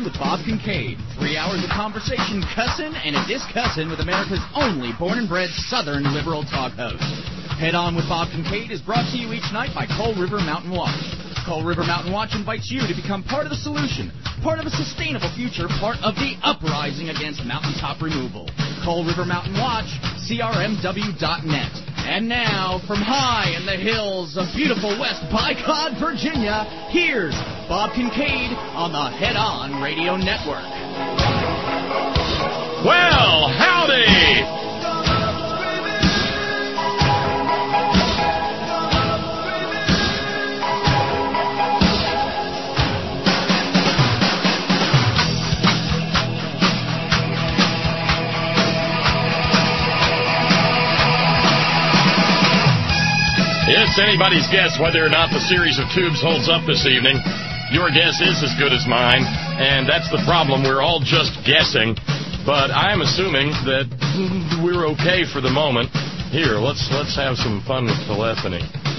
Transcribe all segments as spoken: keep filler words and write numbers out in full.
On with Bob Kincaid. Three hours of conversation, cussing, and a discussing with America's only born and bred Southern liberal talk host. Head On with Bob Kincaid is brought to you each night by Coal River Mountain Watch. Coal River Mountain Watch invites you to become part of the solution, part of a sustainable future, part of the uprising against mountaintop removal. Coal River Mountain Watch, C R M W dot net. And now, from high in the hills of beautiful West Bicod, Virginia, here's Bob Kincaid on the Head On Radio Network. Well, howdy! It's anybody's guess whether or not the series of tubes holds up this evening. Your guess is as good as mine, and that's the problem. We're all just guessing, but I'm assuming that we're okay for the moment. Here, let's let's have some fun with telephony.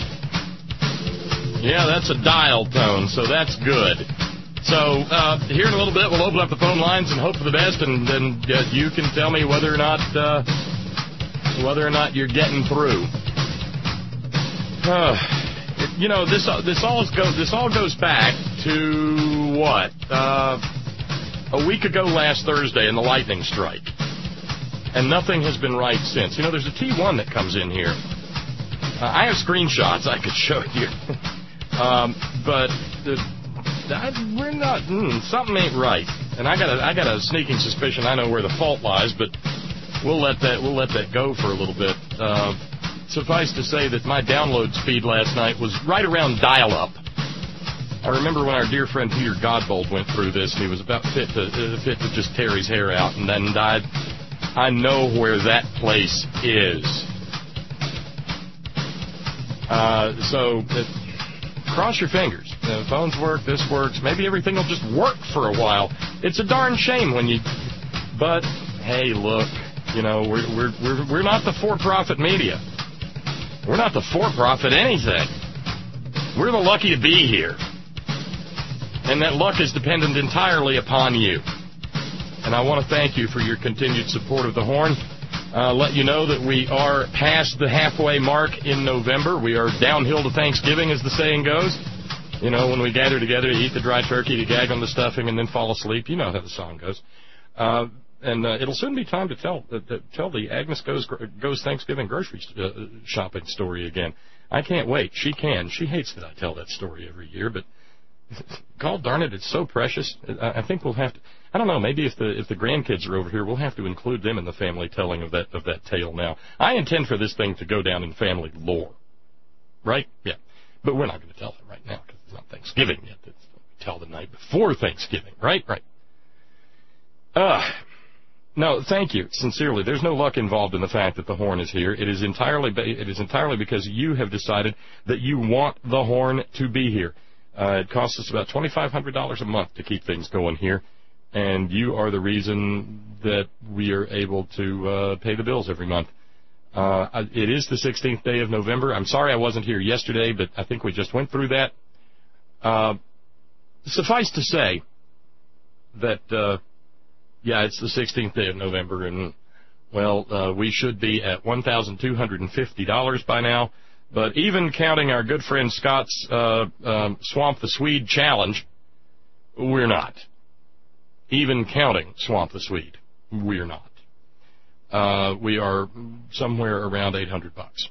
Yeah, that's a dial tone, so that's good. So uh, here in a little bit, we'll open up the phone lines and hope for the best, and then uh, you can tell me whether or not uh, whether or not you're getting through. Uh, you know, this this all goes this all goes back to what uh, a week ago last Thursday in the lightning strike, and nothing has been right since. You know, there's a T one that comes in here. Uh, I have screenshots I could show you, um, but the, I, we're not. Mm, something ain't right, and I got a I got a sneaking suspicion I know where the fault lies, but we'll let that we'll let that go for a little bit. Uh, Suffice to say that my download speed last night was right around dial-up. I remember when our dear friend Peter Godbold went through this, and he was about fit to uh, fit to just tear his hair out and then died. I know where that place is. Uh, so, uh, cross your fingers. The phones work, this works. Maybe everything will just work for a while. It's a darn shame when you... But, hey, look, you know, we're we're we're, we're not the for-profit media. We're not the for-profit anything. We're the lucky to be here. And that luck is dependent entirely upon you. And I want to thank you for your continued support of the Horn. Uh, let you know that we are past the halfway mark in November. We are downhill to Thanksgiving, as the saying goes. You know, when we gather together to eat the dry turkey, to gag on the stuffing, and then fall asleep. You know how the song goes. Uh, And uh, it'll soon be time to tell uh, to tell the Agnes Goes Goes Thanksgiving grocery uh, shopping story again. I can't wait. She can. She hates that I tell that story every year, but God darn it, it's so precious. I, I think we'll have to. I don't know. Maybe if the if the grandkids are over here, we'll have to include them in the family telling of that of that tale. Now, I intend for this thing to go down in family lore, right? Yeah, but we're not going to tell it right now because it's not Thanksgiving yet. It's, we tell the night before Thanksgiving, right? Right. Uh No, thank you, sincerely. There's no luck involved in the fact that the Horn is here. It is entirely it is entirely because you have decided that you want the Horn to be here. Uh, it costs us about twenty-five hundred dollars a month to keep things going here, and you are the reason that we are able to uh, pay the bills every month. Uh, it is the sixteenth day of November. I'm sorry I wasn't here yesterday, but I think we just went through that. Uh, suffice to say that... Uh, Yeah, it's the sixteenth day of November, and, well, uh, we should be at one thousand two hundred fifty dollars by now. But even counting our good friend Scott's uh, um, Swamp the Swede challenge, we're not. Even counting Swamp the Swede, we're not. Uh, we are somewhere around eight hundred bucks.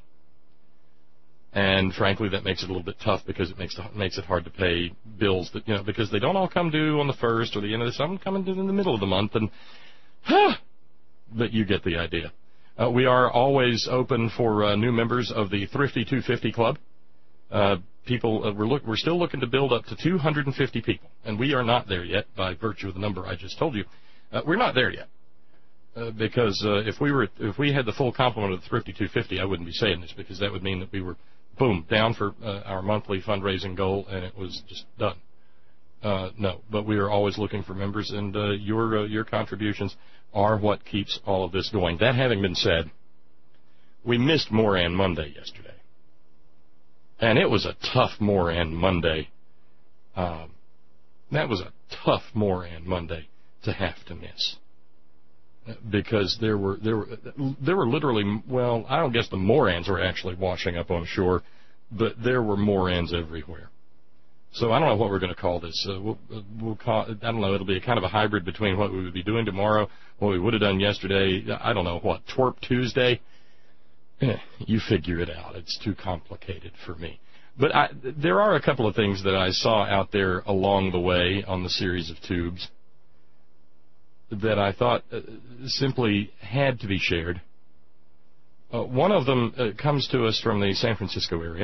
And frankly, that makes it a little bit tough because it makes the, makes it hard to pay bills that, you know, because they don't all come due on the first or the end of the, some come due in the middle of the month, and, huh, but you get the idea. Uh, we are always open for uh, new members of the Thrifty two fifty Club. Uh, people, uh, we're look, we're still looking to build up to two hundred fifty people, and we are not there yet by virtue of the number I just told you. Uh, we're not there yet. Uh, because uh, if we were, if we had the full complement of the Thrifty two fifty, I wouldn't be saying this, because that would mean that we were, boom, down for uh, our monthly fundraising goal, and it was just done. Uh, no, but we are always looking for members, and uh, your uh, your contributions are what keeps all of this going. That having been said, we missed Moran Monday yesterday, and it was a tough Moran Monday. Um, that was a tough Moran Monday to have to miss. Because there were there were there were literally, well, I don't guess the Morans were actually washing up on shore, but there were Morans everywhere. So I don't know what we're going to call this. Uh, we'll, we'll call, I don't know. It'll be a kind of a hybrid between what we would be doing tomorrow, what we would have done yesterday. I don't know what, Twerp Tuesday. Eh, you figure it out. It's too complicated for me. But I, there are a couple of things that I saw out there along the way on the series of tubes that I thought uh, simply had to be shared. Uh, one of them uh, comes to us from the San Francisco area,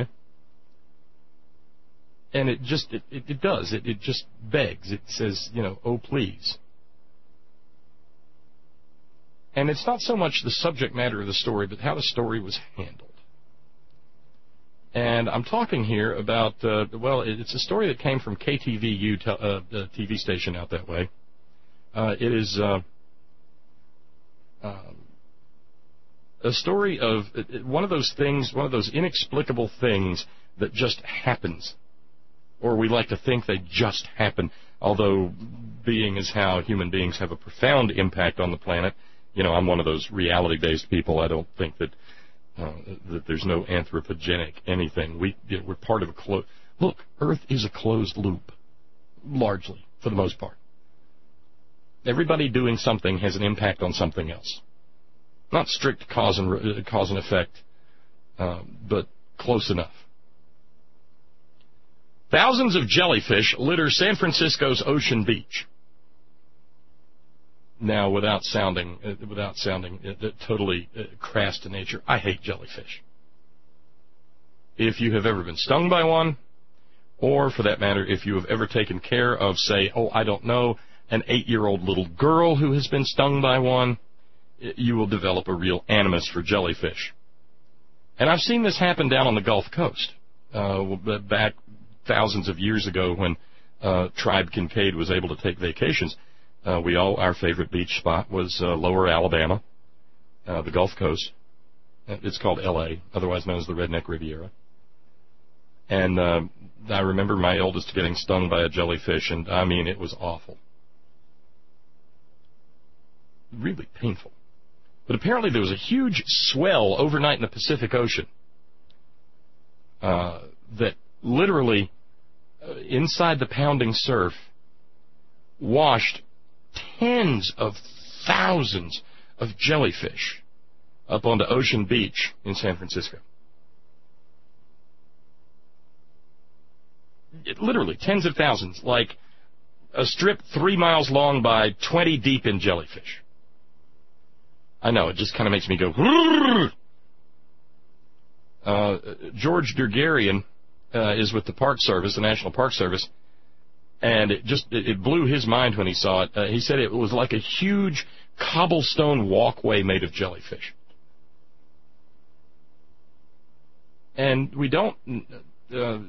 and it just, it, it, it does, it, it just begs. It says, you know, oh, please. And it's not so much the subject matter of the story, but how the story was handled. And I'm talking here about, uh, well, it's a story that came from K T V U, te- uh, the T V station out that way. Uh, it is uh, um, a story of uh, one of those things, one of those inexplicable things that just happens. Or we like to think they just happen, although being as how human beings have a profound impact on the planet, you know, I'm one of those reality-based people. I don't think that uh, that there's no anthropogenic anything. We, you know, we're part of a closed... Look, Earth is a closed loop, largely, for the most part. Everybody doing something has an impact on something else. Not strict cause and, uh, cause and effect, uh, but close enough. Thousands of jellyfish litter San Francisco's Ocean Beach. Now, without sounding, uh, without sounding uh, totally uh, crass to nature, I hate jellyfish. If you have ever been stung by one, or for that matter, if you have ever taken care of, say, oh, I don't know, an eight-year-old little girl who has been stung by one, you will develop a real animus for jellyfish. And I've seen this happen down on the Gulf Coast, uh, back thousands of years ago when uh, Tribe Kincaid was able to take vacations. Uh, we all, our favorite beach spot was uh, Lower Alabama, uh, the Gulf Coast. It's called L A, otherwise known as the Redneck Riviera. And uh, I remember my oldest getting stung by a jellyfish, and I mean, it was awful. Really painful. But apparently there was a huge swell overnight in the Pacific Ocean uh, that literally, uh, inside the pounding surf, washed tens of thousands of jellyfish up onto Ocean Beach in San Francisco. It, literally, tens of thousands, like a strip three miles long by twenty deep in jellyfish. I know, it just kind of makes me go, uh, George Durgarian uh, is with the Park Service, the National Park Service, and it just, it, it blew his mind when he saw it. Uh, he said it was like a huge cobblestone walkway made of jellyfish. And we don't, uh,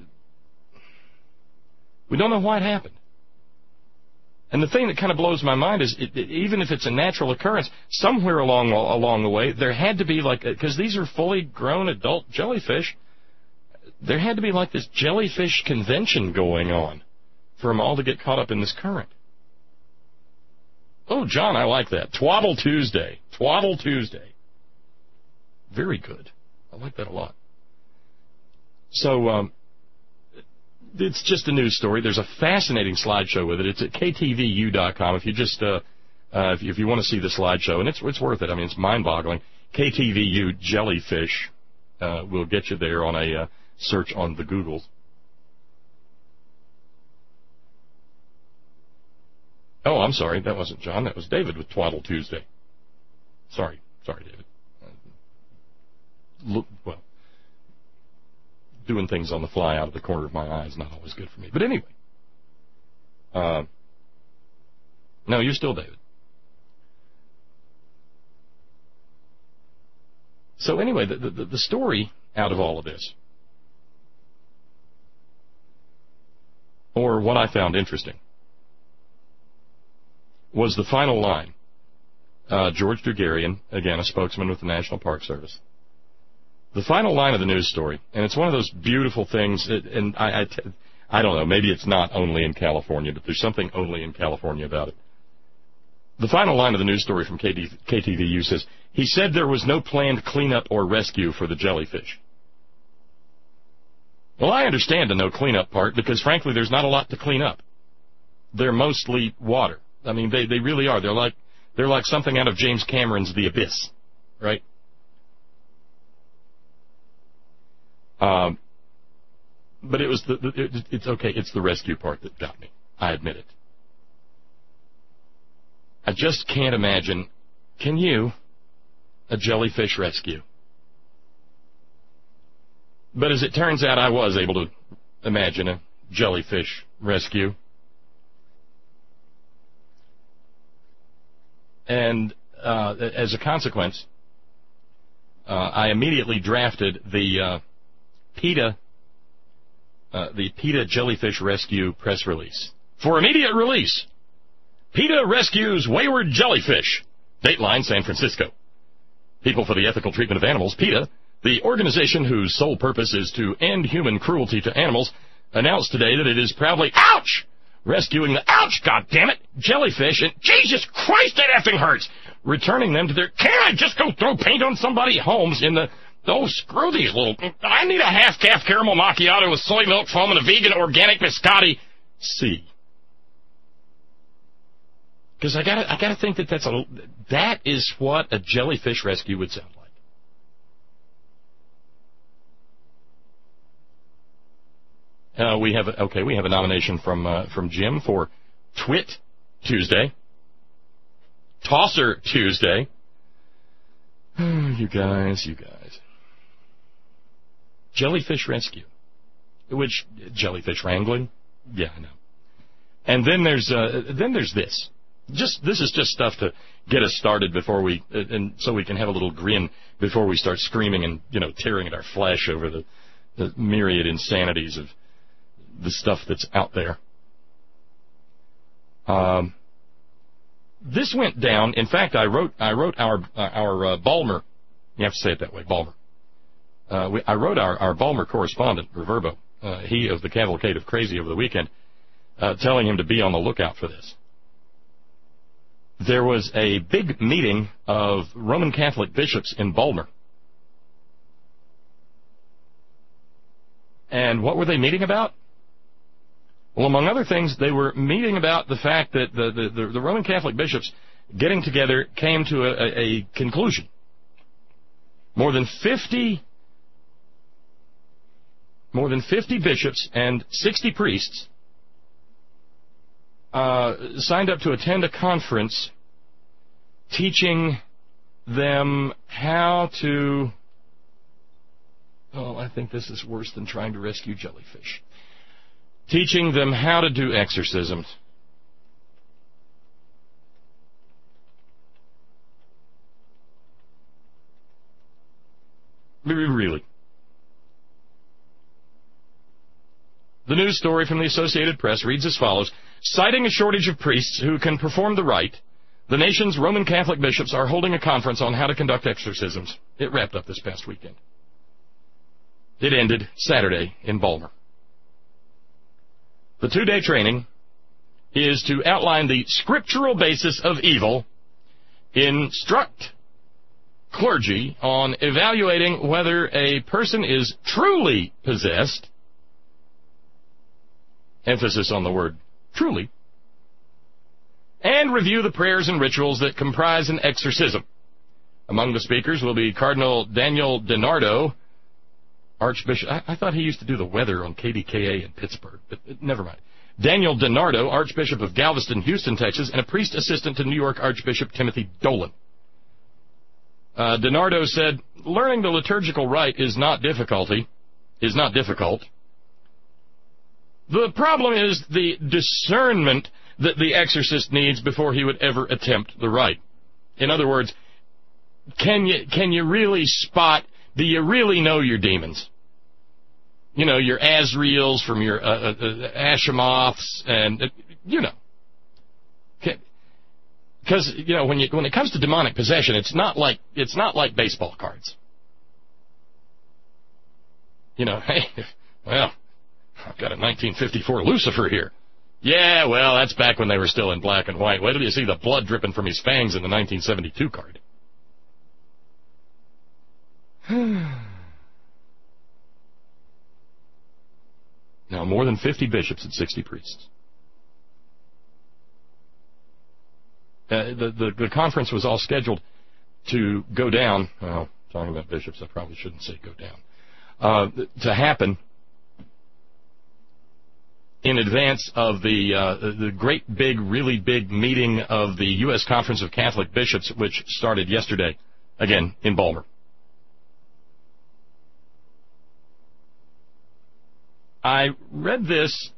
we don't know why it happened. And the thing that kind of blows my mind is, it, it, even if it's a natural occurrence, somewhere along along the way, there had to be like, because these are fully grown adult jellyfish, there had to be like this jellyfish convention going on for them all to get caught up in this current. Oh, John, I like that. Twaddle Tuesday. Twaddle Tuesday. Very good. I like that a lot. So, um, it's just a news story. There's a fascinating slideshow with it. It's at K T V U dot com. If you just, uh, uh, if you, if you want to see the slideshow, and it's it's worth it. I mean, it's mind-boggling. K T V U jellyfish uh, will get you there on a uh, search on the Googles. Oh, I'm sorry. That wasn't John. That was David with Twaddle Tuesday. Sorry. Sorry, David. Uh, look, well. Doing things on the fly out of the corner of my eye is not always good for me. But anyway. Uh, no, you're still David. So anyway, the, the, the story out of all of this, or what I found interesting, was the final line. Uh, George Durgarian, again, a spokesman with the National Park Service. The final line of the news story, and it's one of those beautiful things, and I, I, I don't know. Maybe it's not only in California, but there's something only in California about it. The final line of the news story from K T V U says, he said there was no planned cleanup or rescue for the jellyfish. Well, I understand the no cleanup part because, frankly, there's not a lot to clean up. They're mostly water. I mean, they, they really are. They're like they're like something out of James Cameron's The Abyss, right? Um, but it was the, the it, it's okay. It's the rescue part that got me. I admit it. I just can't imagine. Can you? A jellyfish rescue. But as it turns out, I was able to imagine a jellyfish rescue. And uh, as a consequence, uh, I immediately drafted the uh, PETA, uh, the PETA Jellyfish Rescue press release. For immediate release, PETA rescues wayward jellyfish. Dateline, San Francisco. People for the Ethical Treatment of Animals, PETA, the organization whose sole purpose is to end human cruelty to animals, announced today that it is proudly, ouch, rescuing the, ouch, goddammit, jellyfish, and Jesus Christ, that effing hurts, returning them to their, can I just go throw paint on somebody's homes in the, oh, screw these little, I need a half-calf caramel macchiato with soy milk foam and a vegan organic biscotti. See. Because I gotta, I gotta think that that's a, that is what a jellyfish rescue would sound like. Uh, we have a, okay, we have a nomination from uh, from Jim for Twit Tuesday, Tosser Tuesday. You guys, you guys. Jellyfish rescue, which jellyfish wrangling, yeah, I know. And then there's uh, then there's this. Just this is just stuff to get us started before we, uh, and so we can have a little grin before we start screaming and you know tearing at our flesh over the, the myriad insanities of the stuff that's out there. Um, this went down. In fact, I wrote I wrote our our uh, Balmer. You have to say it that way, Balmer. Uh, we, I wrote our our Balmer correspondent, Reverbo, uh, he of the Cavalcade of Crazy over the weekend, uh, telling him to be on the lookout for this. There was a big meeting of Roman Catholic bishops in Balmer. And what were they meeting about? Well, among other things, they were meeting about the fact that the, the, the, the Roman Catholic bishops getting together came to a, a, a conclusion. More than fifty, more than fifty bishops and sixty priests uh, signed up to attend a conference teaching them how to, oh, I think this is worse than trying to rescue jellyfish. Teaching them how to do exorcisms. Really. The news story from the Associated Press reads as follows. Citing a shortage of priests who can perform the rite, the nation's Roman Catholic bishops are holding a conference on how to conduct exorcisms. It wrapped up this past weekend. It ended Saturday in Balmer. The two-day training is to outline the scriptural basis of evil, instruct clergy on evaluating whether a person is truly possessed, emphasis on the word truly, and review the prayers and rituals that comprise an exorcism. Among the speakers will be Cardinal Daniel DiNardo, Archbishop. I, I thought he used to do the weather on K D K A in Pittsburgh, but uh, never mind. Daniel DiNardo, Archbishop of Galveston, Houston, Texas, and a priest assistant to New York Archbishop Timothy Dolan. Uh, DiNardo said, learning the liturgical rite is not difficulty, is not difficult. The problem is the discernment that the exorcist needs before he would ever attempt the rite. In other words, can you can you really spot, do you really know your demons? You know, your Azraels from your uh, uh, Ashemoths and, uh, you know. Because, you know, when you when it comes to demonic possession, it's not like it's not like baseball cards. You know, hey, well, I've got a nineteen fifty-four Lucifer here. Yeah, well, that's back when they were still in black and white. Wait till you see the blood dripping from his fangs in the nineteen seventy-two card. Now, more than fifty bishops and sixty priests. Uh, the, the, the conference was all scheduled to go down. Well, talking about bishops, I probably shouldn't say go down. Uh, to happen in advance of the uh, the great big, really big meeting of the U S Conference of Catholic Bishops, which started yesterday, again, in Balmer. I read this,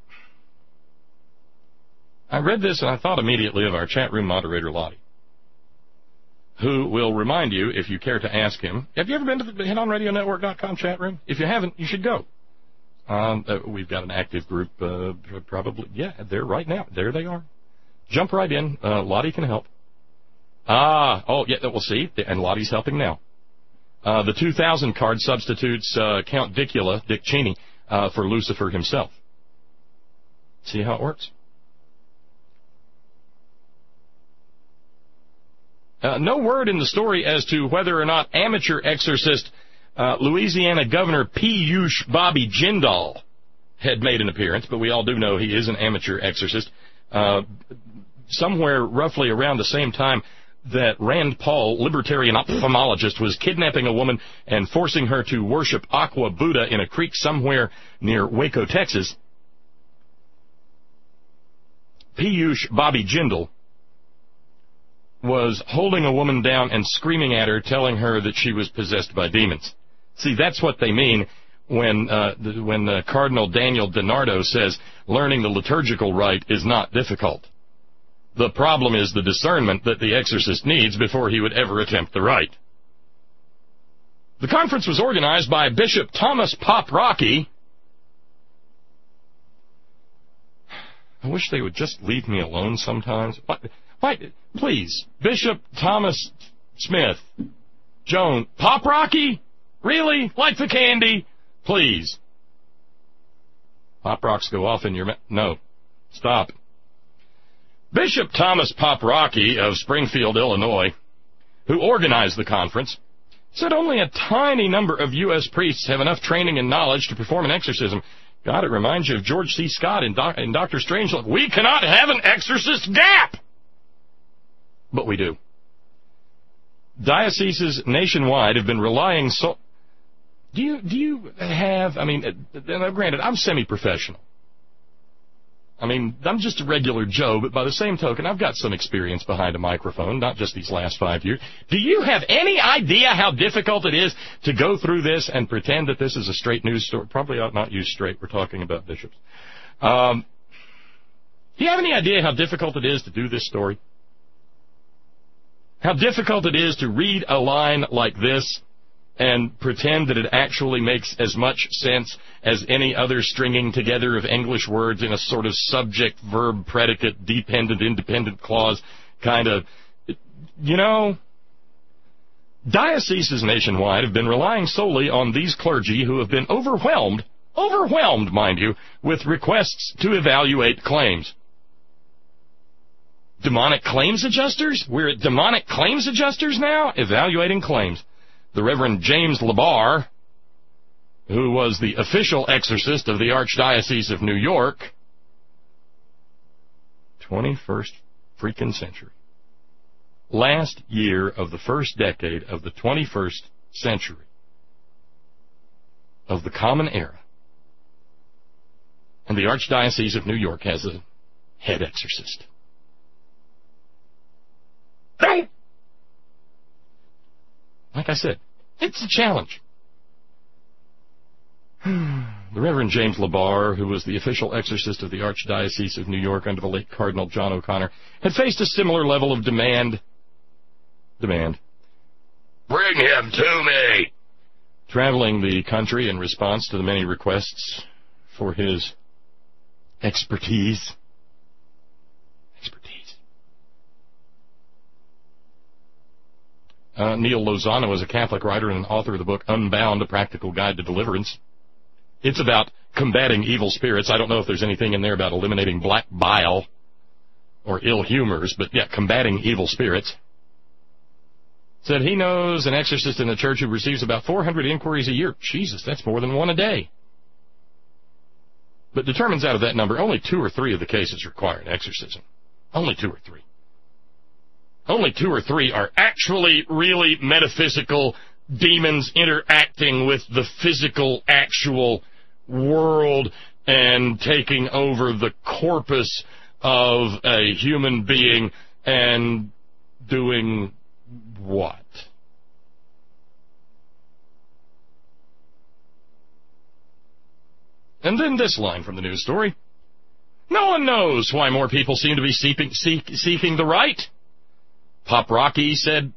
I read this and I thought immediately of our chat room moderator, Lottie, who will remind you, if you care to ask him, have you ever been to the head on radio network dot com chat room? If you haven't, you should go. Um, uh, we've got an active group, uh, probably, yeah, they're right now. There they are. Jump right in. Uh, Lottie can help. Ah, oh, yeah, we'll see, and Lottie's helping now. Uh, the two thousand card substitutes uh, Count Dicula, Dick Cheney, uh, for Lucifer himself. See how it works? Uh, no word in the story as to whether or not amateur exorcist uh, Louisiana Governor Piyush Bobby Jindal had made an appearance, but we all do know he is an amateur exorcist. Uh, somewhere roughly around the same time that Rand Paul, libertarian ophthalmologist, was kidnapping a woman and forcing her to worship Aqua Buddha in a creek somewhere near Waco, Texas, Piyush Bobby Jindal was holding a woman down and screaming at her, telling her that she was possessed by demons. See, that's what they mean when uh, the, when uh, Cardinal Daniel DiNardo says learning the liturgical rite is not difficult. The problem is the discernment that the exorcist needs before he would ever attempt the rite. The conference was organized by Bishop Thomas Pop Rocky. I wish they would just leave me alone sometimes. Why, why, please, Bishop Thomas Smith, Joan, Pop Rocky? Really? Like the candy? Please. Pop rocks go off in your mouth. No. Stop. Bishop Thomas Pop Rocky of Springfield, Illinois, who organized the conference, said only a tiny number of U S priests have enough training and knowledge to perform an exorcism. God, it reminds you of George C. Scott in, Doc- in Doctor Strangelove. We cannot have an exorcist gap! But we do. Dioceses nationwide have been relying so... Do you, do you have... I mean, uh, granted, I'm semi-professional. I mean, I'm just a regular Joe, but by the same token, I've got some experience behind a microphone, not just these last five years. Do you have any idea how difficult it is to go through this and pretend that this is a straight news story? Probably ought not use straight. We're talking about bishops. Um, do you have any idea how difficult it is to do this story? How difficult it is to read a line like this and pretend that it actually makes as much sense as any other stringing together of English words in a sort of subject, verb, predicate, dependent, independent clause kind of, you know, dioceses nationwide have been relying solely on these clergy who have been overwhelmed, overwhelmed, mind you, with requests to evaluate claims. Demonic claims adjusters? We're at demonic claims adjusters now? Evaluating claims. The Reverend James LaBarre, who was the official exorcist of the Archdiocese of New York, twenty-first freaking century. Last year of the first decade of the twenty-first century, of the Common Era. And the Archdiocese of New York has a head exorcist. Like I said, it's a challenge. The Reverend James LaBarre, who was the official exorcist of the Archdiocese of New York under the late Cardinal John O'Connor, had faced a similar level of demand. Demand. Bring him to me! Traveling the country in response to the many requests for his expertise. Uh, Neil Lozano is a Catholic writer and author of the book Unbound, A Practical Guide to Deliverance. It's about combating evil spirits. I don't know if there's anything in there about eliminating black bile or ill humors, but yeah, combating evil spirits. Said he knows an exorcist in the church who receives about four hundred inquiries a year. Jesus, that's more than one a day. But determines out of that number, only two or three of the cases require an exorcism. Only two or three. Only two or three are actually, really metaphysical demons interacting with the physical, actual world and taking over the corpus of a human being and doing what? And then this line from the news story. No one knows why more people seem to be seeking, seek, seeking the right. Pop Rocky said,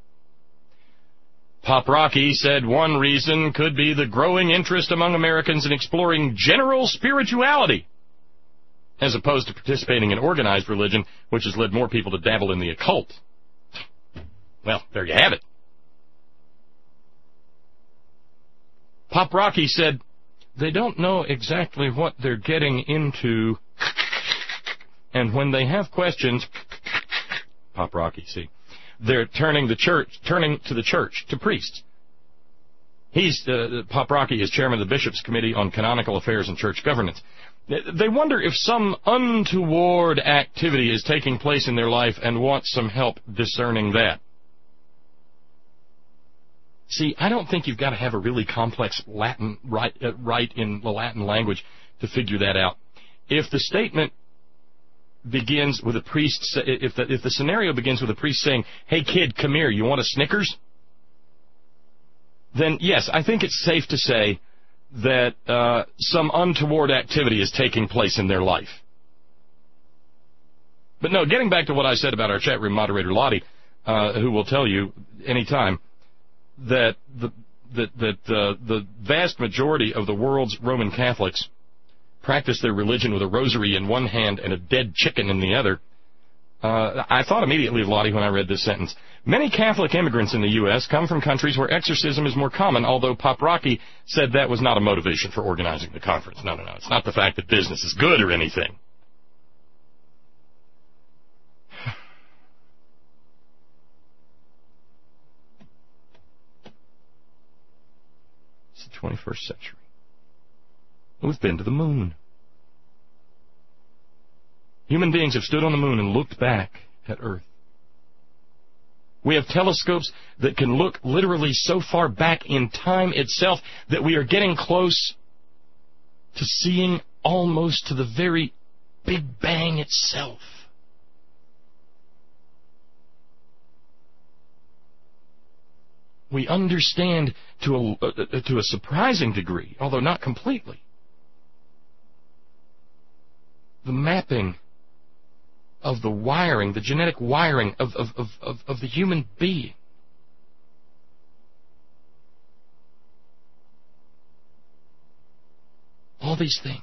Pop Rocky said one reason could be the growing interest among Americans in exploring general spirituality, as opposed to participating in organized religion, which has led more people to dabble in the occult. Well, there you have it. Pop Rocky said, they don't know exactly what they're getting into, and when they have questions, Pop Rocky, see, they're turning the church, turning to the church, to priests. He's, uh, Pop Rocky is chairman of the Bishops' Committee on Canonical Affairs and Church Governance. They wonder if some untoward activity is taking place in their life and want some help discerning that. See, I don't think you've got to have a really complex Latin right, uh, right in the Latin language to figure that out. If the statement begins with a priest, if the, if the scenario begins with a priest saying, hey kid, come here, you want a Snickers? Then yes, I think it's safe to say that uh, some untoward activity is taking place in their life. But no, getting back to what I said about our chat room moderator, Lottie, uh, who will tell you anytime that the that, that uh, the vast majority of the world's Roman Catholics practice their religion with a rosary in one hand and a dead chicken in the other. Uh, I thought immediately of Lottie when I read this sentence. Many Catholic immigrants in the U S come from countries where exorcism is more common, although Pop Rocky said that was not a motivation for organizing the conference. No, no, no. It's not the fact that business is good or anything. It's the twenty-first century. We've been to the moon. Human beings have stood on the moon and looked back at Earth. We have telescopes that can look literally so far back in time itself that we are getting close to seeing almost to the very Big Bang itself. We understand to a, uh, to a surprising degree, although not completely, the mapping of the wiring, the genetic wiring of, of, of, of, of the human being. All these things.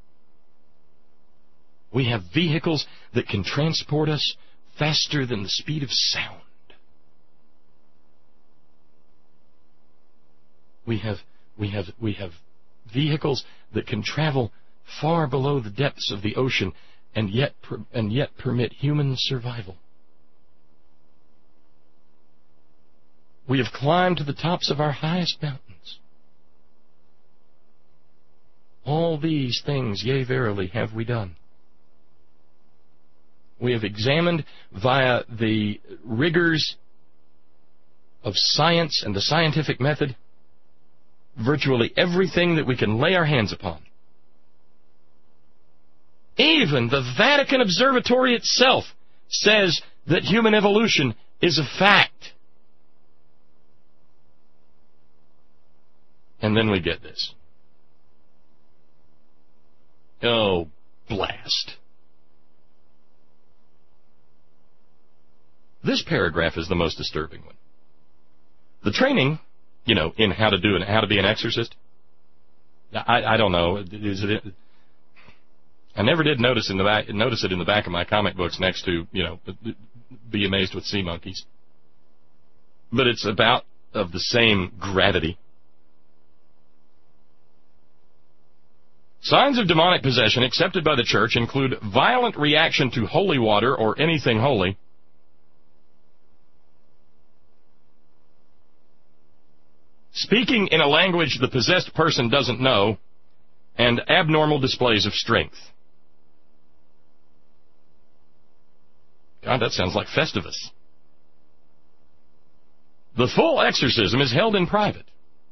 We have vehicles that can transport us faster than the speed of sound. We have, we have, we have vehicles that can travel far below the depths of the ocean and yet and yet permit human survival. We have climbed to the tops of our highest mountains. All these things, yea, verily, have we done. We have examined via the rigors of science and the scientific method virtually everything that we can lay our hands upon. Even the Vatican Observatory itself says that human evolution is a fact. And then we get this. Oh, blast. This paragraph is the most disturbing one. The training, you know, in how to do and how to be an exorcist, I, I don't know. Is it? I never did notice in the back, notice it in the back of my comic books next to, you know, Be Amazed with Sea Monkeys. But it's about of the same gravity. Signs of demonic possession accepted by the church include violent reaction to holy water or anything holy, speaking in a language the possessed person doesn't know, and abnormal displays of strength. God, that sounds like Festivus. The full exorcism is held in private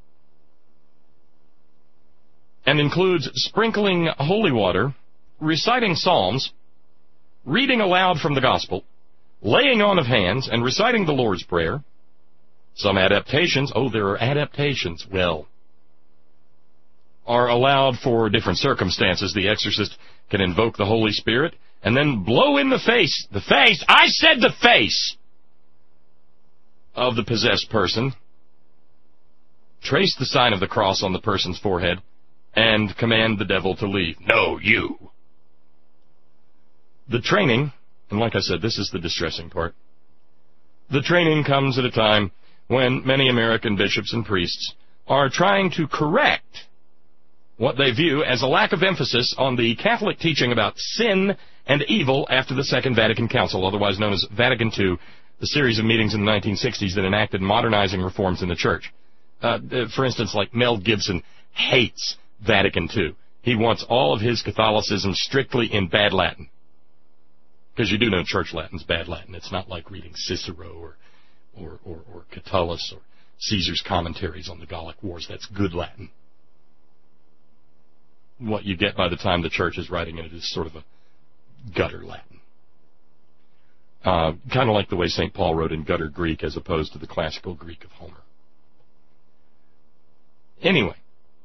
and includes sprinkling holy water, reciting psalms, reading aloud from the gospel, laying on of hands, and reciting the Lord's Prayer. Some adaptations, oh, there are adaptations, well, are allowed for different circumstances. The exorcist can invoke the Holy Spirit and then blow in the face, the face, I said the face, of the possessed person, trace the sign of the cross on the person's forehead, and command the devil to leave. No, you. The training, and like I said, this is the distressing part, the training comes at a time when many American bishops and priests are trying to correct what they view as a lack of emphasis on the Catholic teaching about sin and evil after the Second Vatican Council, otherwise known as Vatican Two, the series of meetings in the nineteen sixties that enacted modernizing reforms in the church. Uh, for instance, like Mel Gibson hates Vatican Two. He wants all of his Catholicism strictly in bad Latin. Because you do know Church Latin's bad Latin. It's not like reading Cicero or or, or, or Catullus or Caesar's commentaries on the Gallic Wars. That's good Latin. What you get by the time the church is writing it is sort of a gutter Latin. Uh, kind of like the way Saint Paul wrote in gutter Greek as opposed to the classical Greek of Homer. Anyway,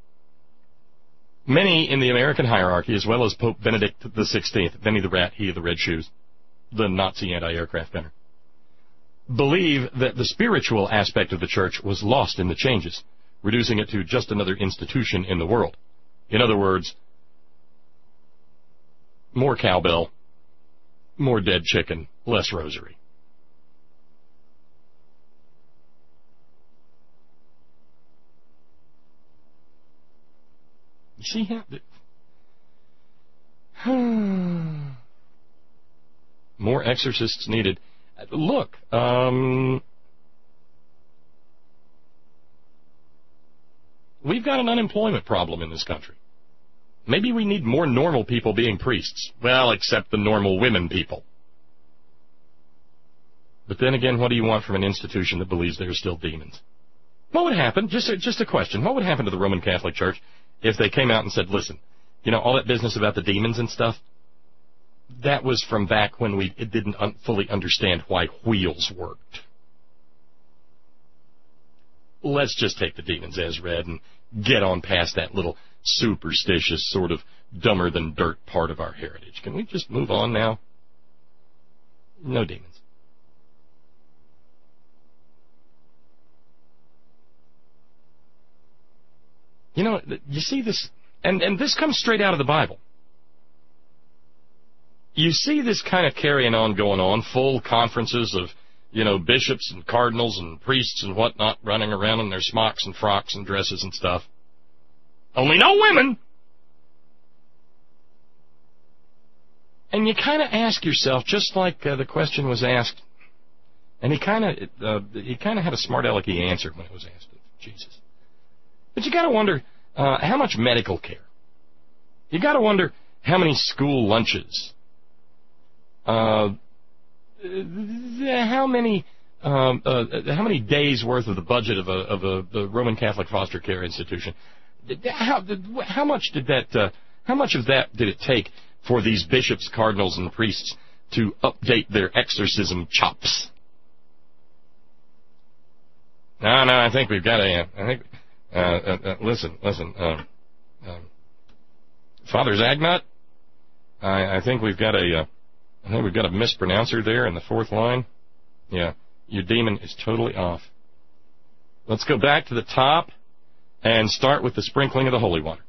many in the American hierarchy, as well as Pope Benedict the sixteenth, Benny the Rat, he of the red shoes, the Nazi anti-aircraft gunner, believe that the spiritual aspect of the church was lost in the changes, reducing it to just another institution in the world. In other words, more cowbell, more dead chicken, less rosary. You see how... More exorcists needed. Look, um... we've got an unemployment problem in this country. Maybe we need more normal people being priests. Well, except the normal women people. But then again, what do you want from an institution that believes there are still demons? What would happen, just a, just a question, what would happen to the Roman Catholic Church if they came out and said, listen, you know, all that business about the demons and stuff, that was from back when we it didn't un- fully understand why wheels worked. Let's just take the demons as read and get on past that little superstitious, sort of dumber-than-dirt part of our heritage. Can we just move on now? No demons. You know, you see this, and, and this comes straight out of the Bible. You see this kind of carrying on going on, full conferences of, you know, bishops and cardinals and priests and whatnot running around in their smocks and frocks and dresses and stuff. Only no women! And you kind of ask yourself, just like uh, the question was asked, and he kind of uh, he kind of had a smart alecky answer when it was asked of Jesus. But you got to wonder uh, how much medical care. You got to wonder how many school lunches. Uh, how many um, uh, how many days worth of the budget of a of a the Roman Catholic foster care institution? How how much did that uh, how much of that did it take for these bishops, cardinals, and priests to update their exorcism chops? No, no, I think we've got a. I think. Uh, uh, uh, listen, listen, uh, uh, Father Zagnut, I, I think we've got a. Uh, I think we've got a mispronouncer there in the fourth line. Yeah, your demon is totally off. Let's go back to the top and start with the sprinkling of the holy water.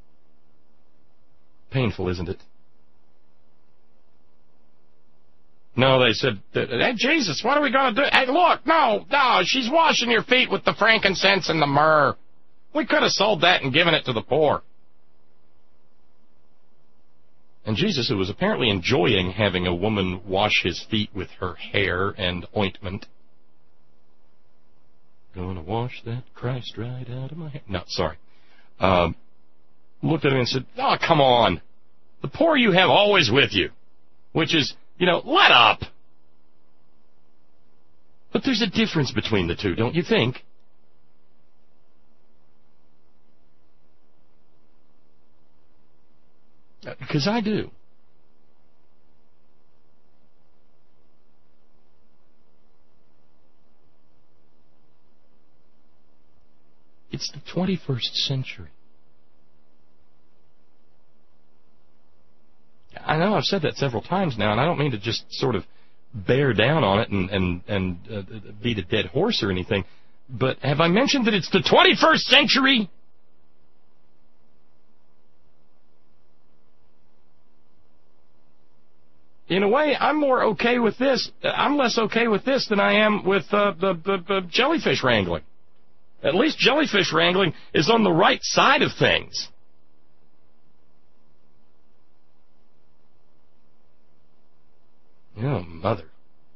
Painful, isn't it? No, they said, hey, Jesus, what are we going to do? Hey, look, no, no, she's washing your feet with the frankincense and the myrrh. We could have sold that and given it to the poor. And Jesus, who was apparently enjoying having a woman wash his feet with her hair and ointment, going to wash that Christ right out of my hair. No, sorry. Um, looked at him and said, oh, come on. The poor you have always with you, which is, you know, let up. But there's a difference between the two, don't you think? Because I do. It's the twenty-first century. I know I've said that several times now, and I don't mean to just sort of bear down on it and, and, and uh, beat a dead horse or anything, but have I mentioned that it's the twenty-first century? In a way, I'm more okay with this. I'm less okay with this than I am with uh, the, the, the jellyfish wrangling. At least jellyfish wrangling is on the right side of things. Oh, mother.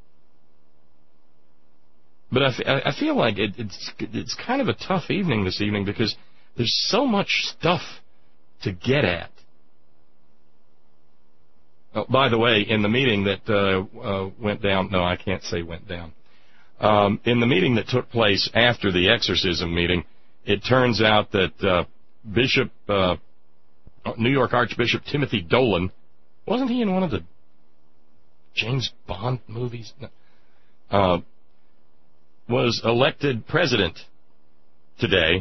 But I, f- I feel like it, it's it's kind of a tough evening this evening because there's so much stuff to get at. Oh, by the way, in the meeting that uh, uh, went down, no, I can't say went down. Um, in the meeting that took place after the exorcism meeting, it turns out that uh, Bishop, uh, New York Archbishop Timothy Dolan, wasn't he in one of the James Bond movies? No. Uh, was elected president today.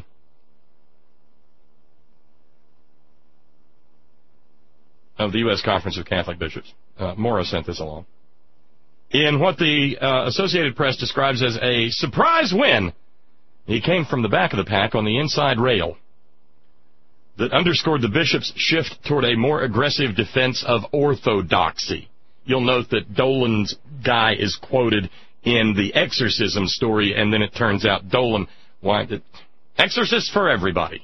Of the U S Conference of Catholic Bishops. Uh, Maura sent this along. In what the uh, Associated Press describes as a surprise win, he came from the back of the pack on the inside rail that underscored the bishop's shift toward a more aggressive defense of orthodoxy. You'll note that Dolan's guy is quoted in the exorcism story, and then it turns out Dolan, why, exorcist for everybody.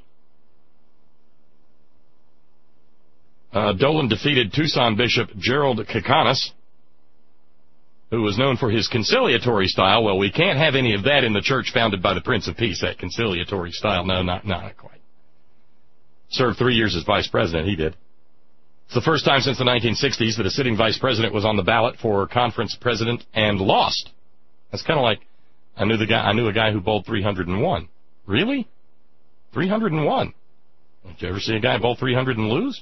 Uh, Dolan defeated Tucson Bishop Gerald Kakanis, who was known for his conciliatory style. Well, we can't have any of that in the church founded by the Prince of Peace, that conciliatory style. No, not, not quite. Served three years as vice president, he did. It's the first time since the nineteen sixties that a sitting vice president was on the ballot for conference president and lost. That's kind of like, I knew the guy, I knew a guy who bowled three hundred one. Really? three hundred one? Did you ever see a guy bowl three hundred and lose?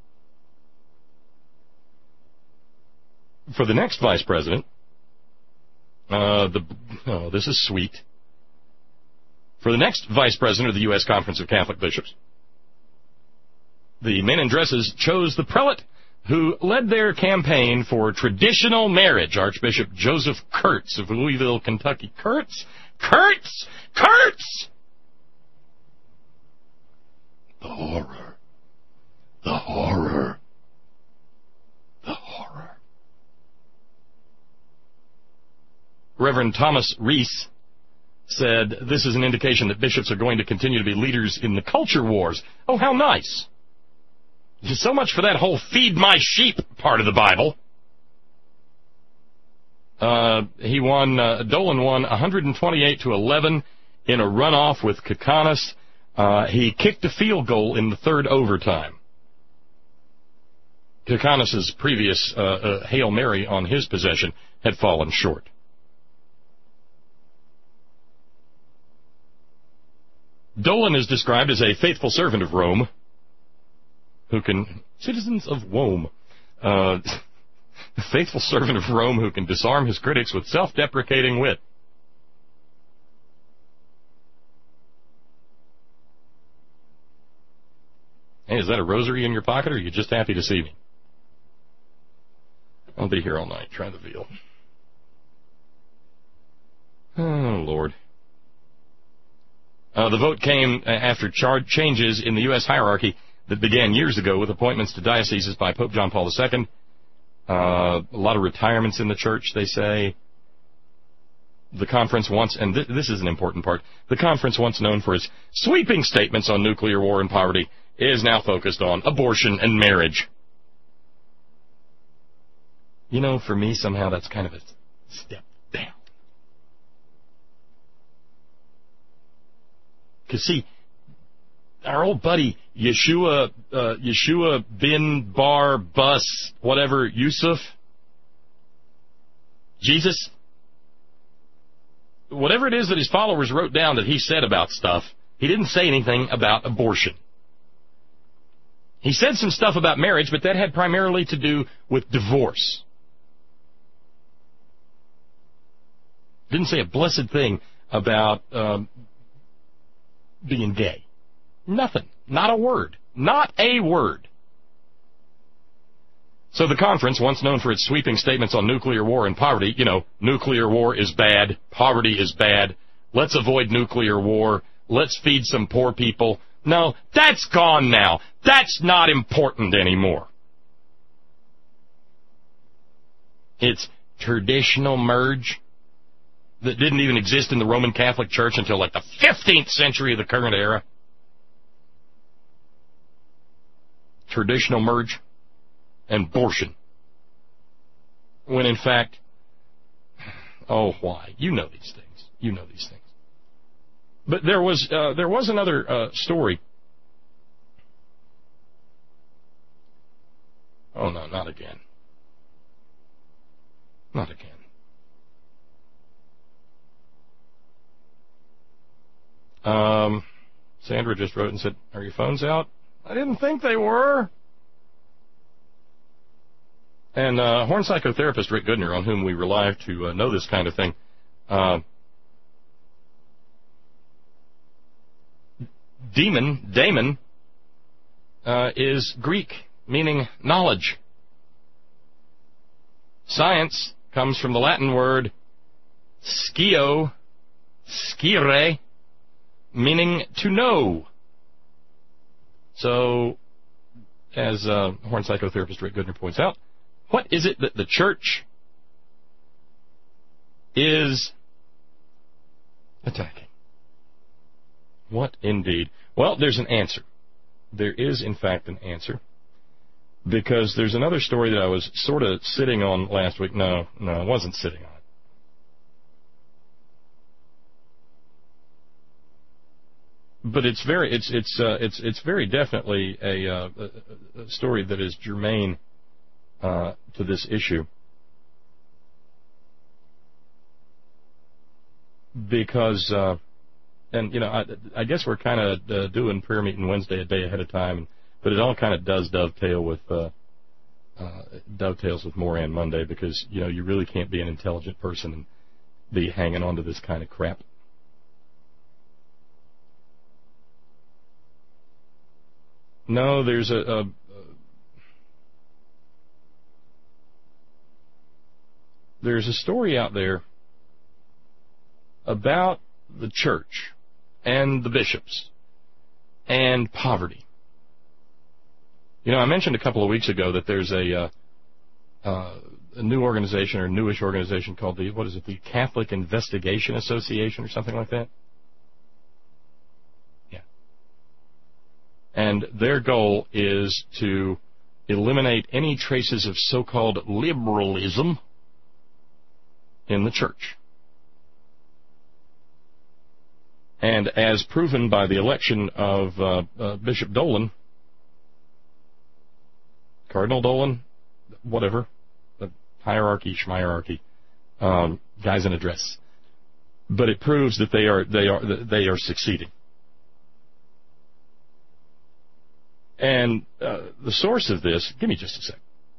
For the next vice president, uh, the oh, this is sweet. For the next vice president of the U S Conference of Catholic Bishops, the men in dresses chose the prelate who led their campaign for traditional marriage, Archbishop Joseph Kurtz of Louisville, Kentucky. Kurtz? Kurtz! Kurtz! The horror. The horror. The horror. Reverend Thomas Reese said, this is an indication that bishops are going to continue to be leaders in the culture wars. Oh, how nice. So much for that whole feed my sheep part of the Bible. Uh, he won, uh, Dolan won one twenty-eight to eleven in a runoff with Kakanis. Uh, he kicked a field goal in the third overtime. Kakanis' previous uh, uh, Hail Mary on his possession had fallen short. Dolan is described as a faithful servant of Rome, who can, citizens of Rome, uh, a faithful servant of Rome who can disarm his critics with self-deprecating wit. Hey, is that a rosary in your pocket, or are you just happy to see me? I'll be here all night. Try the veal. Oh, Lord. Uh, the vote came after char- changes in the U S hierarchy that began years ago with appointments to dioceses by Pope John Paul the Second. Uh, a lot of retirements in the church, they say. The conference once, and th- this is an important part, the conference once known for its sweeping statements on nuclear war and poverty is now focused on abortion and marriage. You know, for me, somehow that's kind of a step down. Because, see, our old buddy Yeshua, uh, Yeshua bin Bar Bus, whatever, Yusuf, Jesus, whatever it is that his followers wrote down that he said about stuff, he didn't say anything about abortion. He said some stuff about marriage, but that had primarily to do with divorce. Didn't say a blessed thing about um, being gay. Nothing. Not a word. Not a word. So the conference, once known for its sweeping statements on nuclear war and poverty, you know, nuclear war is bad, poverty is bad, let's avoid nuclear war, let's feed some poor people. No, that's gone now. That's not important anymore. It's traditional merge that didn't even exist in the Roman Catholic Church until like the fifteenth century of the current era. Traditional merge and abortion. When in fact, oh why? You know these things. You know these things. But there was uh, there was another uh, story. Oh no, not again. Not again. Um, Sandra just wrote and said, "Are your phones out?" I didn't think they were. And uh, horn psychotherapist Rick Goodner, on whom we rely to uh, know this kind of thing, uh, demon, daemon, uh, is Greek, meaning knowledge. Science comes from the Latin word scio, scire, meaning to know. So, as uh, horn psychotherapist Rick Goodner points out, what is it that the church is attacking? What indeed? Well, there's an answer. There is, in fact, an answer. Because there's another story that I was sort of sitting on last week. No, no, I wasn't sitting on it. But it's very, it's it's uh, it's it's very definitely a, uh, a story that is germane uh, to this issue. Because, uh, and you know, I, I guess we're kind of uh, doing prayer meeting Wednesday a day ahead of time, but it all kind of does dovetail with uh, uh, dovetails with Moran Monday, because you know you really can't be an intelligent person and be hanging on to this kind of crap. No, there's a, a, a there's a story out there about the church and the bishops and poverty. You know, I mentioned a couple of weeks ago that there's a uh, uh, a new organization or a newish organization called the, what is it, the Catholic Investigation Association or something like that? And their goal is to eliminate any traces of so-called liberalism in the church. And as proven by the election of uh, uh, Bishop Dolan, Cardinal Dolan, whatever, the hierarchy, schmierarchy, um, guys in a dress. But it proves that they are they are they are succeeding. And uh, the source of this, give me just a sec.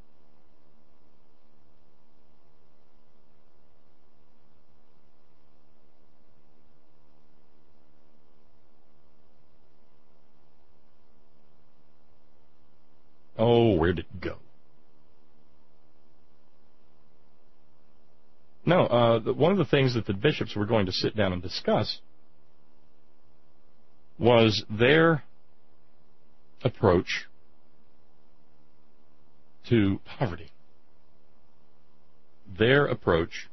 Oh, where did it go? No, uh, the, one of the things that the bishops were going to sit down and discuss was their approach to poverty. their approach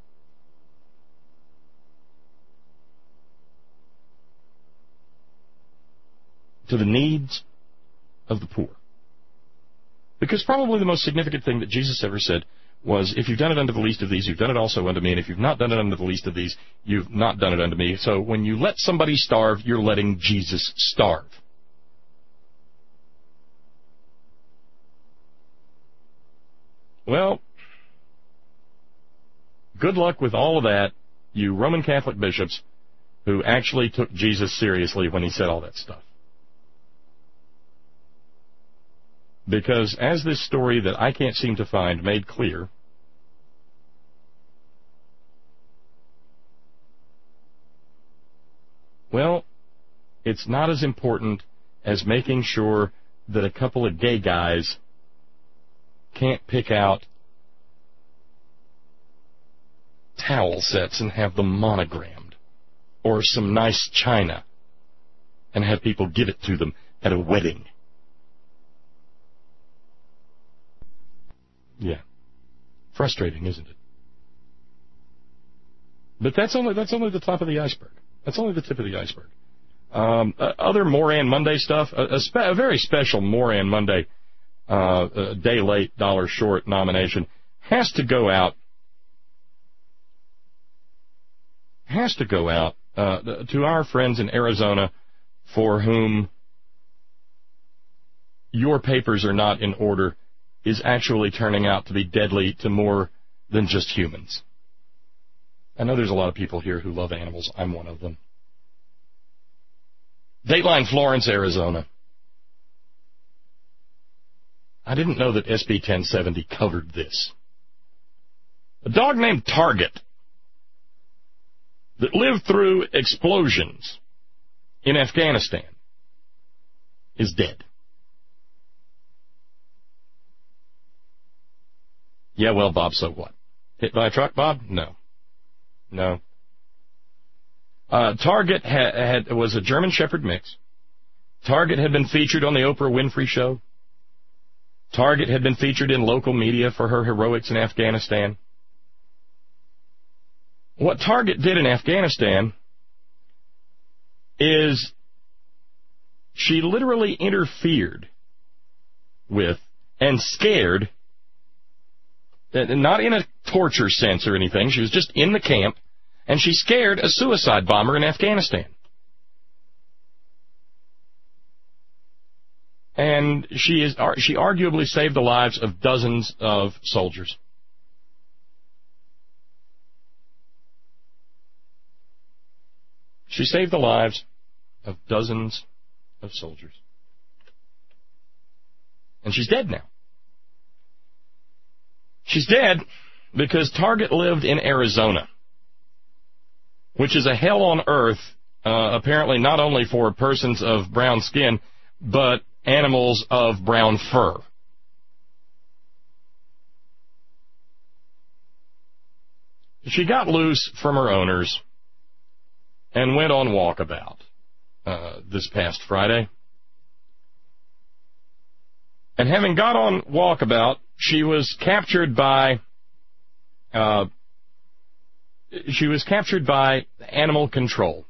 to the needs of the poor. Because probably the most significant thing that Jesus ever said was, if you've done it unto the least of these, you've done it also unto me, and if you've not done it unto the least of these, you've not done it unto me. So when you let somebody starve, you're letting Jesus starve. Well, good luck with all of that, you Roman Catholic bishops who actually took Jesus seriously when he said all that stuff. Because as this story that I can't seem to find made clear, well, it's not as important as making sure that a couple of gay guys can't pick out towel sets and have them monogrammed, or some nice china and have people give it to them at a wedding. Yeah. Frustrating, isn't it? But that's only that's only the top of the iceberg. That's only the tip of the iceberg. Um, uh, other Moran Monday stuff, a, a, spe- a very special Moran Monday uh, a day late, dollar short nomination has to go out. Has to go out uh, to our friends in Arizona, for whom your papers are not in order, is actually turning out to be deadly to more than just humans. I know there's a lot of people here who love animals. I'm one of them. Dateline Florence, Arizona. I didn't know that S B ten seventy covered this. A dog named Target that lived through explosions in Afghanistan is dead. Yeah, well, Bob, so what? Hit by a truck, Bob? No. No. Uh, Target ha- had was a German Shepherd mix. Target had been featured on the Oprah Winfrey Show. Target had been featured in local media for her heroics in Afghanistan. What Target did in Afghanistan is she literally interfered with and scared, not in a torture sense or anything, she was just in the camp, and she scared a suicide bomber in Afghanistan. And she is she arguably saved the lives of dozens of soldiers. She saved the lives of dozens of soldiers. And she's dead now. She's dead because Target lived in Arizona, which is a hell on earth, uh, apparently not only for persons of brown skin, but animals of brown fur. She got loose from her owners and went on walkabout uh, this past Friday. And having got on walkabout, she was captured by uh, she was captured by animal control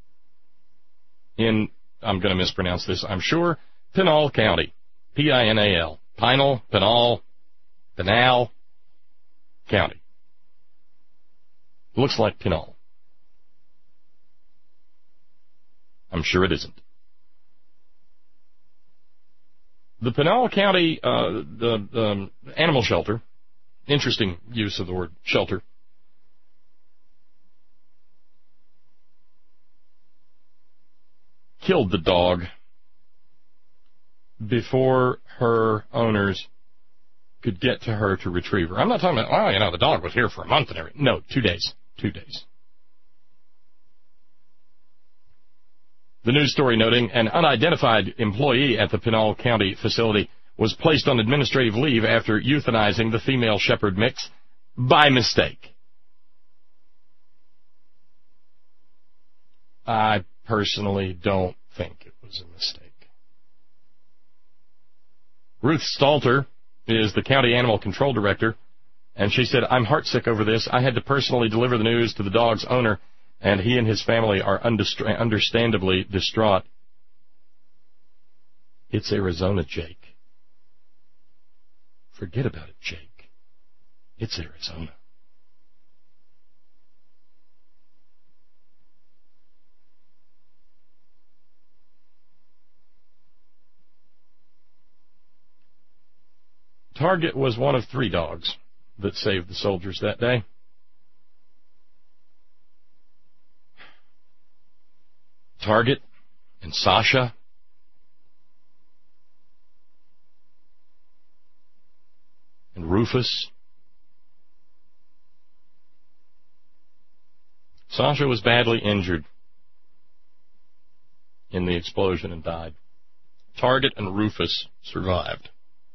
in, I'm going to mispronounce this, I'm sure, Pinal County, P I N A L, Pinal, Pinal, Pinal County. Looks like Pinal. I'm sure it isn't. The Pinal County uh, the um, animal shelter, interesting use of the word shelter, killed the dog before her owners could get to her to retrieve her. I'm not talking about, oh, you know, the dog was here for a month and everything. No, two days. Two days. The news story noting an unidentified employee at the Pinal County facility was placed on administrative leave after euthanizing the female shepherd mix by mistake. I personally don't think it was a mistake. Ruth Stalter is the county animal control director, And she said, I'm heartsick over this. I had to personally deliver the news to the dog's owner, and he and his family are undistra- understandably distraught. It's Arizona, Jake. Forget about it, Jake. It's Arizona. Target was one of three dogs that saved the soldiers that day. Target and Sasha and Rufus. Sasha was badly injured in the explosion and died. Target and Rufus survived.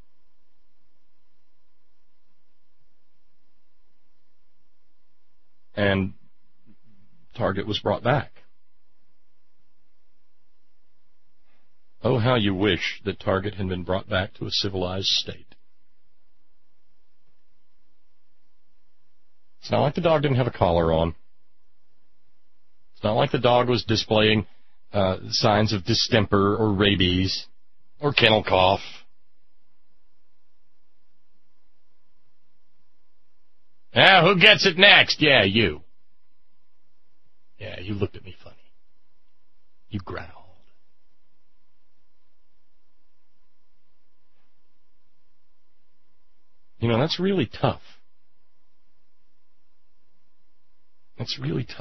And Target was brought back. Oh, how you wish that Target had been brought back to a civilized state. It's not like the dog didn't have a collar on. It's not like the dog was displaying uh, signs of distemper or rabies or kennel cough. Ah, who gets it next? Yeah, you. Yeah, you looked at me funny. You growled. You know, that's really tough. That's really tough.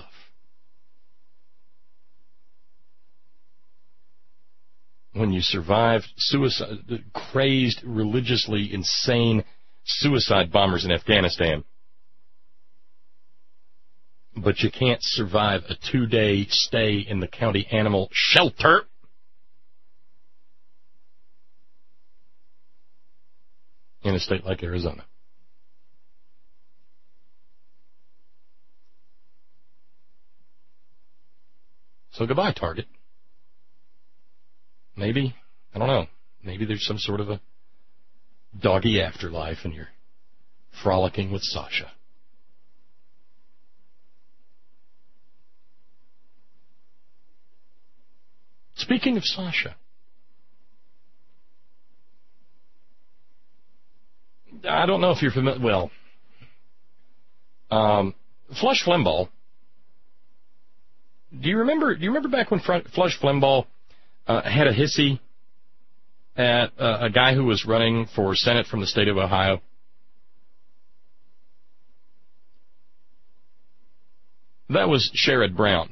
When you survive suicide, crazed, religiously insane suicide bombers in Afghanistan, but you can't survive a two-day stay in the county animal shelter. In a state like Arizona. So goodbye, Target. Maybe, I don't know, maybe there's some sort of a doggy afterlife and you're frolicking with Sasha. Speaking of Sasha, I don't know if you're familiar. Well, um, Flush Flimbaugh. Do you remember? Do you remember back when Flush Flimbaugh uh, had a hissy at uh, a guy who was running for Senate from the state of Ohio? That was Sherrod Brown.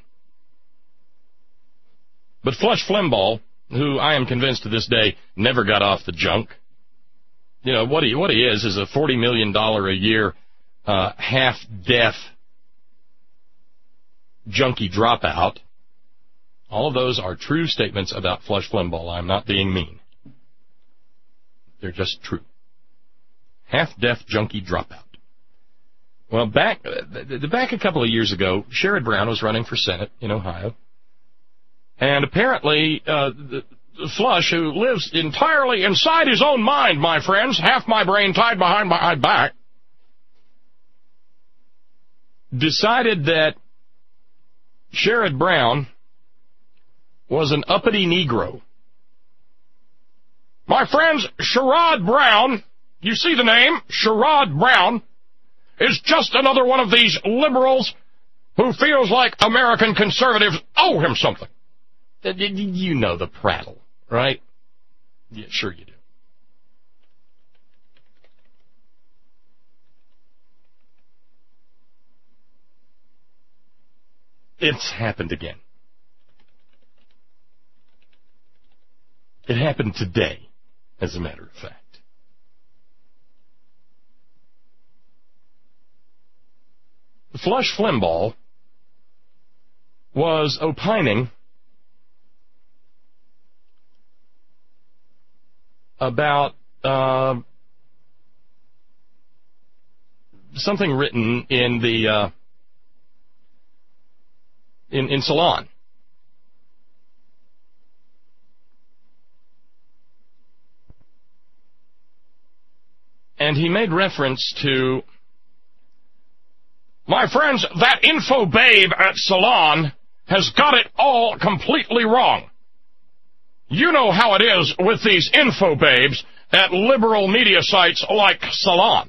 But Flush Flimbaugh, who I am convinced to this day never got off the junk. You know, what he, what he is is a forty million dollars a year uh, half-deaf junkie dropout. All of those are true statements about Flush Flimbaugh. I'm not being mean. They're just true. Half-deaf junkie dropout. Well, back, back a couple of years ago, Sherrod Brown was running for Senate in Ohio. And apparently, uh, the, the Flush, who lives entirely inside his own mind, my friends, half my brain tied behind my back, decided that Sherrod Brown was an uppity Negro. My friends, Sherrod Brown, you see the name, Sherrod Brown, is just another one of these liberals who feels like American conservatives owe him something. You know the prattle, right? Yeah, sure you do. It's happened again. It happened today, as a matter of fact. Flush Flimbaugh was opining about uh, something written in the uh, in in Salon. And he made reference to My friends, that info babe at Salon has got it all completely wrong. You know how it is with these info babes at liberal media sites like Salon.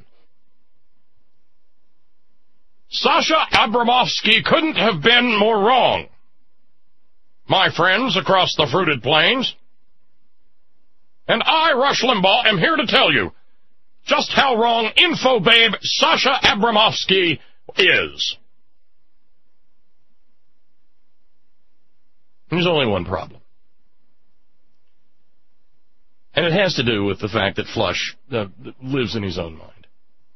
Sasha Abramovsky couldn't have been more wrong. My friends across the fruited plains. And I, Rush Limbaugh, am here to tell you just how wrong info babe Sasha Abramovsky is. There's only one problem. And it has to do with the fact that Flush uh, lives in his own mind.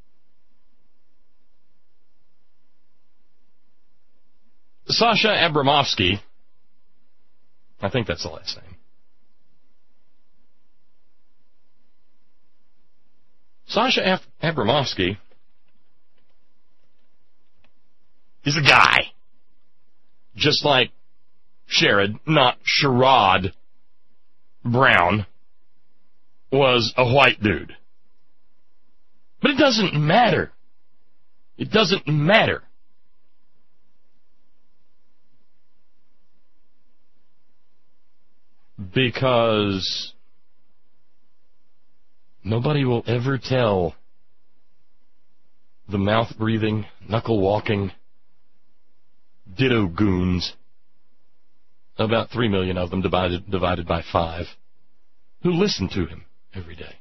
Sasha Abramovsky, I think that's the last name. Sasha Ab- Abramovsky is a guy. Just like Sherrod, not Sherrod Brown, was a white dude. But it doesn't matter. It doesn't matter. Because nobody will ever tell the mouth-breathing, knuckle-walking ditto goons, about three million of them divided, divided by five, who listen to him every day.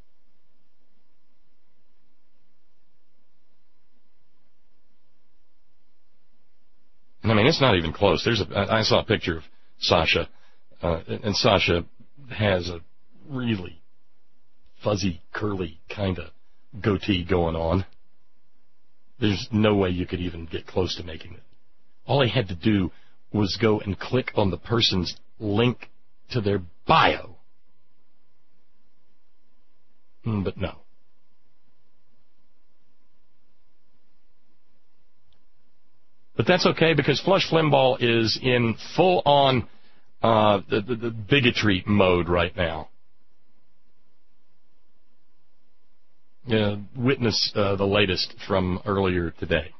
And I mean, it's not even close. There's a, I saw a picture of Sasha, uh, and Sasha has a really fuzzy, curly kind of goatee going on. There's no way you could even get close to making it. All he had to do was go and click on the person's link to their bio. But no. But that's okay, because Flush Limbaugh is in full-on uh, the, the, the bigotry mode right now. Uh, witness uh, the latest from earlier today.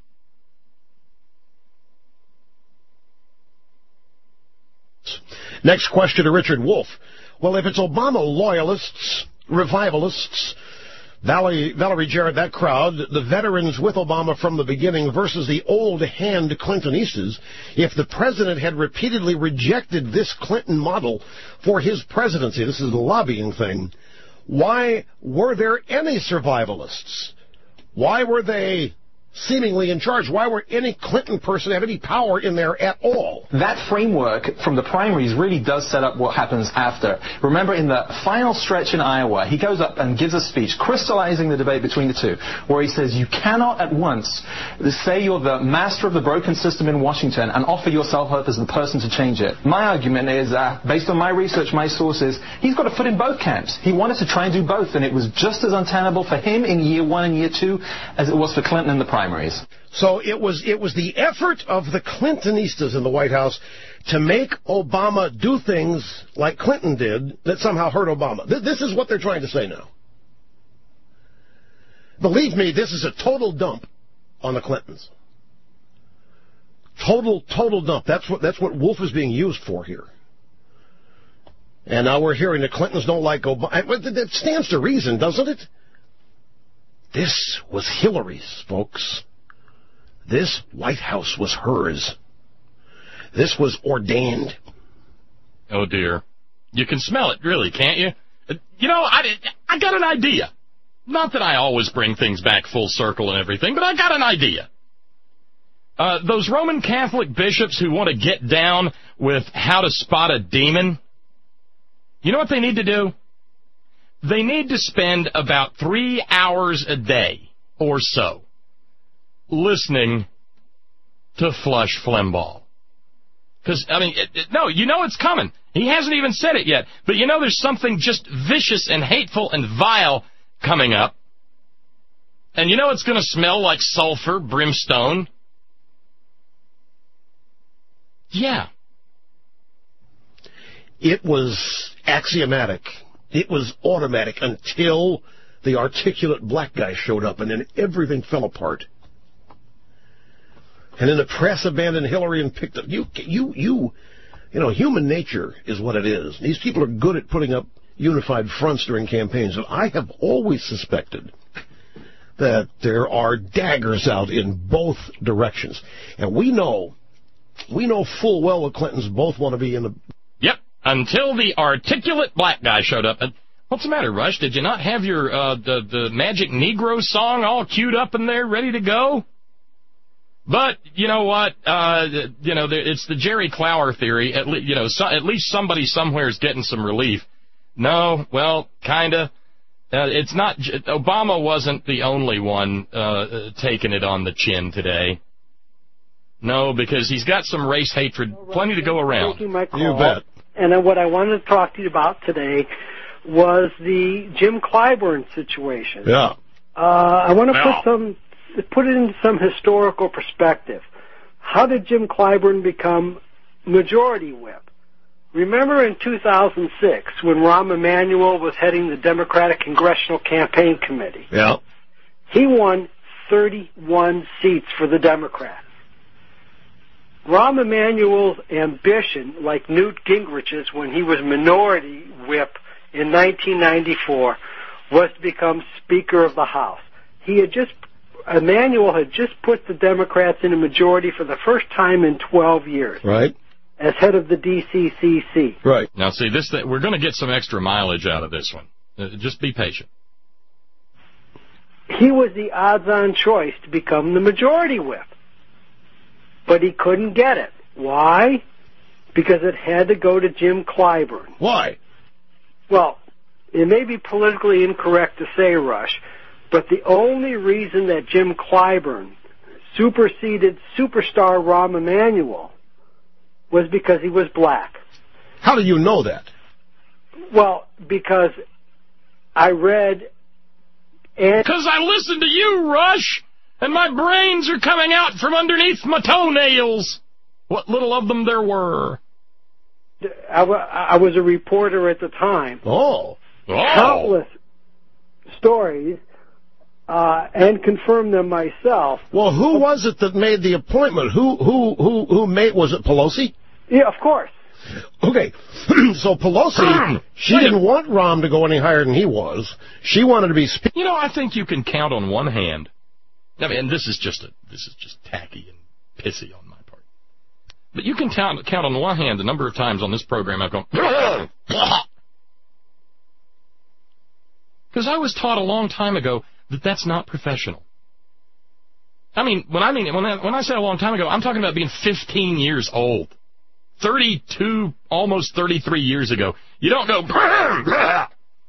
Next question to Richard Wolff. Well, if it's Obama loyalists, revivalists, Valerie, Valerie Jarrett, that crowd, the veterans with Obama from the beginning versus the old-hand Clintonistas, if the president had repeatedly rejected this Clinton model for his presidency, this is the lobbying thing, why were there any survivalists? Why were they seemingly in charge? Why were any Clinton person have any power in there at all? That framework from the primaries really does set up what happens after. Remember, in the final stretch in Iowa, he goes up and gives a speech crystallizing the debate between the two, where he says you cannot at once say you're the master of the broken system in Washington and offer yourself up as the person to change it. My argument is, uh, based on my research, my sources, he's got a foot in both camps. He wanted to try and do both, and it was just as untenable for him in year one and year two as it was for Clinton in the primaries. So it was it was the effort of the Clintonistas in the White House to make Obama do things like Clinton did that somehow hurt Obama. Th- this is what they're trying to say now. Believe me, this is a total dump on the Clintons. Total, total dump. That's what that's what Wolff is being used for here. And now we're hearing the Clintons don't like Obama. That stands to reason, doesn't it? This was Hillary's, folks. This White House was hers. This was ordained. Oh, dear. You can smell it, really, can't you? You know, I, I got an idea. Not that I always bring things back full circle and everything, but I got an idea. Uh, those Roman Catholic bishops who want to get down with how to spot a demon, you know what they need to do? They need to spend about three hours a day or so listening to Flush Limbaugh. Because, I mean, it, it, no, you know it's coming. He hasn't even said it yet. But you know there's something just vicious and hateful and vile coming up. And you know it's going to smell like sulfur, brimstone. Yeah. It was axiomatic. It was automatic until the articulate black guy showed up, and then everything fell apart. And then the press abandoned Hillary and picked up. You, you, you, you know, human nature is what it is. These people are good at putting up unified fronts during campaigns, and I have always suspected that there are daggers out in both directions. And we know, we know full well the Clintons both want to be in the... Yep, until the articulate black guy showed up. And what's the matter, Rush? Did you not have your uh, the, the Magic Negro song all queued up in there, ready to go? But, you know what, uh, you know, it's the Jerry Clower theory. At, le- you know, so, at least somebody somewhere is getting some relief. No, well, kind of. Uh, it's not, Obama wasn't the only one uh, taking it on the chin today. No, because he's got some race hatred, plenty to go around. My call. You bet. And then what I wanted to talk to you about today was the Jim Clyburn situation. Yeah. Uh, I want to No. put some, put it into some historical perspective. How did Jim Clyburn become majority whip? Remember in two thousand six when Rahm Emanuel was heading the Democratic Congressional Campaign Committee? Yeah. He won thirty-one seats for the Democrats. Rahm Emanuel's ambition, like Newt Gingrich's when he was minority whip in nineteen ninety-four, was to become Speaker of the House. He had just, Emanuel had just put the Democrats in a majority for the first time in twelve years. Right. As head of the D C C C. Right. Now, see, this th- we're going to get some extra mileage out of this one. Uh, just be patient. He was the odds-on choice to become the majority whip. But he couldn't get it. Why? Because it had to go to Jim Clyburn. Why? Well, it may be politically incorrect to say, Rush, but the only reason that Jim Clyburn superseded superstar Rahm Emanuel was because he was black. How do you know that? Well, because I read... Because I listened to you, Rush, and my brains are coming out from underneath my toenails. What little of them there were. I, w- I was a reporter at the time. Oh. Oh. Countless stories, uh, and confirmed them myself. Well, who was it that made the appointment? Who who who who made? Was it Pelosi? Yeah, of course. Okay, so Pelosi, she Wait a- didn't want Rahm to go any higher than he was. She wanted to be Speaker. You know, I think you can count on one hand. I mean, and this is just a, this is just tacky and pissy on my part. But you can count count on one hand the number of times on this program I've gone, because I was taught a long time ago that that's not professional. I mean, when I mean when I, when I say a long time ago, I'm talking about being fifteen years old. thirty-two, almost thirty-three years ago. You don't go, I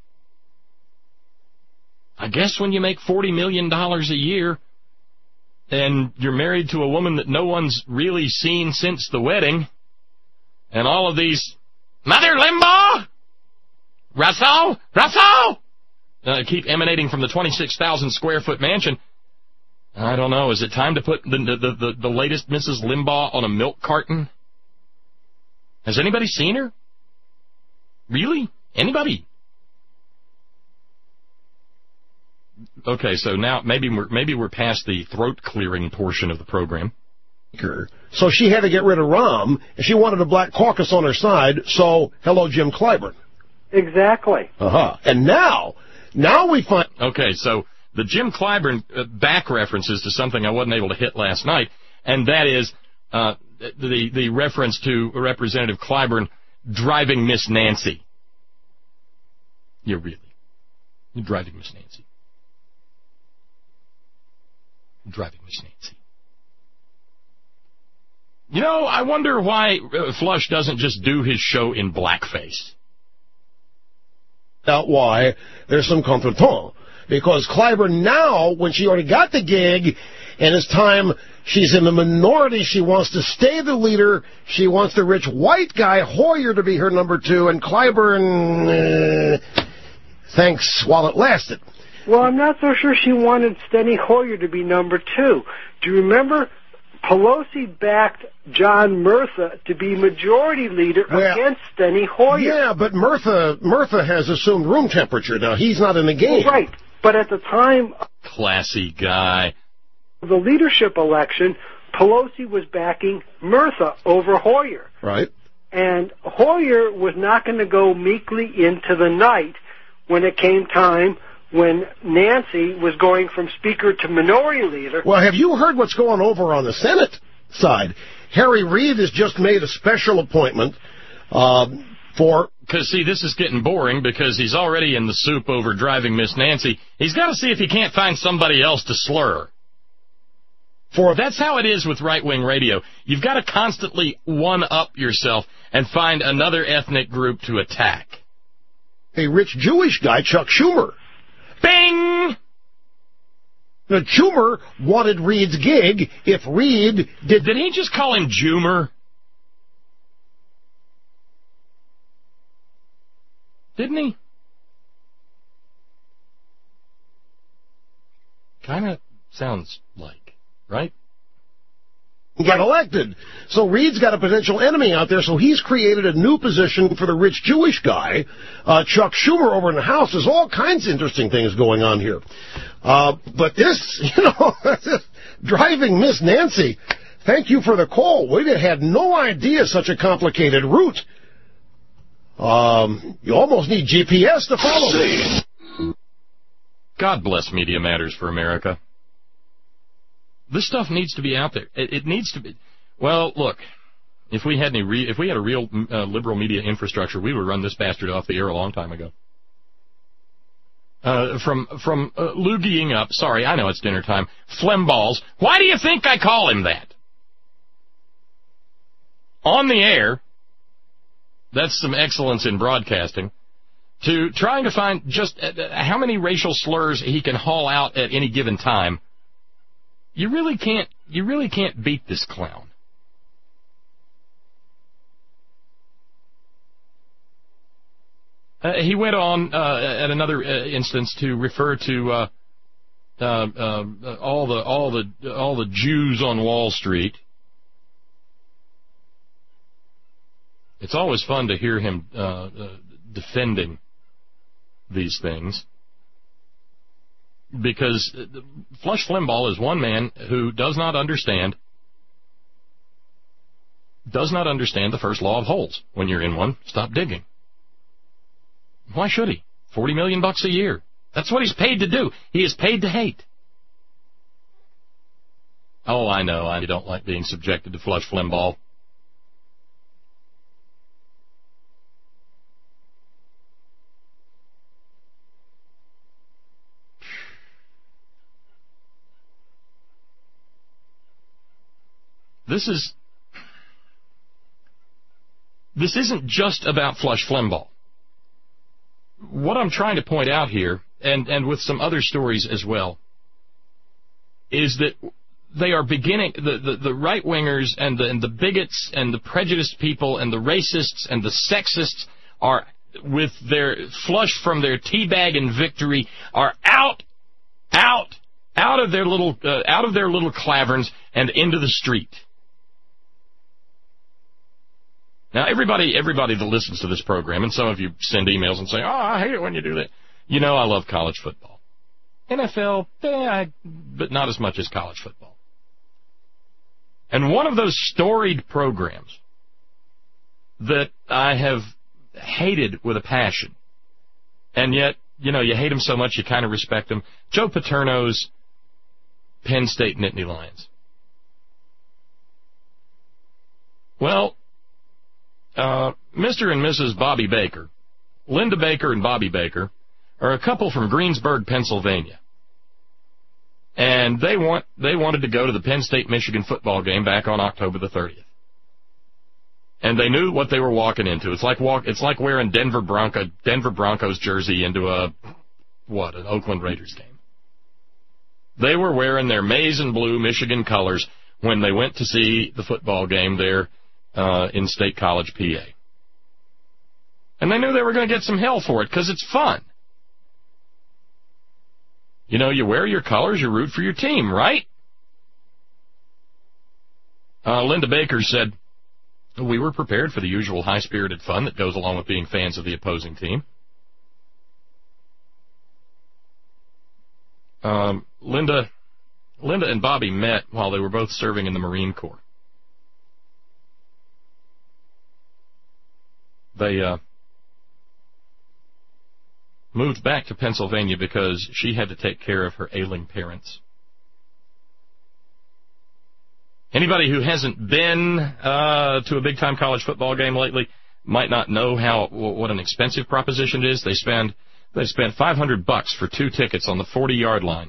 guess when you make forty million dollars a year and you're married to a woman that no one's really seen since the wedding, and all of these, Mother Limbaugh, Russell, Russell, uh, keep emanating from the twenty-six thousand square foot mansion. I don't know, is it time to put the, the, the, the latest Missus Limbaugh on a milk carton? Has anybody seen her? Really? Anybody? Okay, so now maybe we're maybe we're past the throat clearing portion of the program. So she had to get rid of Rahm, and she wanted a black caucus on her side, so hello, Jim Clyburn. Exactly. Uh-huh. And now, now we find... Okay, so the Jim Clyburn uh, back references to something I wasn't able to hit last night, and that is uh, the, the reference to Representative Clyburn driving Miss Nancy. Yeah, really. You're driving Miss Nancy. Driving Miss Nancy. You know, I wonder why uh, Flush doesn't just do his show in blackface. Out why there's some contretemps. Because Clyburn now, when she already got the gig, and it's time she's in the minority, she wants to stay the leader, she wants the rich white guy, Hoyer, to be her number two, and Clyburn, uh, thanks while it lasted. Well, I'm not so sure she wanted Steny Hoyer to be number two. Do you remember Pelosi backed John Murtha to be majority leader well, against Steny Hoyer? Yeah, but Murtha, Murtha has assumed room temperature now. He's not in the game. Well, right, but at the time Classy guy. of the leadership election, Pelosi was backing Murtha over Hoyer. Right. And Hoyer was not going to go meekly into the night when it came time when Nancy was going from Speaker to Minority Leader. Well, have you heard what's going over on the Senate side? Harry Reid has just made a special appointment uh, for... Because, see, this is getting boring because he's already in the soup over driving Miss Nancy. He's got to see if he can't find somebody else to slur. For That's how it is with right-wing radio. You've got to constantly one-up yourself and find another ethnic group to attack. A rich Jewish guy, Chuck Schumer. Bing! Now, Schumer wanted Reid's gig if Reid did... Did he just call him Jumer? Didn't he? Kind of sounds like, right? Get elected. So Reid's got a potential enemy out there, so he's created a new position for the rich Jewish guy. Uh, Chuck Schumer over in the House. There's all kinds of interesting things going on here. Uh, but this, you know, driving Miss Nancy, thank you for the call. We had no idea such a complicated route. Um, you almost need G P S to follow this. God bless Media Matters for America. This stuff needs to be out there. It, it needs to be. Well, look, if we had any, re, if we had a real uh, liberal media infrastructure, we would run this bastard off the air a long time ago. Uh, from from uh, loogying up. Sorry, I know it's dinner time. Flemballs. Why do you think I call him that? On the air. That's some excellence in broadcasting. To trying to find just uh, how many racial slurs he can haul out at any given time. You really can't. You really can't beat this clown. Uh, he went on uh, at another uh, instance to refer to uh, uh, uh, all the all the all the Jews on Wall Street. It's always fun to hear him uh, uh, defending these things. Because Flush Flimbaugh is one man who does not understand, does not understand the first law of holes. When you're in one, stop digging. Why should he? Forty million bucks a year. That's what he's paid to do. He is paid to hate. Oh, I know. I don't like being subjected to Flush Flimbaugh. This is, this isn't just about Flush Flimbaugh. What I'm trying to point out here, and, and with some other stories as well, is that they are beginning, the, the, the right-wingers and the, and the bigots and the prejudiced people and the racists and the sexists are, with their flush from their teabag and victory, are out, out, out of their little, uh, out of their little claverns and into the street. Now, everybody everybody that listens to this program, and some of you send emails and say, oh, I hate it when you do that. You know I love college football. N F L, eh, I, but not as much as college football. And one of those storied programs that I have hated with a passion, and yet, you know, you hate them so much you kind of respect them, Joe Paterno's Penn State Nittany Lions. Well, Uh, Mister and Missus Bobby Baker, Linda Baker and Bobby Baker, are a couple from Greensburg, Pennsylvania. And they want they wanted to go to the Penn State-Michigan football game back on October the thirtieth. And they knew what they were walking into. It's like walk it's like wearing Denver Bronco Denver Broncos jersey into a what, an Oakland Raiders game. They were wearing their maize and blue Michigan colors when they went to see the football game there Uh, in State College, P A. And they knew they were going to get some hell for it because it's fun. You know, you wear your colors, you root for your team, right? Uh, Linda Baker said, we were prepared for the usual high-spirited fun that goes along with being fans of the opposing team. Um, Linda, Linda and Bobby met while they were both serving in the Marine Corps. They uh, moved back to Pennsylvania because she had to take care of her ailing parents. Anybody who hasn't been uh, to a big-time college football game lately might not know how what an expensive proposition it is. They spend they spend five hundred bucks for two tickets on the forty-yard line.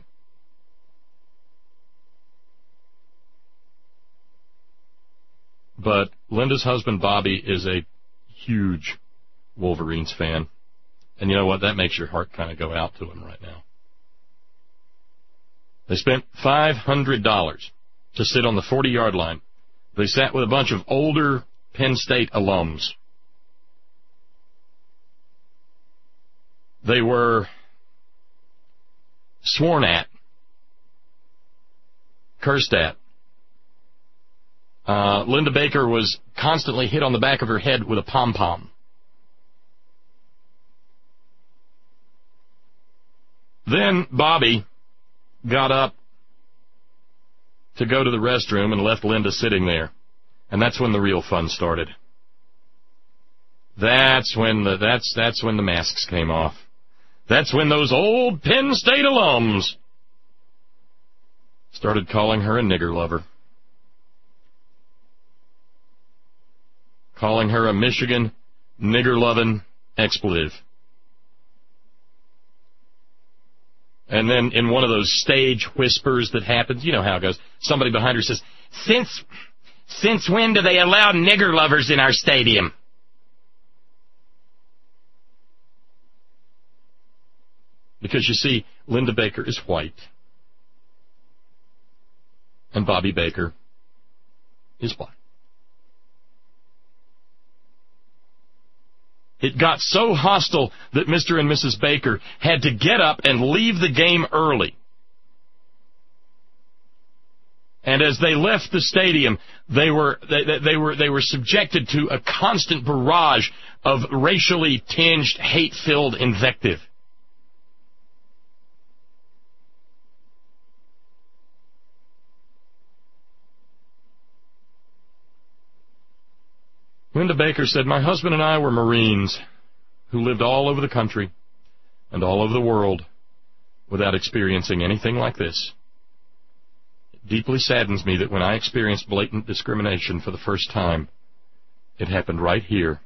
But Linda's husband, Bobby, is a huge Wolverines fan. And you know what? That makes your heart kind of go out to him right now. They spent five hundred dollars to sit on the forty-yard line. They sat with a bunch of older Penn State alums. They were sworn at, cursed at. Uh, Linda Baker was constantly hit on the back of her head with a pom-pom. Then Bobby got up to go to the restroom and left Linda sitting there. And that's when the real fun started. That's when the that's that's when the masks came off. That's when those old Penn State alums started calling her a nigger lover. Calling her a Michigan nigger-loving expletive. And then in one of those stage whispers that happens, you know how it goes, somebody behind her says, Since since when do they allow nigger lovers in our stadium? Because, you see, Linda Baker is white. And Bobby Baker is black. It got so hostile that Mister and Missus Baker had to get up and leave the game early. And as they left the stadium, they were they, they were they were subjected to a constant barrage of racially tinged, hate-filled invective. Linda Baker said, My husband and I were Marines who lived all over the country and all over the world without experiencing anything like this. It deeply saddens me that when I experienced blatant discrimination for the first time, it happened right here.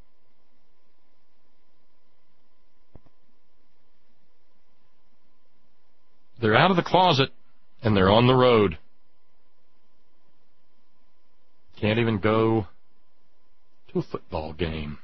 They're out of the closet and they're on the road. Can't even go to a football game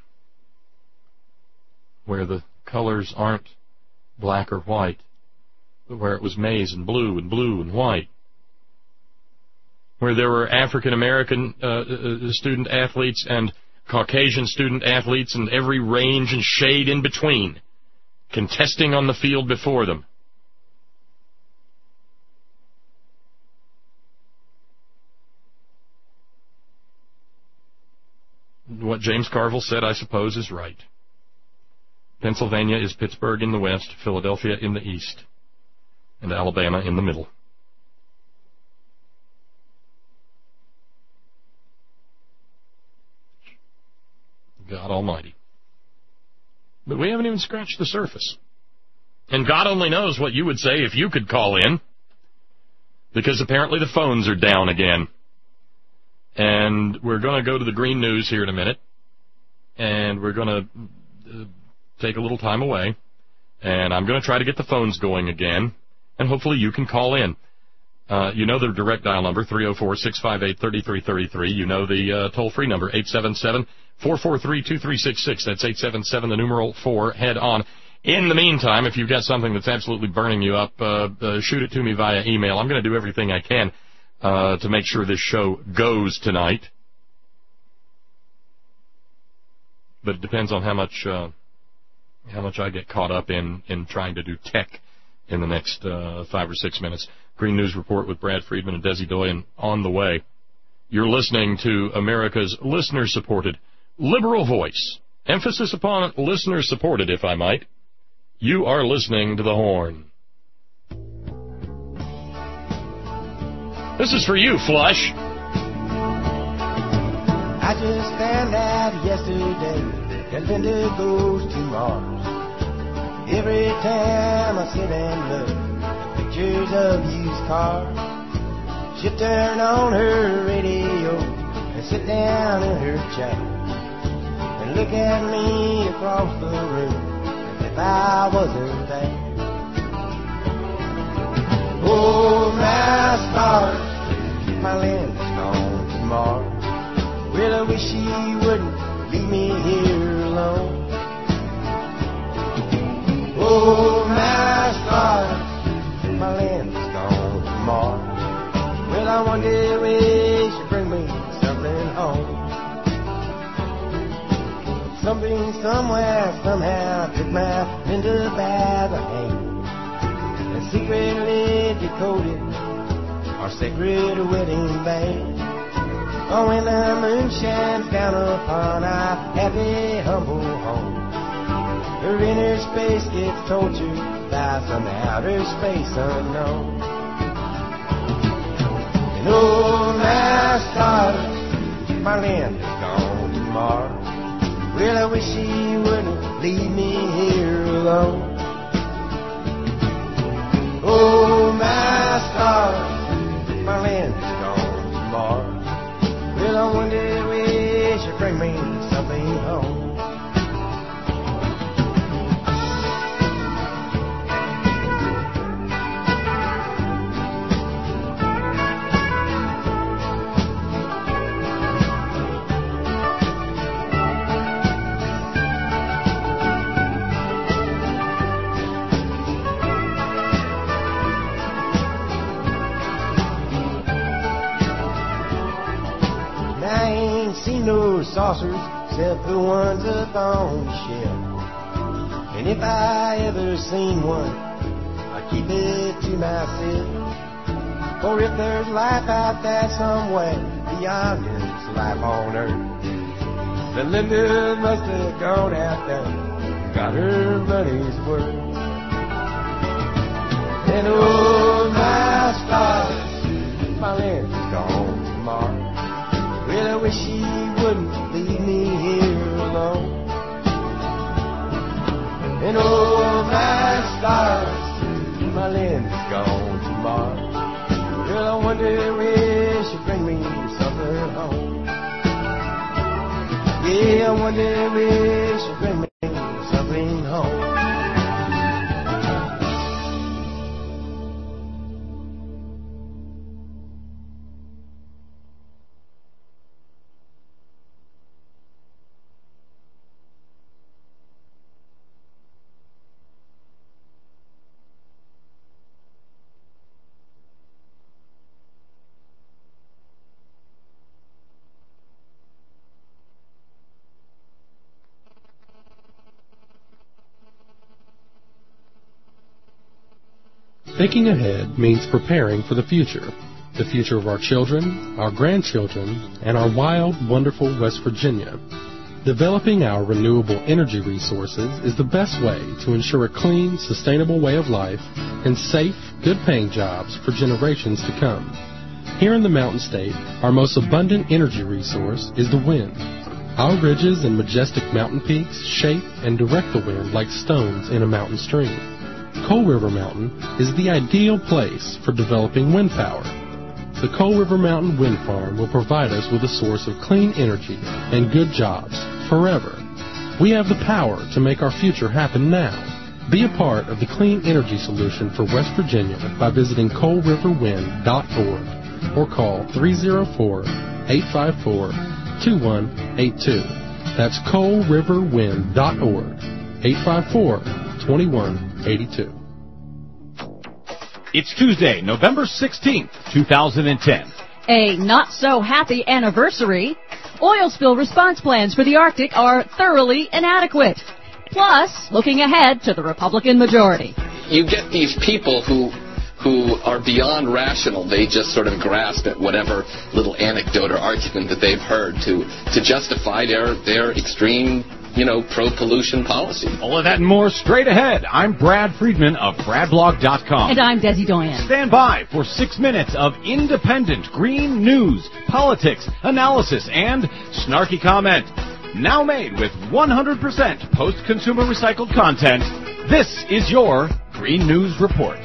where the colors aren't black or white, but where it was maize and blue and blue and white, where there were African-American uh, uh, student athletes and Caucasian student athletes and every range and shade in between contesting on the field before them. What James Carville said, I suppose, is right. Pennsylvania is Pittsburgh in the west, Philadelphia in the east, and Alabama in the middle. God Almighty. But we haven't even scratched the surface. And God only knows what you would say if you could call in, because apparently the phones are down again. And we're going to go to the green news here in a minute, and we're going to uh, take a little time away, and I'm going to try to get the phones going again, and hopefully you can call in. Uh, you know the direct dial number, three oh four, six five eight, three three three three. You know the uh, toll-free number, eight seven seven, four four three, two three six six. That's eight seven seven, the numeral four, head on. In the meantime, if you've got something that's absolutely burning you up, uh, uh, shoot it to me via email. I'm going to do everything I can Uh, to make sure this show goes tonight. But it depends on how much uh, how much I get caught up in, in trying to do tech in the next uh, five or six minutes. Green News Report with Brad Friedman and Desi Doyen on the way. You're listening to America's listener-supported liberal voice. Emphasis upon listener-supported, if I might. You are listening to The Horn. This is for you, Flush. I just found out yesterday that Linda goes to Mars. Every time I sit and look at pictures of used cars, she'll turn on her radio and sit down in her chair and look at me across the room as if I wasn't there. Oh, my stars, my Linda's gone to Mars. Well, I wish she wouldn't leave me here alone. Oh, my stars, my Linda's gone to Mars. Well, I wonder if she'll bring me something home. Something, somewhere, somehow took my Linda by the hand and secretly decoded our sacred wedding band. Oh, when the moon shines down upon our happy, humble home, her inner space gets tortured by some outer space unknown. And oh, my stars, my Linda's gone to Mars. Well, I wish she wouldn't leave me here alone. Oh, my stars, my Linda's gone to Mars. Well, I wonder if she'll bring me something home. Seen no saucers except the ones up on the shelf. And if I ever seen one, I'd keep it to myself. For if there's life out there somewhere beyond this life on earth, then Linda must have gone out there and got her money's worth. And oh, my stars, my Linda's gone to Mars. Well, I wish she wouldn't leave me here alone. And oh, my stars, my Linda's gone to Mars. Well, I wonder if she'll bring me something home. Yeah, I wonder if she'll bring me something home. Thinking ahead means preparing for the future. The future of our children, our grandchildren, and our wild, wonderful West Virginia. Developing our renewable energy resources is the best way to ensure a clean, sustainable way of life and safe, good-paying jobs for generations to come. Here in the Mountain State, our most abundant energy resource is the wind. Our ridges and majestic mountain peaks shape and direct the wind like stones in a mountain stream. Coal River Mountain is the ideal place for developing wind power. The Coal River Mountain Wind Farm will provide us with a source of clean energy and good jobs forever. We have the power to make our future happen now. Be a part of the clean energy solution for West Virginia by visiting coal river wind dot org or call three oh four, eight five four, two one eight two. That's coal river wind dot org, eight five four, two one eight two. It's Tuesday, November sixteenth, two thousand ten. A not-so-happy anniversary. Oil spill response plans for the Arctic are thoroughly inadequate. Plus, looking ahead to the Republican majority. You get these people who who are beyond rational. They just sort of grasp at whatever little anecdote or argument that they've heard to, to justify their, their extreme you know, pro-pollution policy. All of that and more straight ahead. I'm Brad Friedman of brad blog dot com. And I'm Desi Doyen. Stand by for six minutes of independent green news, politics, analysis, and snarky comment. Now made with one hundred percent post-consumer recycled content, this is your Green News Report.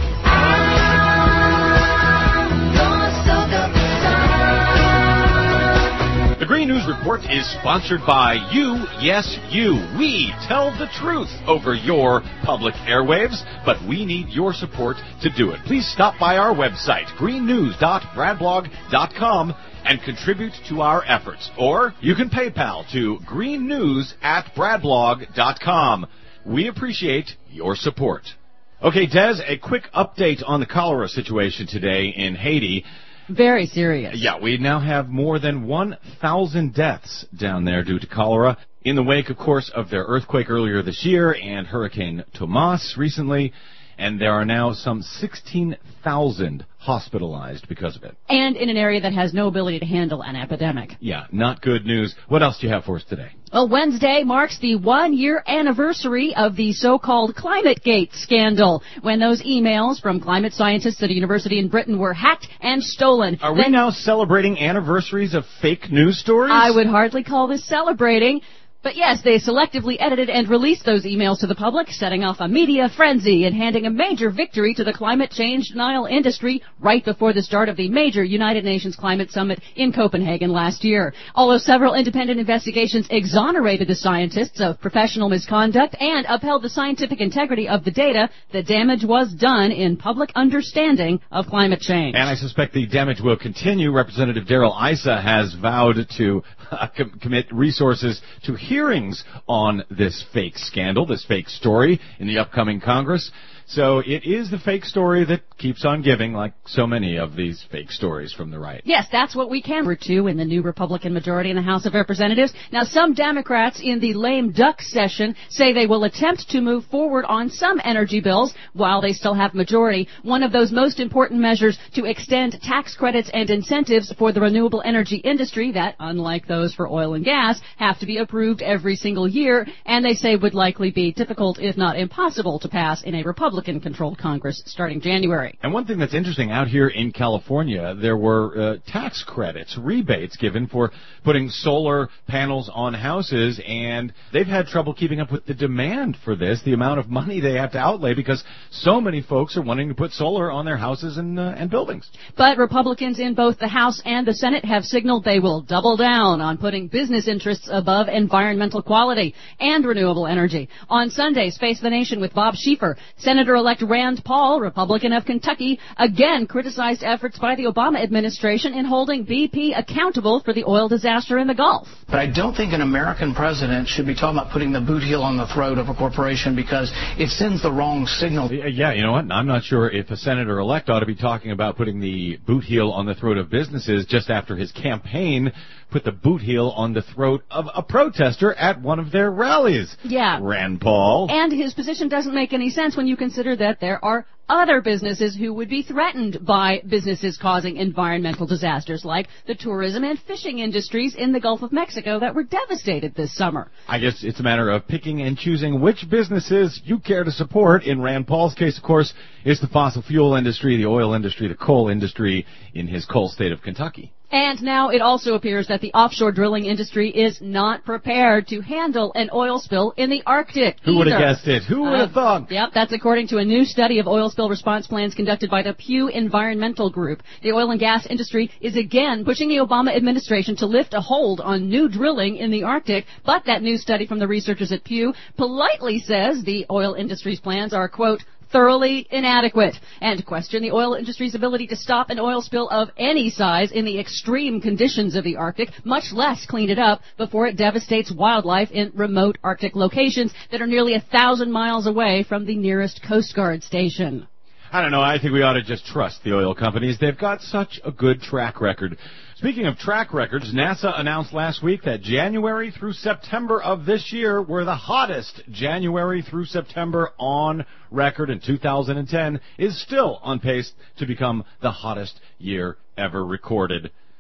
The Green News Report is sponsored by you, yes, you. We tell the truth over your public airwaves, but we need your support to do it. Please stop by our website, green news dot brad blog dot com, and contribute to our efforts. Or you can PayPal to greennews at brad blog dot com. We appreciate your support. Okay, Des, a quick update on the cholera situation today in Haiti. Very serious. Yeah, we now have more than one thousand deaths down there due to cholera in the wake, of course, of their earthquake earlier this year and Hurricane Tomas recently. And there are now some sixteen thousand hospitalized because of it. And in an area that has no ability to handle an epidemic. Yeah, not good news. What else do you have for us today? Well, Wednesday marks the one-year anniversary of the so-called ClimateGate scandal, when those emails from climate scientists at a university in Britain were hacked and stolen. Are we then, now celebrating anniversaries of fake news stories? I would hardly call this celebrating. But yes, they selectively edited and released those emails to the public, setting off a media frenzy and handing a major victory to the climate change denial industry right before the start of the major United Nations Climate Summit in Copenhagen last year. Although several independent investigations exonerated the scientists of professional misconduct and upheld the scientific integrity of the data, the damage was done in public understanding of climate change. And I suspect the damage will continue. Representative Darrell Issa has vowed to uh, com- commit resources to hearings on this fake scandal, this fake story in the upcoming Congress. So it is the fake story that keeps on giving, like so many of these fake stories from the right. Yes, that's what we can to in the new Republican majority in the House of Representatives. Now, some Democrats in the lame duck session say they will attempt to move forward on some energy bills while they still have majority. One of those most important measures to extend tax credits and incentives for the renewable energy industry that, unlike those for oil and gas, have to be approved every single year, and they say would likely be difficult, if not impossible, to pass in a Republican-controlled Congress starting January. And one thing that's interesting, out here in California, there were uh, tax credits, rebates given for putting solar panels on houses, and they've had trouble keeping up with the demand for this, the amount of money they have to outlay, because so many folks are wanting to put solar on their houses and, uh, and buildings. But Republicans in both the House and the Senate have signaled they will double down on putting business interests above environmental quality and renewable energy. On Sunday, Face the Nation with Bob Schieffer, Senator-elect Rand Paul, Republican of Kentucky, again criticized efforts by the Obama administration in holding B P accountable for the oil disaster in the Gulf. But I don't think an American president should be talking about putting the boot heel on the throat of a corporation, because it sends the wrong signal. Yeah, you know what? I'm not sure if a senator-elect ought to be talking about putting the boot heel on the throat of businesses just after his campaign put the boot heel on the throat of a protester at one of their rallies. Yeah. Rand Paul. And his position doesn't make any sense when you consider that there are other businesses who would be threatened by businesses causing environmental disasters, like the tourism and fishing industries in the Gulf of Mexico that were devastated this summer. I guess it's a matter of picking and choosing which businesses you care to support. In Rand Paul's case, of course, it's the fossil fuel industry, the oil industry, the coal industry in his coal state of Kentucky. And now it also appears that the offshore drilling industry is not prepared to handle an oil spill in the Arctic. Who would have guessed it? Who would have uh, thought? Yep, that's according to a new study of oil spill response plans conducted by the Pew Environmental Group. The oil and gas industry is again pushing the Obama administration to lift a hold on new drilling in the Arctic, but that new study from the researchers at Pew politely says the oil industry's plans are, quote, thoroughly inadequate, and question the oil industry's ability to stop an oil spill of any size in the extreme conditions of the Arctic, much less clean it up before it devastates wildlife in remote Arctic locations that are nearly a thousand miles away from the nearest Coast Guard station. I don't know. I think we ought to just trust the oil companies. They've got such a good track record. Speaking of track records, NASA announced last week that January through September of this year were the hottest January through September on record, and two thousand ten is still on pace to become the hottest year ever recorded.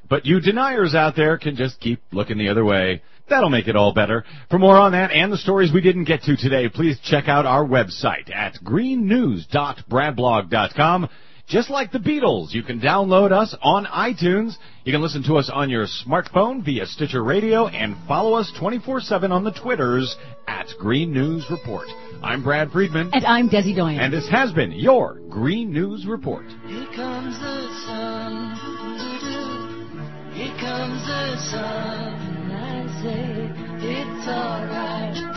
But you deniers out there can just keep looking the other way. That'll make it all better. For more on that and the stories we didn't get to today, please check out our website at green news dot bradblog dot com. Just like the Beatles, you can download us on iTunes. You can listen to us on your smartphone via Stitcher Radio and follow us twenty-four seven on the Twitters at Green News Report. I'm Brad Friedman. And I'm Desi Doyen. And this has been your Green News Report. Here comes the sun. Here comes the sun. I say it's alright.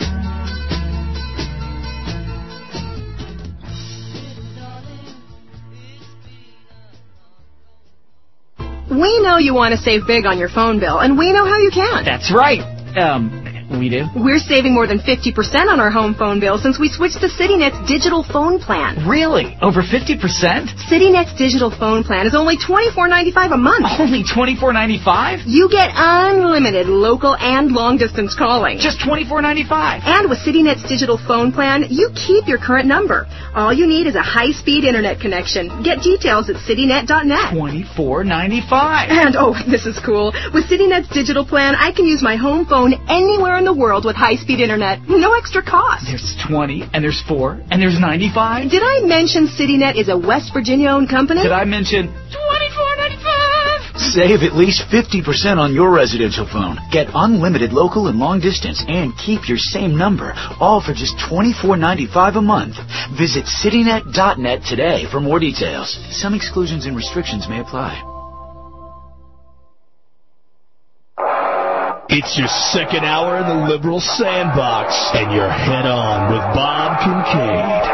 We know you want to save big on your phone bill, and we know how you can. That's right. Um, we do. We're saving more than fifty percent on our home phone bill since we switched to CityNet's digital phone plan. Really? Over fifty percent? CityNet's digital phone plan is only twenty-four ninety-five a month. Only twenty-four ninety-five? You get unlimited local and long-distance calling. Just twenty-four ninety-five. And with CityNet's digital phone plan, you keep your current number. All you need is a high-speed internet connection. Get details at citynet dot net. twenty-four ninety-five. And, oh, this is cool. With CityNet's digital plan, I can use my home phone anywhere in the world with high-speed internet. No extra cost. There's twenty, and there's four, and there's ninety-five. Did I mention CityNet is a West Virginia-owned company? Did I mention twenty-four ninety-five? Save at least fifty percent on your residential phone. Get unlimited local and long distance and keep your same number, all for just twenty-four ninety-five a month. Visit citynet dot net today for more details. Some exclusions and restrictions may apply. It's your second hour in the Liberal Sandbox, and you're head on with Bob Kincaid.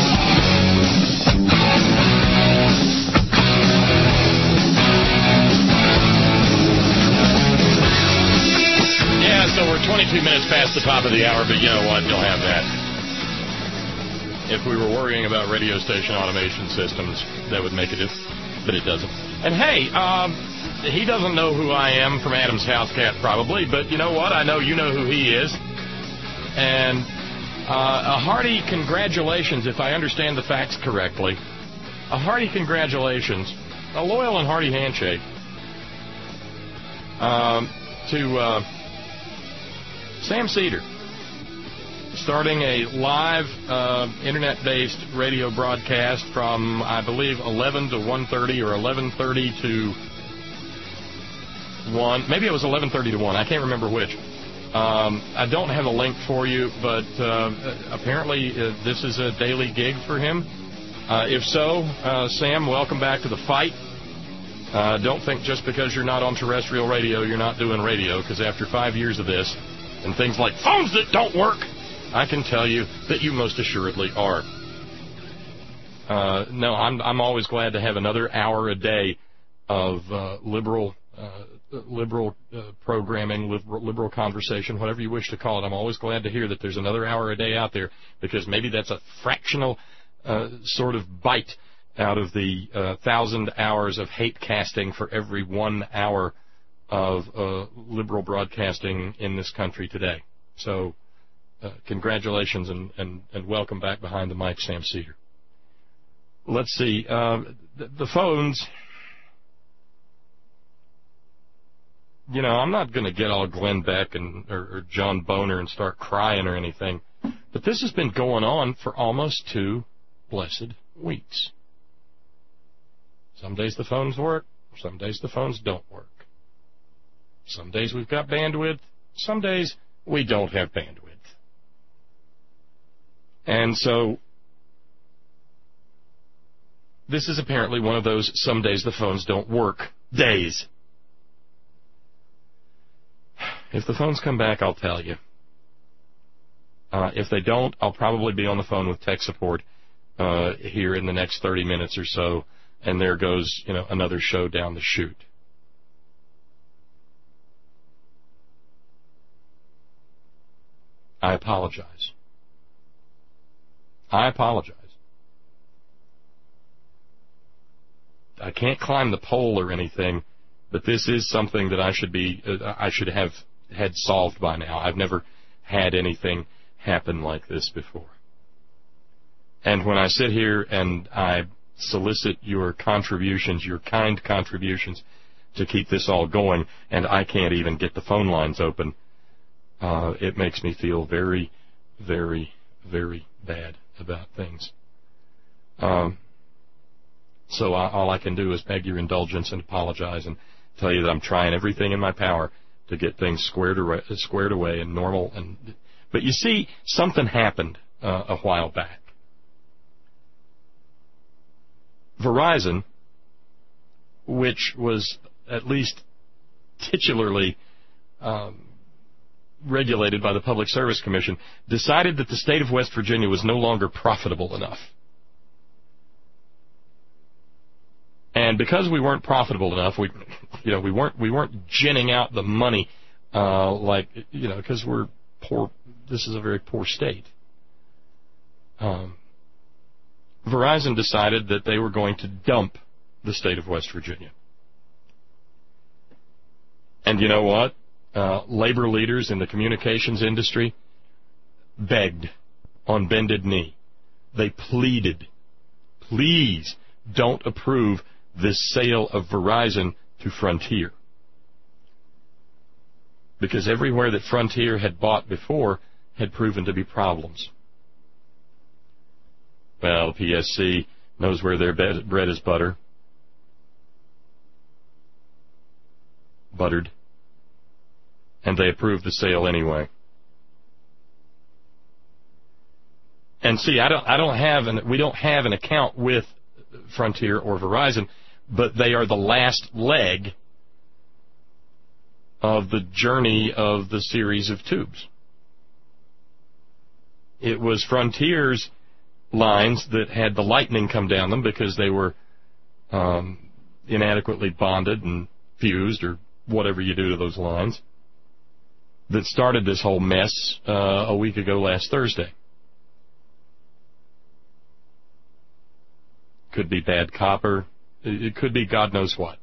Yeah, so we're twenty-two minutes past the top of the hour, but you know what? You'll have that. If we were worrying about radio station automation systems, that would make a difference, but it doesn't. And hey, um... he doesn't know who I am from Adam's House Cat, probably, but you know what? I know you know who he is. And uh, a hearty congratulations, if I understand the facts correctly, a hearty congratulations, a loyal and hearty handshake um, to uh, Sam Cedar, starting a live uh, internet-based radio broadcast from, I believe, eleven to one thirty or eleven thirty to one. Maybe it was eleven thirty to one. I can't remember which. Um, I don't have a link for you, but uh, apparently uh, this is a daily gig for him. Uh, if so, uh, Sam, welcome back to the fight. Uh, don't think just because you're not on terrestrial radio, you're not doing radio, because after five years of this and things like phones that don't work, I can tell you that you most assuredly are. Uh, no, I'm I'm always glad to have another hour a day of uh, liberal uh, liberal uh, programming, liberal, liberal conversation, whatever you wish to call it. I'm always glad to hear that there's another hour a day out there, because maybe that's a fractional uh, sort of bite out of the uh, thousand hours of hate casting for every one hour of uh, liberal broadcasting in this country today. So uh, congratulations and, and, and welcome back behind the mic, Sam Cedar. Let's see. Uh, the, the phones... You know, I'm not going to get all Glenn Beck and or, or John Boner and start crying or anything, but this has been going on for almost two blessed weeks. Some days the phones work, some days the phones don't work. Some days we've got bandwidth, some days we don't have bandwidth. And so this is apparently one of those some days the phones don't work days. If the phones come back, I'll tell you. Uh, if they don't, I'll probably be on the phone with tech support uh, here in the next thirty minutes or so, and there goes, you know, another show down the chute. I apologize. I apologize. I can't climb the pole or anything, but this is something that I should be, uh, I should have had solved by now. I've never had anything happen like this before. And when I sit here and I solicit your contributions, your kind contributions, to keep this all going, and I can't even get the phone lines open. Uh, it makes me feel very, very, very bad about things. Um, so I, all I can do is beg your indulgence and apologize and tell you that I'm trying everything in my power to get things squared away, squared away and normal. And but you see, something happened uh, a while back. Verizon, which was at least titularly um, regulated by the Public Service Commission, decided that the state of West Virginia was no longer profitable enough. And because we weren't profitable enough, we, you know, we weren't we weren't ginning out the money uh, like, you know, because we're poor. This is a very poor state. Um, Verizon decided that they were going to dump the state of West Virginia. And you know what? Uh, labor leaders in the communications industry begged on bended knee. They pleaded, please don't approve this sale of Verizon to Frontier. Because everywhere that Frontier had bought before had proven to be problems. Well, P S C knows where their bread is butter. Buttered. And they approved the sale anyway. And see, I don't, I don't have an, we don't have an account with Frontier or Verizon, but they are the last leg of the journey of the series of tubes. It was Frontier's lines that had the lightning come down them because they were um, inadequately bonded and fused or whatever you do to those lines that started this whole mess uh, a week ago last Thursday. Could be bad copper. It could be God knows what.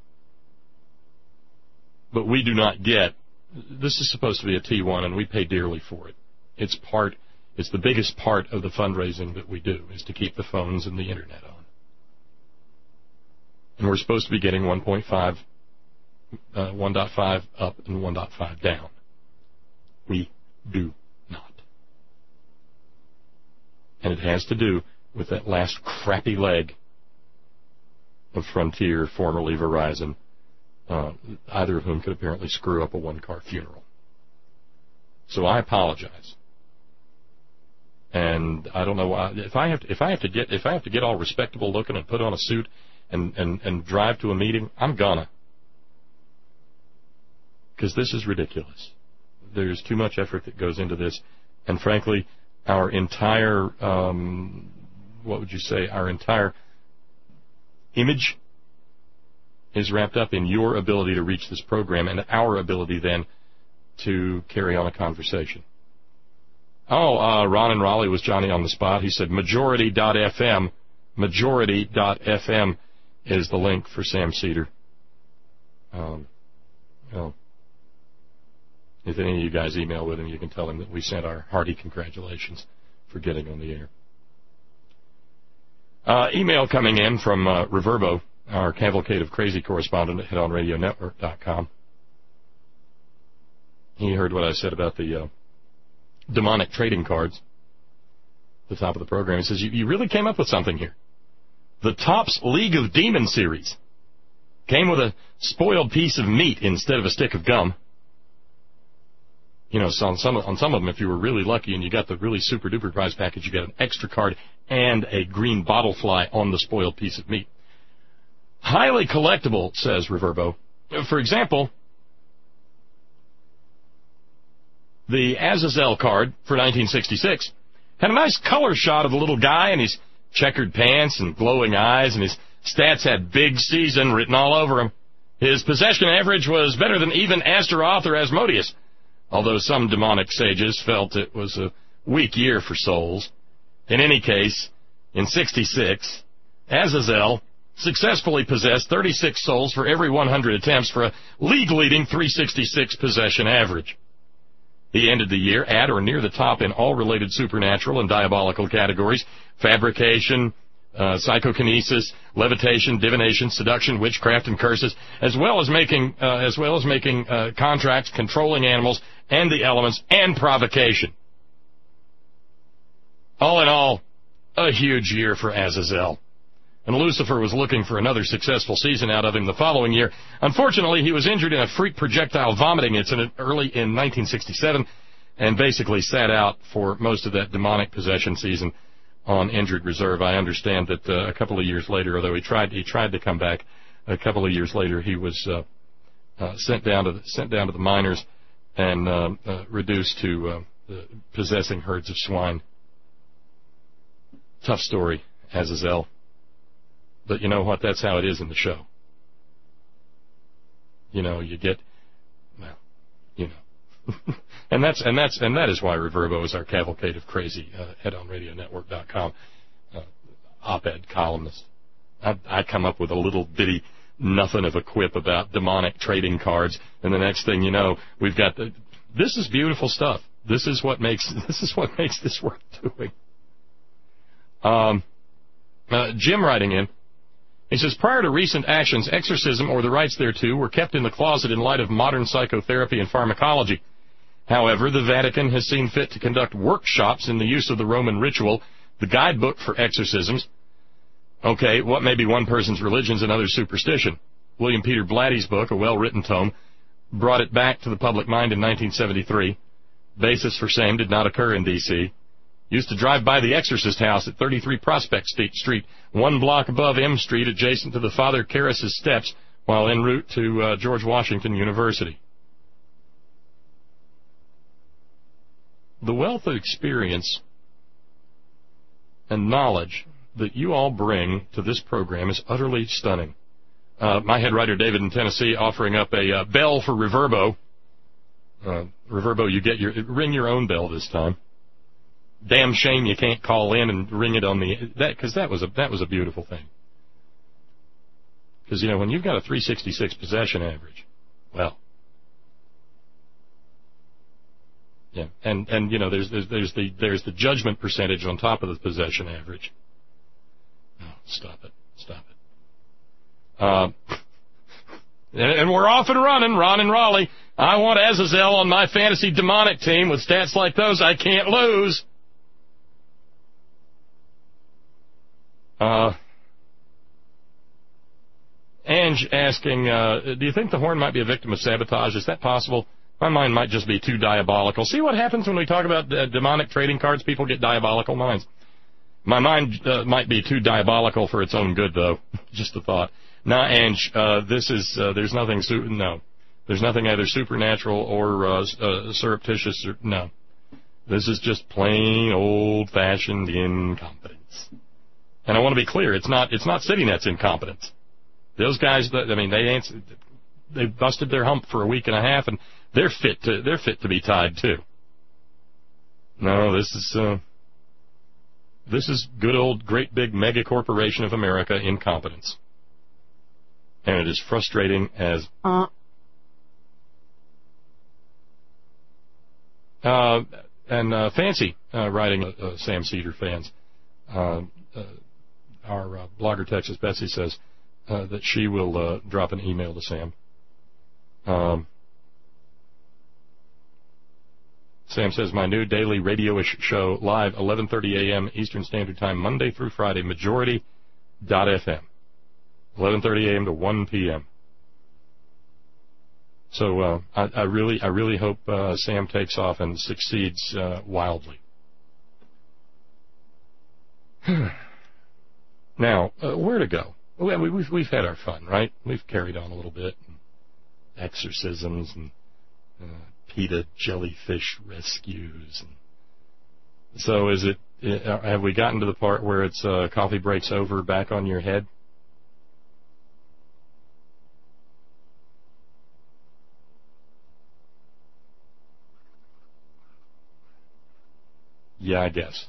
But we do not get, this is supposed to be a T one, and we pay dearly for it. It's part, it's the biggest part of the fundraising that we do, is to keep the phones and the Internet on. And we're supposed to be getting one point five, uh, one point five up and one point five down. We do not. And it has to do with that last crappy leg of Frontier, formerly Verizon, uh, either of whom could apparently screw up a one-car funeral. So I apologize. And I don't know why. If I have to, if I have to get if I have to get all respectable looking and put on a suit and and, and drive to a meeting, I'm gonna. Because this is ridiculous. There's too much effort that goes into this, and frankly, our entire um, what would you say? Our entire image is wrapped up in your ability to reach this program and our ability then to carry on a conversation. Oh, uh, Ron and Raleigh was Johnny on the spot. He said majority dot f m. majority dot f m is the link for Sam Cedar. Um, well, if any of you guys email with him, you can tell him that we sent our hearty congratulations for getting on the air. Uh, email coming in from uh, Reverbo, our Cavalcade of Crazy correspondent at head on radio network dot com. He heard what I said about the uh, demonic trading cards at the top of the program. He says, you, you really came up with something here. The Topps League of Demons series came with a spoiled piece of meat instead of a stick of gum. You know, so on some, on some of them, if you were really lucky and you got the really super-duper prize package, you got an extra card and a green bottle fly on the spoiled piece of meat. Highly collectible, says Reverbo. For example, the Azazel card for nineteen sixty-six had a nice color shot of the little guy in his checkered pants and glowing eyes, and his stats had Big Season written all over him. His possession average was better than even Astaroth or Asmodeus, although some demonic sages felt it was a weak year for souls. In any case, in sixty-six, Azazel successfully possessed thirty-six souls for every one hundred attempts for a league-leading three sixty-six possession average. He ended the year at or near the top in all related supernatural and diabolical categories: fabrication, uh, psychokinesis, levitation, divination, seduction, witchcraft, and curses, as well as making uh, as well as making uh, contracts, controlling animals and the elements, and provocation. All in all, a huge year for Azazel. And Lucifer was looking for another successful season out of him the following year. Unfortunately, he was injured in a freak projectile vomiting incident early in nineteen sixty-seven and basically sat out for most of that demonic possession season on injured reserve. I understand that uh, a couple of years later, although he tried he tried to come back, a couple of years later he was uh, uh, sent down to the, sent down to the minors and uh, uh, reduced to uh, uh, possessing herds of swine. Tough story, Azazel. But you know what? That's how it is in the show. You know, you get, well, you know, and that's and that's and that is why Reverbo is our cavalcade of crazy. Uh, head on radio network dot com uh, op-ed columnist. I, I come up with a little bitty nothing of a quip about demonic trading cards, and the next thing you know, we've got the, this is beautiful stuff. This is what makes this is what makes this worth doing. Um, uh, Jim writing in. He says, prior to recent actions, exorcism or the rites thereto were kept in the closet in light of modern psychotherapy and pharmacology. However, the Vatican has seen fit to conduct workshops in the use of the Roman ritual, the guidebook for exorcisms. Okay, what may be one person's religion's another superstition? William Peter Blatty's book, a well-written tome, brought it back to the public mind in nineteen seventy-three. Basis for same did not occur in D C Used to drive by the Exorcist house at thirty-three Prospect Street, one block above M Street, adjacent to the Father Karras' steps, while en route to uh, George Washington University. The wealth of experience and knowledge that you all bring to this program is utterly stunning. Uh, my head writer, David in Tennessee, offering up a uh, bell for Reverbo. Uh, Reverbo, you get your ring your own bell this time. Damn shame you can't call in and ring it on the that because that was a that was a beautiful thing. Because you know when you've got a three sixty-six possession average, well, yeah, and and you know there's there's there's the there's the judgment percentage on top of the possession average. Oh, stop it, stop it. Uh, and, and we're off and running, Ron and Raleigh. I want Azazel on my fantasy demonic team with stats like those. I can't lose. Uh, Ange asking, uh, do you think the Horn might be a victim of sabotage? Is that possible? My mind might just be too diabolical. See what happens when we talk about uh, demonic trading cards? People get diabolical minds. My mind uh, might be too diabolical for its own good, though. Just a thought. Nah, Ange, uh, this is, uh, there's nothing, su- no. There's nothing either supernatural or uh, uh, surreptitious. Or, no. This is just plain old-fashioned incompetence. And I want to be clear, it's not it's not CityNet's incompetence. Those guys, I mean, they ain't, they busted their hump for a week and a half, and they're fit to they're fit to be tied too. No, this is uh, this is good old great big mega corporation of America incompetence, and it is frustrating as. Uh. Uh, and uh, Fancy uh, writing uh, uh, Sam Cedar fans. Uh, uh, Our uh, blogger, Texas Betsy, says uh, that she will uh, drop an email to Sam. Um, Sam says, my new daily radio-ish show, live eleven thirty a.m. Eastern Standard Time, Monday through Friday, majority dot f m. eleven thirty a.m. to one p.m. So uh, I, I really I really hope uh, Sam takes off and succeeds uh, wildly. Now, uh, where to go? Well, we, we've, we've had our fun, right? We've carried on a little bit. And exorcisms and uh, PETA jellyfish rescues. And so is it, uh, have we gotten to the part where it's uh, coffee breaks over back on your head? Yeah, I guess.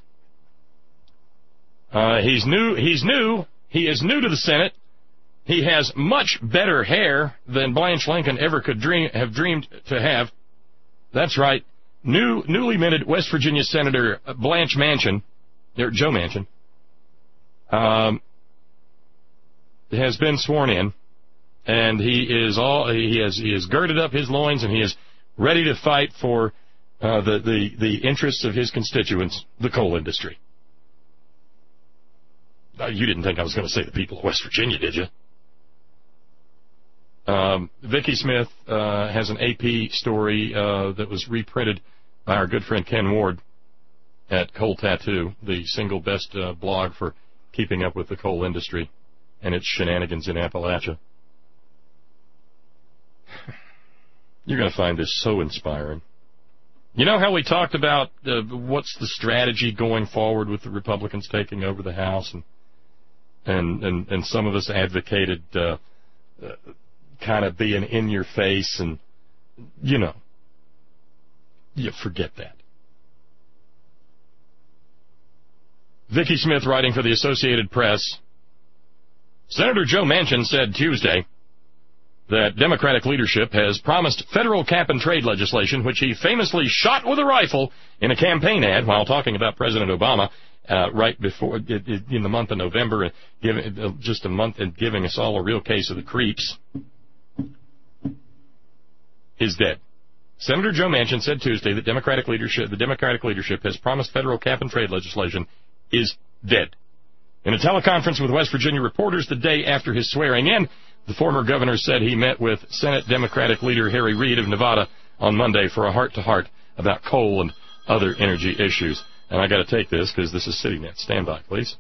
Uh, he's new. He's new. He is new to the Senate. He has much better hair than Blanche Lincoln ever could dream have dreamed to have. That's right. New, newly minted West Virginia Senator Blanche Manchin, or Joe Manchin, um, has been sworn in, and he is all he has he has girded up his loins, and he is ready to fight for uh, the, the the interests of his constituents, the coal industry. Uh, you didn't think I was going to say the people of West Virginia, did you? Um, Vicki Smith uh, has an A P story uh, that was reprinted by our good friend Ken Ward at Coal Tattoo, the single best uh, blog for keeping up with the coal industry and its shenanigans in Appalachia. You're going to find this so inspiring. You know how we talked about uh, what's the strategy going forward with the Republicans taking over the House, and and and, and some of us advocated uh, uh, kind of being in your face, and you know, you forget that. Vicki Smith, writing for the Associated Press, Senator Joe Manchin said Tuesday that Democratic leadership has promised federal cap-and-trade legislation, which he famously shot with a rifle in a campaign ad while talking about President Obama uh, right before, in the month of November, giving, just a month and giving us all a real case of the creeps, is dead. Senator Joe Manchin said Tuesday that Democratic leadership, the Democratic leadership has promised federal cap-and-trade legislation is dead. In a teleconference with West Virginia reporters the day after his swearing in, the former governor said he met with Senate Democratic leader Harry Reid of Nevada on Monday for a heart-to-heart about coal and other energy issues. And I got to take this because this is CityNet. Stand by, please.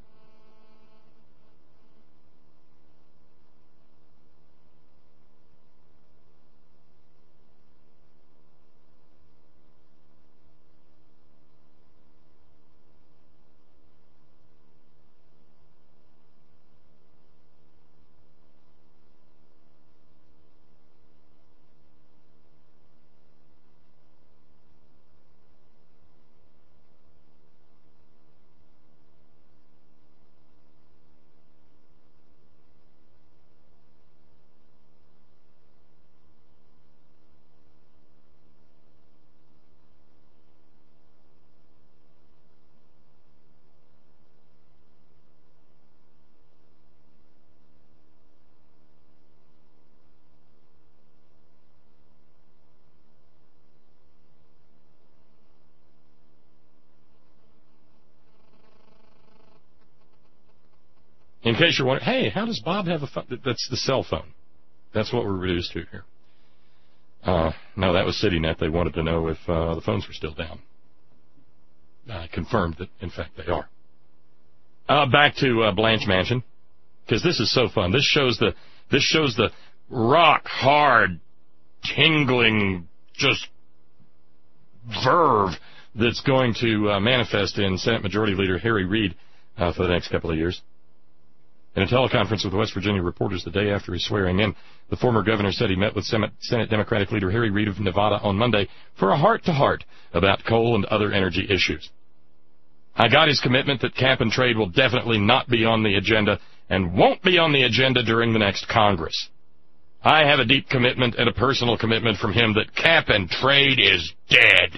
In case you're wondering, hey, how does Bob have a phone? That's the cell phone. That's what we're reduced to here. Uh, no, that was CityNet. They wanted to know if uh, the phones were still down. I confirmed that, in fact, they are. Uh, back to uh, Blanche Manchin, because this is so fun. This shows the this shows the rock hard, tingling, just verve that's going to uh, manifest in Senate Majority Leader Harry Reid uh, for the next couple of years. In a teleconference with West Virginia reporters the day after his swearing in, the former governor said he met with Senate Democratic leader Harry Reid of Nevada on Monday for a heart-to-heart about coal and other energy issues. I got his commitment that cap and trade will definitely not be on the agenda and won't be on the agenda during the next Congress. I have a deep commitment and a personal commitment from him that cap and trade is dead.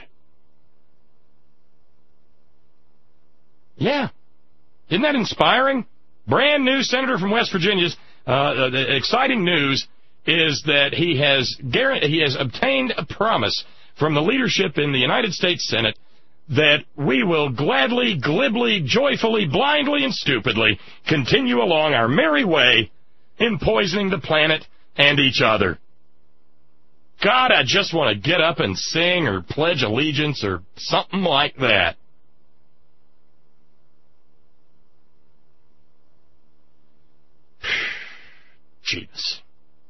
Yeah. Isn't that inspiring? Brand new senator from West Virginia's uh, the exciting news is that he has guaranteed, he has obtained a promise from the leadership in the United States Senate that we will gladly, glibly, joyfully, blindly, and stupidly continue along our merry way in poisoning the planet and each other. God, I just want to get up and sing or pledge allegiance or something like that. Jeebus.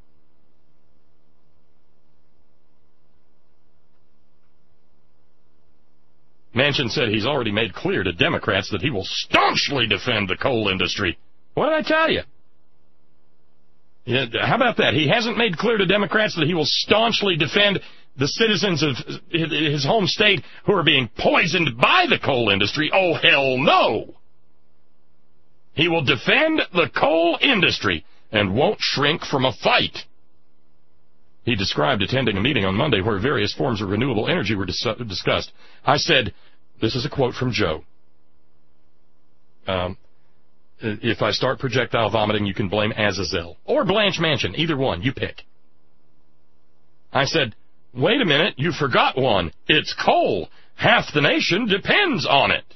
Manchin said he's already made clear to Democrats that he will staunchly defend the coal industry. What did I tell you? Yeah, how about that? He hasn't made clear to Democrats that he will staunchly defend the citizens of his home state who are being poisoned by the coal industry. Oh, hell no! He will defend the coal industry and won't shrink from a fight. He described attending a meeting on Monday where various forms of renewable energy were dis- discussed. I said, this is a quote from Joe. Um, if I start projectile vomiting, you can blame Azazel or Blanche Mansion, either one, you pick. I said, wait a minute, you forgot one. It's coal. Half the nation depends on it.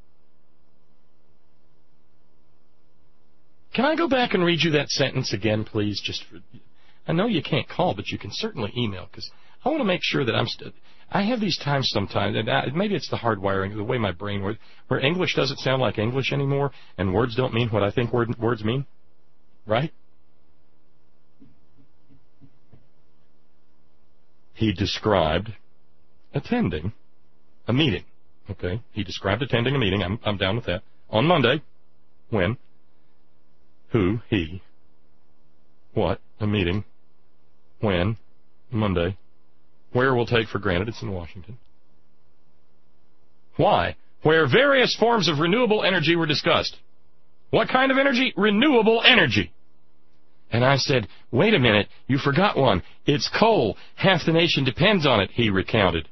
Can I go back and read you that sentence again, please? Just for, I know you can't call, but you can certainly email, because I want to make sure that I'm st- I have these times sometimes, and I, maybe it's the hardwiring, the way my brain works, where English doesn't sound like English anymore, and words don't mean what I think word, words mean, right? He described attending a meeting, okay? He described attending a meeting, I'm, I'm down with that, on Monday, when, who, he, what, a meeting, when, Monday, where we'll take for granted it's in Washington. Why? Where various forms of renewable energy were discussed. What kind of energy? Renewable energy. And I said, wait a minute, you forgot one. It's coal. Half the nation depends on it, he recounted.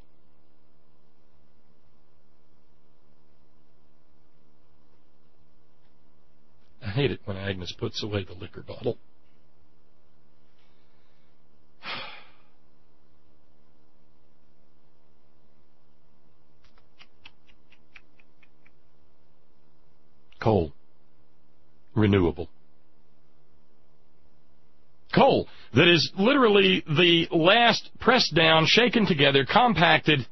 I hate it when Agnes puts away the liquor bottle. Coal. Renewable. Coal that is literally the last pressed down, shaken together, compacted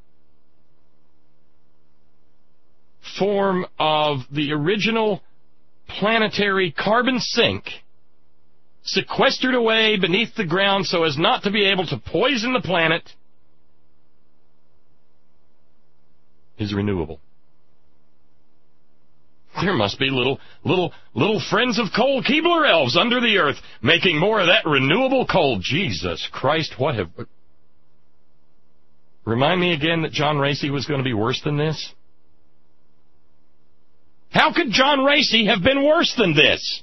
form of the original planetary carbon sink, sequestered away beneath the ground so as not to be able to poison the planet, is renewable. There must be little, little, little friends of coal Keebler elves under the earth making more of that renewable coal. Jesus Christ, what have... Remind me again that John Racy was going to be worse than this? How could John Racy have been worse than this?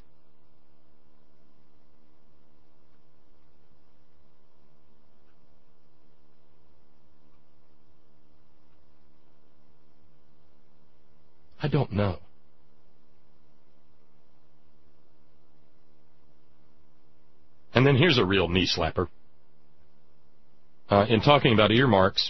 I don't know. And then here's a real knee slapper. Uh, in talking about earmarks,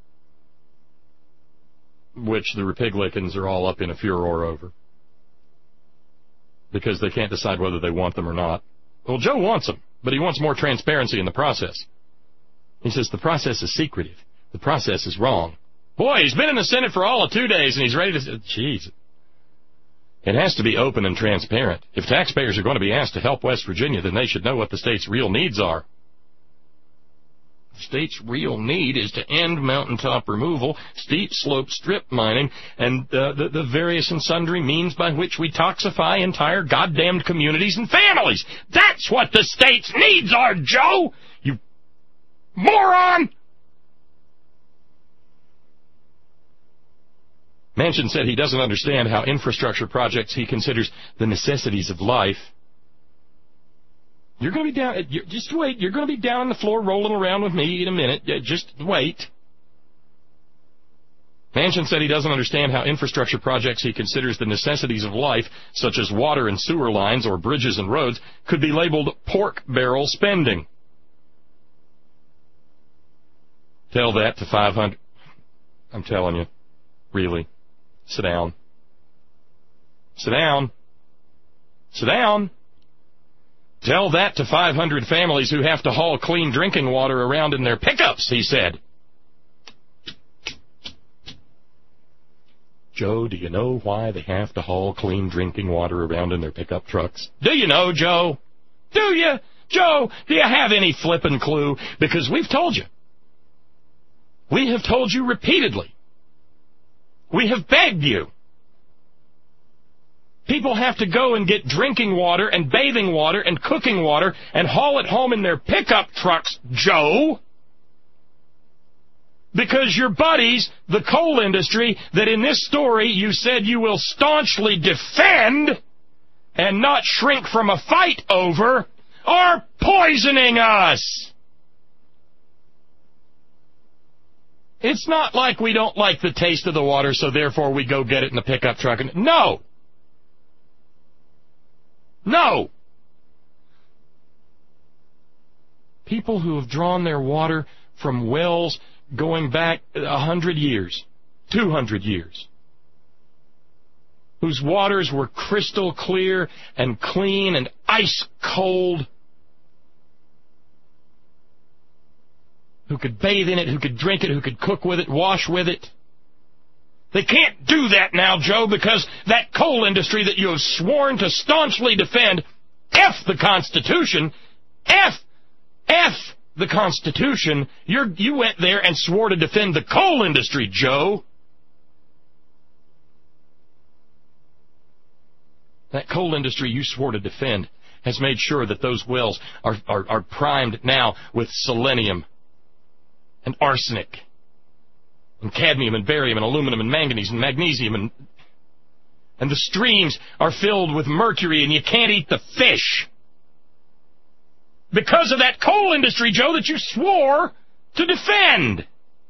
which the Republicans are all up in a furor over, because they can't decide whether they want them or not. Well, Joe wants them, but he wants more transparency in the process. He says the process is secretive. The process is wrong. Boy, he's been in the Senate for all of two days, and he's ready to say, jeez. It has to be open and transparent. If taxpayers are going to be asked to help West Virginia, then they should know what the state's real needs are. The state's real need is to end mountaintop removal, steep slope strip mining, and uh, the, the various and sundry means by which we toxify entire goddamned communities and families. That's what the state's needs are, Joe! You moron! Manchin said he doesn't understand how infrastructure projects he considers the necessities of life. You're going to be down, just wait, you're going to be down on the floor rolling around with me in a minute. Just wait. Manchin said he doesn't understand how infrastructure projects he considers the necessities of life, such as water and sewer lines or bridges and roads, could be labeled pork barrel spending. Tell that to five hundred. I'm telling you, really. Sit down. Sit down. Sit down. Tell that to five hundred families who have to haul clean drinking water around in their pickups, he said. Joe, do you know why they have to haul clean drinking water around in their pickup trucks? Do you know, Joe? Do you? Joe, do you have any flippin' clue? Because we've told you. We have told you repeatedly. We have begged you. People have to go and get drinking water and bathing water and cooking water and haul it home in their pickup trucks, Joe. Because your buddies, the coal industry, that in this story you said you will staunchly defend and not shrink from a fight over, are poisoning us. It's not like we don't like the taste of the water, so therefore we go get it in the pickup truck. No. No! People who have drawn their water from wells going back a hundred years, two hundred years, whose waters were crystal clear and clean and ice cold, who could bathe in it, who could drink it, who could cook with it, wash with it. They can't do that now, Joe, because that coal industry that you have sworn to staunchly defend, F the Constitution, F, F the Constitution, You're, you went there and swore to defend the coal industry, Joe. That coal industry you swore to defend has made sure that those wells are, are, are primed now with selenium and arsenic and cadmium and barium and aluminum and manganese and magnesium, and and the streams are filled with mercury, and you can't eat the fish because of that coal industry, Joe, that you swore to defend.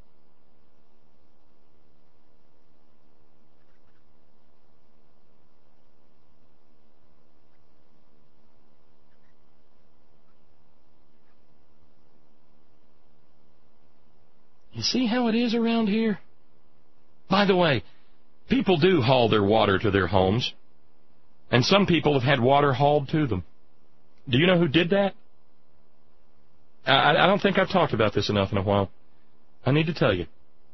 You see how it is around here? By the way, people do haul their water to their homes, and some people have had water hauled to them. Do you know who did that? I, I don't think I've talked about this enough in a while. I need to tell you.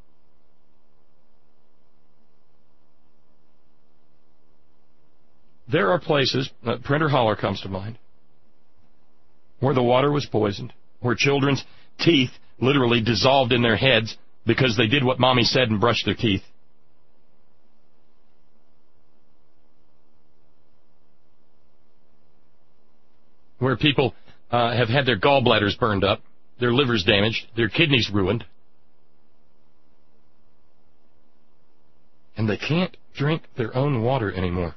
There are places, uh, Printer Holler comes to mind, where the water was poisoned, where children's teeth literally dissolved in their heads because they did what Mommy said and brushed their teeth. Where people uh, have had their gallbladders burned up, their livers damaged, their kidneys ruined, and they can't drink their own water anymore.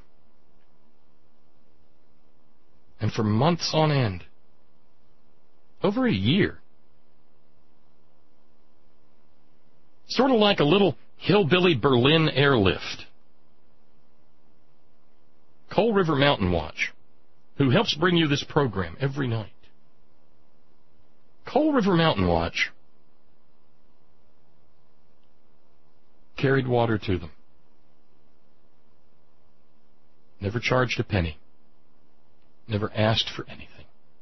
And for months on end, over a year, sort of like a little hillbilly Berlin airlift, Coal River Mountain Watch, who helps bring you this program every night, Coal River Mountain Watch carried water to them. Never charged a penny. Never asked for anything.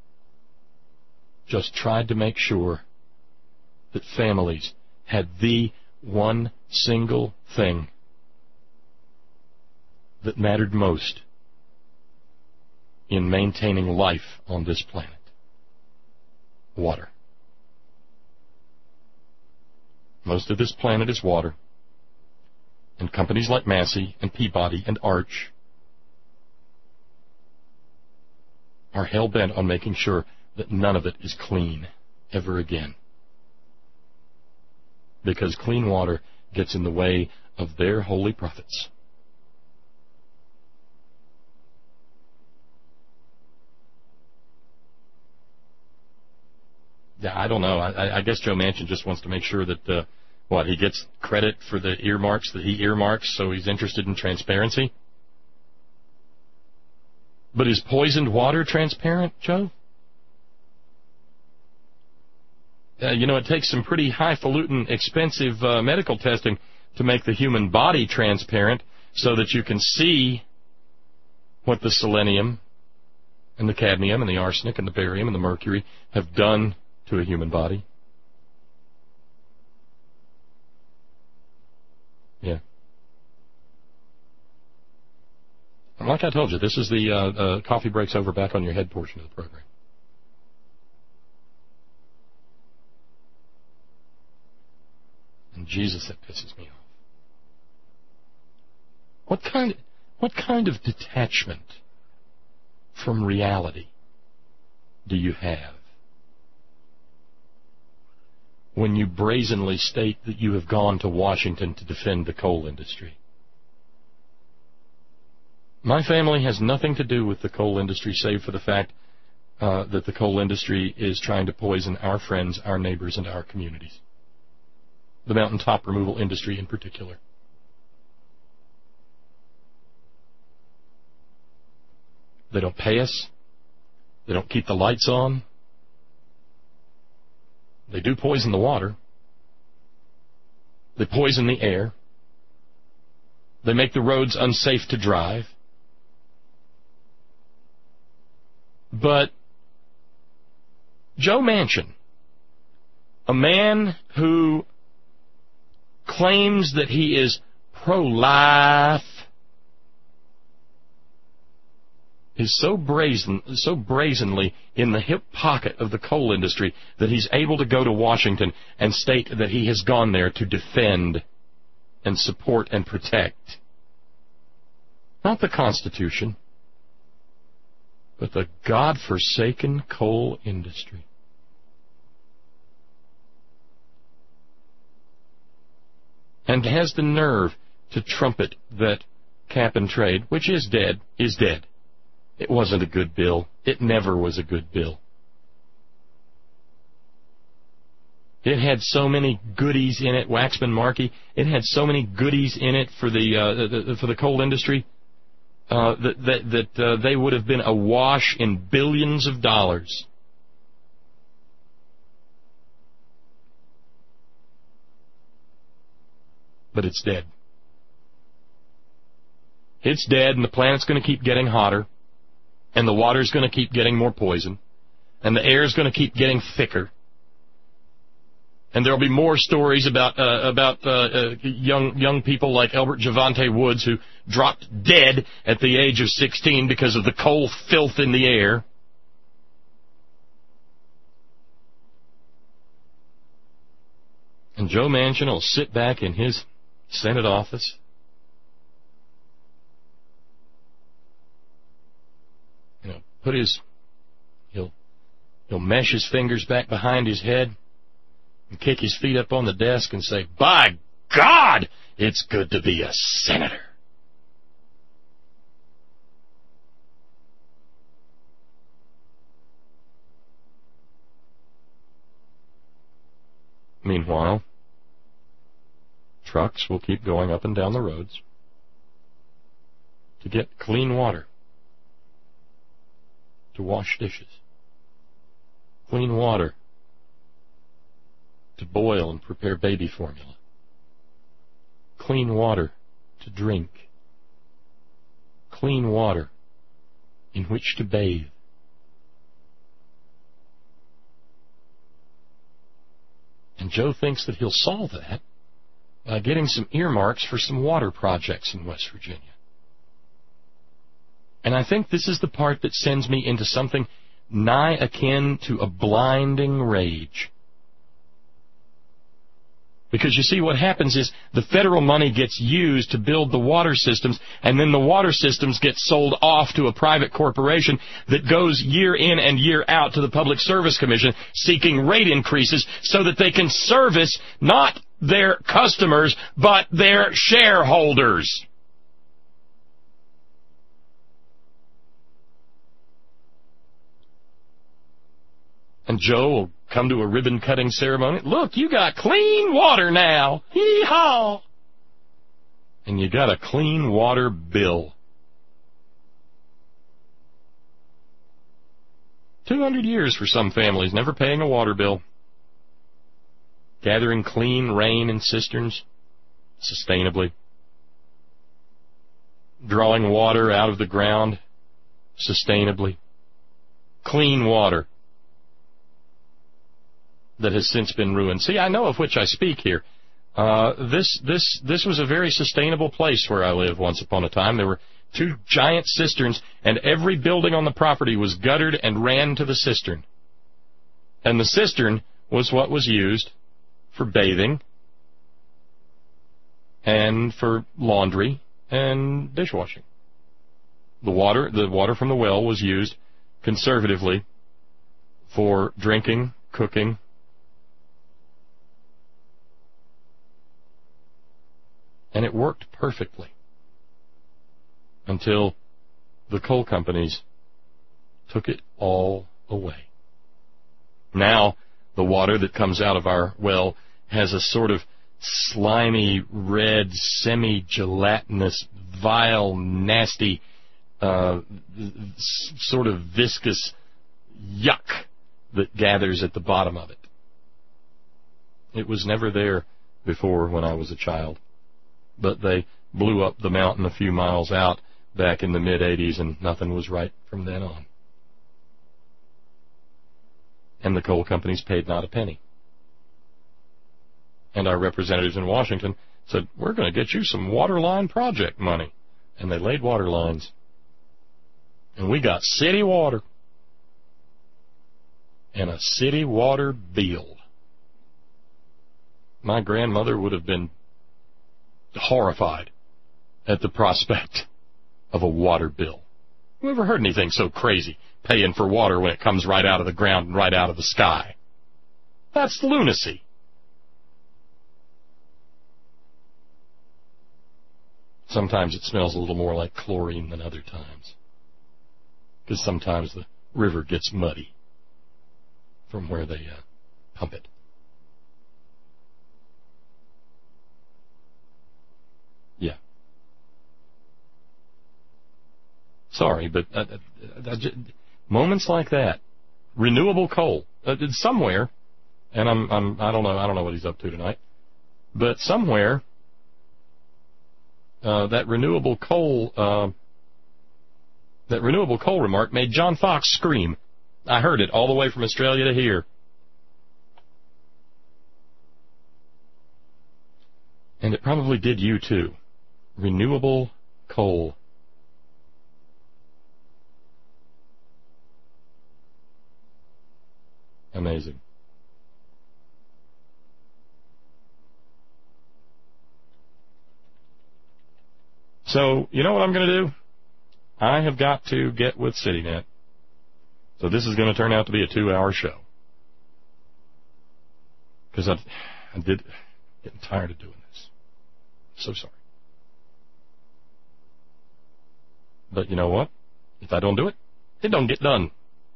Just tried to make sure that families had the one single thing that mattered most in maintaining life on this planet: water. Most of this planet is water, and companies like Massey and Peabody and Arch are hell-bent on making sure that none of it is clean ever again. Because clean water gets in the way of their holy prophets. Yeah, I don't know. I, I guess Joe Manchin just wants to make sure that, uh, what, he gets credit for the earmarks that he earmarks, so he's interested in transparency? But is poisoned water transparent, Joe? Uh, you know, it takes some pretty highfalutin, expensive uh, medical testing to make the human body transparent so that you can see what the selenium and the cadmium and the arsenic and the barium and the mercury have done to a human body. Yeah. And like I told you, this is the uh, uh, coffee breaks over back on your head portion of the program. And Jesus, that pisses me off. What kind, what kind of detachment from reality do you have when you brazenly state that you have gone to Washington to defend the coal industry? My family has nothing to do with the coal industry save for the fact uh, that the coal industry is trying to poison our friends, our neighbors, and our communities. The mountaintop removal industry in particular. They don't pay us. They don't keep the lights on. They do poison the water. They poison the air. They make the roads unsafe to drive. But Joe Manchin, a man who claims that he is pro-life, is so brazen, so brazenly in the hip pocket of the coal industry that he's able to go to Washington and state that he has gone there to defend and support and protect not the Constitution, but the God-forsaken coal industry. And has the nerve to trumpet that cap and trade, which is dead, is dead. It wasn't a good bill. It never was a good bill. It had so many goodies in it, Waxman Markey. It had so many goodies in it for the, uh, the for the coal industry uh, that that, that uh, they would have been awash in billions of dollars. But it's dead. It's dead, and the planet's going to keep getting hotter. And the water's going to keep getting more poison. And the air's going to keep getting thicker. And there'll be more stories about uh, about uh, uh, young young people like Albert Javante Woods who dropped dead at the age of sixteen because of the coal filth in the air. And Joe Manchin will sit back in his Senate office Put his, he'll, he'll mesh his fingers back behind his head and kick his feet up on the desk and say, "By God, it's good to be a senator." Meanwhile, trucks will keep going up and down the roads to get clean water to wash dishes, clean water to boil and prepare baby formula, clean water to drink, clean water in which to bathe. And Joe thinks that he'll solve that by getting some earmarks for some water projects in West Virginia. And I think this is the part that sends me into something nigh akin to a blinding rage. Because you see, what happens is the federal money gets used to build the water systems, and then the water systems get sold off to a private corporation that goes year in and year out to the Public Service Commission seeking rate increases so that they can service not their customers, but their shareholders. And Joe will come to a ribbon-cutting ceremony. "Look, you got clean water now. Hee-haw!" And you got a clean water bill. two hundred years for some families, never paying a water bill. Gathering clean rain in cisterns sustainably. Drawing water out of the ground sustainably. Clean water that has since been ruined. See, I know of which I speak here. Uh, this this this was a very sustainable place where I lived once upon a time. There were two giant cisterns, and every building on the property was guttered and ran to the cistern. And the cistern was what was used for bathing and for laundry and dishwashing. The water, the water from the well was used conservatively for drinking, cooking, and it worked perfectly until the coal companies took it all away. Now, the water that comes out of our well has a sort of slimy, red, semi-gelatinous, vile, nasty, uh, uh, sort of viscous yuck that gathers at the bottom of it. It was never there before when I was a child. But they blew up the mountain a few miles out back in the mid eighties, and nothing was right from then on. And the coal companies paid not a penny. And our representatives in Washington said, we're going to get you some water line project money. And they laid water lines. And we got city water. And a city water bill. My grandmother would have been horrified at the prospect of a water bill. Who ever heard anything so crazy, paying for water when it comes right out of the ground and right out of the sky? That's lunacy. Sometimes it smells a little more like chlorine than other times, because sometimes the river gets muddy from where they uh, pump it. Yeah. Sorry, but uh, uh, uh, moments like that, renewable coal, uh, somewhere, and I'm I'm I don't know I don't know what he's up to tonight, but somewhere uh, that renewable coal uh, that renewable coal remark made John Fox scream. I heard it all the way from Australia to here. And it probably did you too. Renewable coal. Amazing. So, you know what I'm going to do? I have got to get with CityNet. So this is going to turn out to be a two-hour show. Because I, I did getting tired of doing this. So sorry. But you know what? If I don't do it, it don't get done.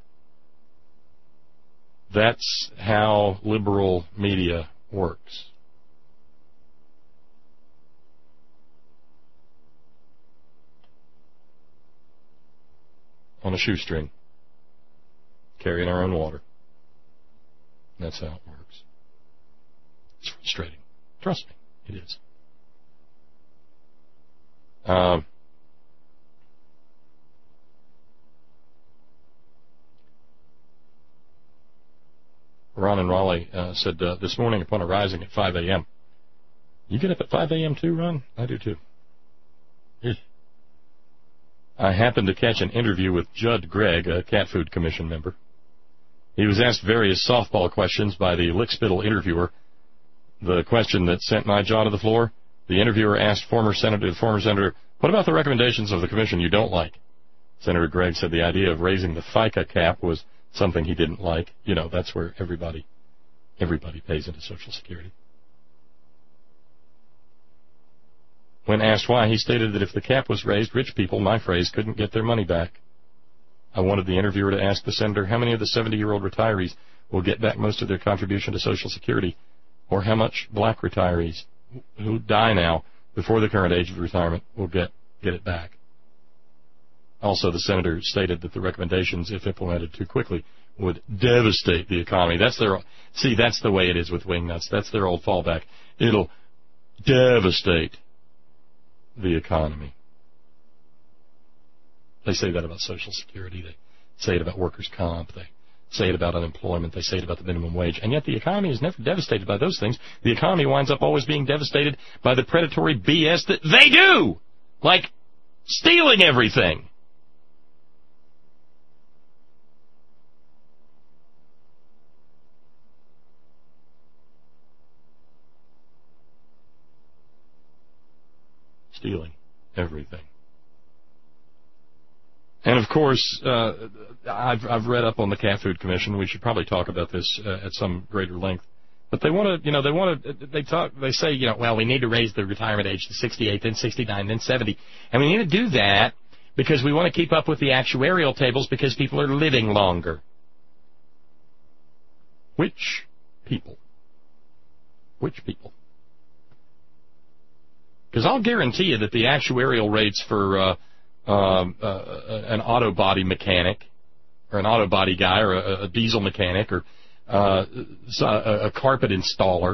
That's how liberal media works. On a shoestring. Carrying our own water. That's how it works. It's frustrating. Trust me, it is. Um, Ron in Raleigh uh, said, uh, this morning upon arising at five a.m. You get up at five a.m. too, Ron? I do too. Yeah. I happened to catch an interview with Judd Gregg, a Cat Food Commission member. He was asked various softball questions by the lickspittle interviewer. The question that sent my jaw to the floor, the interviewer asked former Senator, former Senator, what about the recommendations of the commission you don't like? Senator Gregg said the idea of raising the FICA cap was something he didn't like. You know, that's where everybody, everybody pays into Social Security. When asked why, he stated that if the cap was raised, rich people, my phrase, couldn't get their money back. I wanted the interviewer to ask the senator how many of the seventy-year-old retirees will get back most of their contribution to Social Security, or how much black retirees who die now before the current age of retirement will get, get it back. Also, the senator stated that the recommendations, if implemented too quickly, would devastate the economy. That's their, see, that's the way it is with Wingnuts. That's their old fallback. It'll devastate the economy. They say that about Social Security. They say it about workers' comp. They say it about unemployment. They say it about the minimum wage. And yet the economy is never devastated by those things. The economy winds up always being devastated by the predatory B S that they do, like stealing everything. Stealing everything. And of course, uh, I've, I've read up on the Cat Food Commission. We should probably talk about this uh, at some greater length. But they want to, you know, they want to, they talk, they say, you know, well, we need to raise the retirement age to sixty-eight, then sixty-nine, then seventy. And we need to do that because we want to keep up with the actuarial tables because people are living longer. Which people? Which people? Because I'll guarantee you that the actuarial rates for uh, um, uh, an auto body mechanic, or an auto body guy, or a, a diesel mechanic, or uh, a, a carpet installer,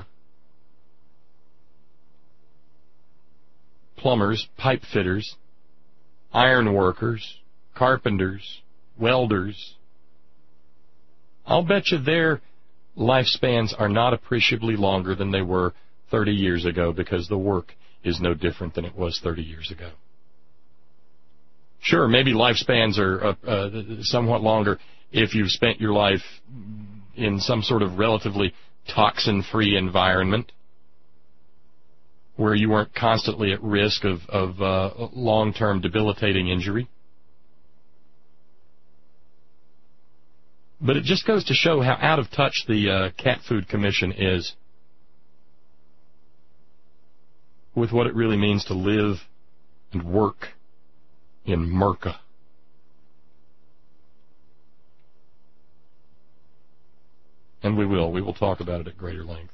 plumbers, pipe fitters, iron workers, carpenters, welders. I'll bet you their lifespans are not appreciably longer than they were thirty years ago, because the work is no different than it was thirty years ago. Sure, maybe lifespans are uh, uh, somewhat longer if you've spent your life in some sort of relatively toxin-free environment where you weren't constantly at risk of, of uh, long-term debilitating injury. But it just goes to show how out of touch the uh, Cat Food Commission is with what it really means to live and work in Merca. And we will. We will talk about it at greater length.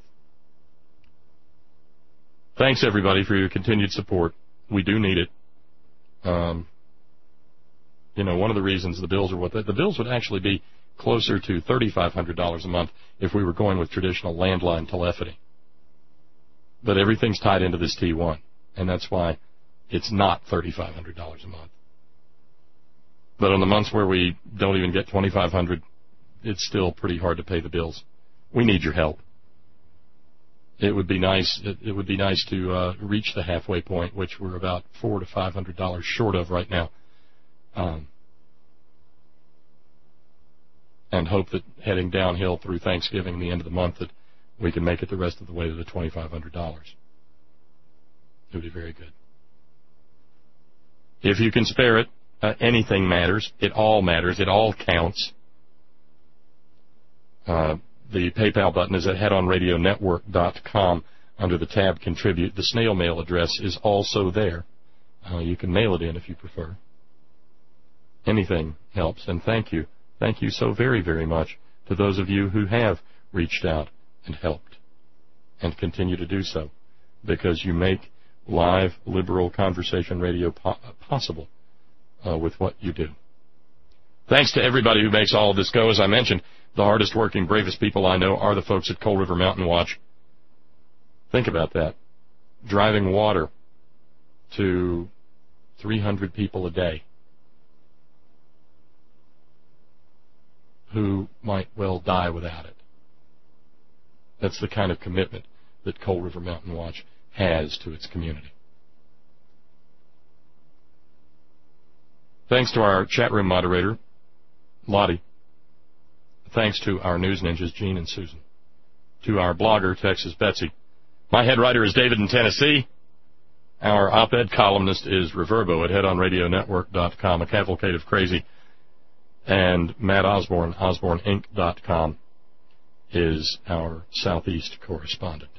Thanks, everybody, for your continued support. We do need it. Um, you know, one of the reasons the bills are what they, the bills would actually be closer to three thousand five hundred dollars a month if we were going with traditional landline telephony. But everything's tied into this T one, and that's why it's not three thousand five hundred dollars a month. But on the months where we don't even get twenty-five hundred dollars, it's still pretty hard to pay the bills. We need your help. It would be nice. It, it would be nice to uh, reach the halfway point, which we're about four to five hundred dollars short of right now, um, and hope that heading downhill through Thanksgiving, the end of the month, that we can make it the rest of the way to the twenty-five hundred dollars. It would be very good. If you can spare it, uh, anything matters. It all matters. It all counts. Uh, the PayPal button is at head on radio network dot com under the tab Contribute. The snail mail address is also there. Uh, you can mail it in if you prefer. Anything helps, and thank you. Thank you so very, very much to those of you who have reached out and helped and continue to do so, because you make live liberal conversation radio po- possible uh, with what you do. Thanks to everybody who makes all of this go. As I mentioned, the hardest working, bravest people I know are the folks at Coal River Mountain Watch. Think about that. Driving water to three hundred people a day who might well die without it. That's the kind of commitment that Coal River Mountain Watch has to its community. Thanks to our chat room moderator, Lottie. Thanks to our news ninjas, Gene and Susan. To our blogger, Texas Betsy. My head writer is David in Tennessee. Our op-ed columnist is Reverbo at head on radio network dot com, a cavalcade of crazy. And Matt Osborne, osborne inc dot com, is our Southeast correspondent.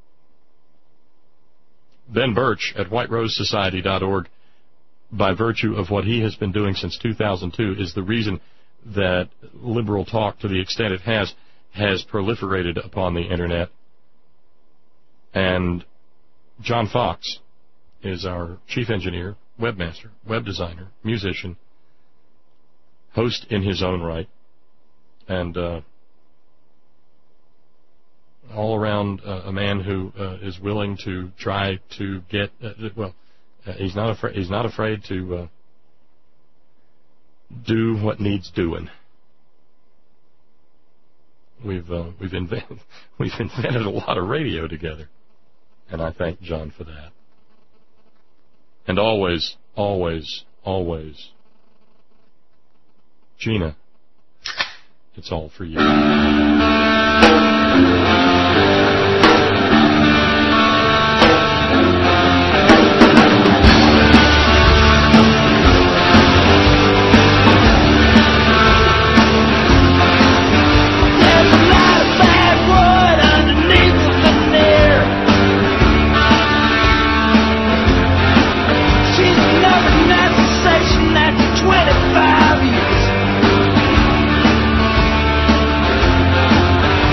Ben Birch at white rose society dot org, by virtue of what he has been doing since two thousand two, is the reason that liberal talk, to the extent it has, has proliferated upon the Internet. And John Fox is our chief engineer, webmaster, web designer, musician, host in his own right, and uh, all around uh, a man who uh, is willing to try to get, uh, well, uh, he's not afraid, he's not afraid to uh, do what needs doing. We've uh, we've invented we've invented a lot of radio together, and I thank John for that. And always, always, always, Gina, it's all for you. twenty-five years.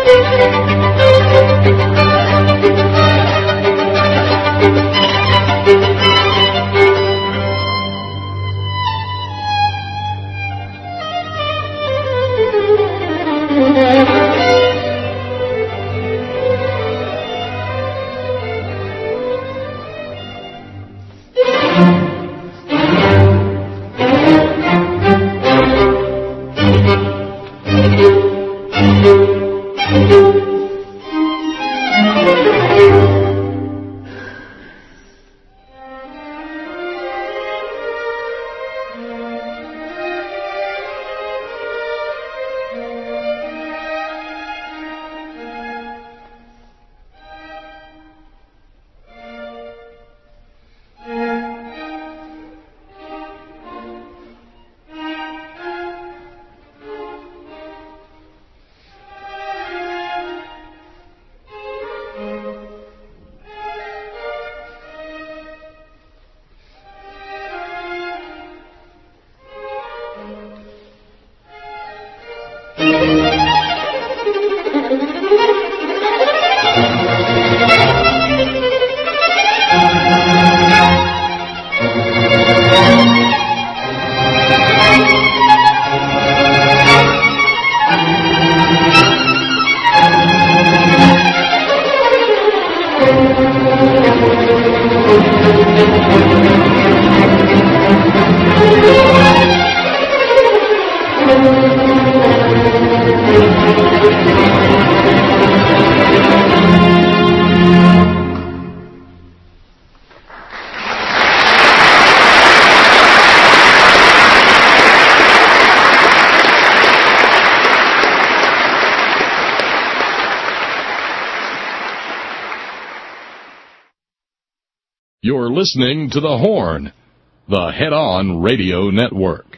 You're listening to The Horn, the Head-On Radio Network.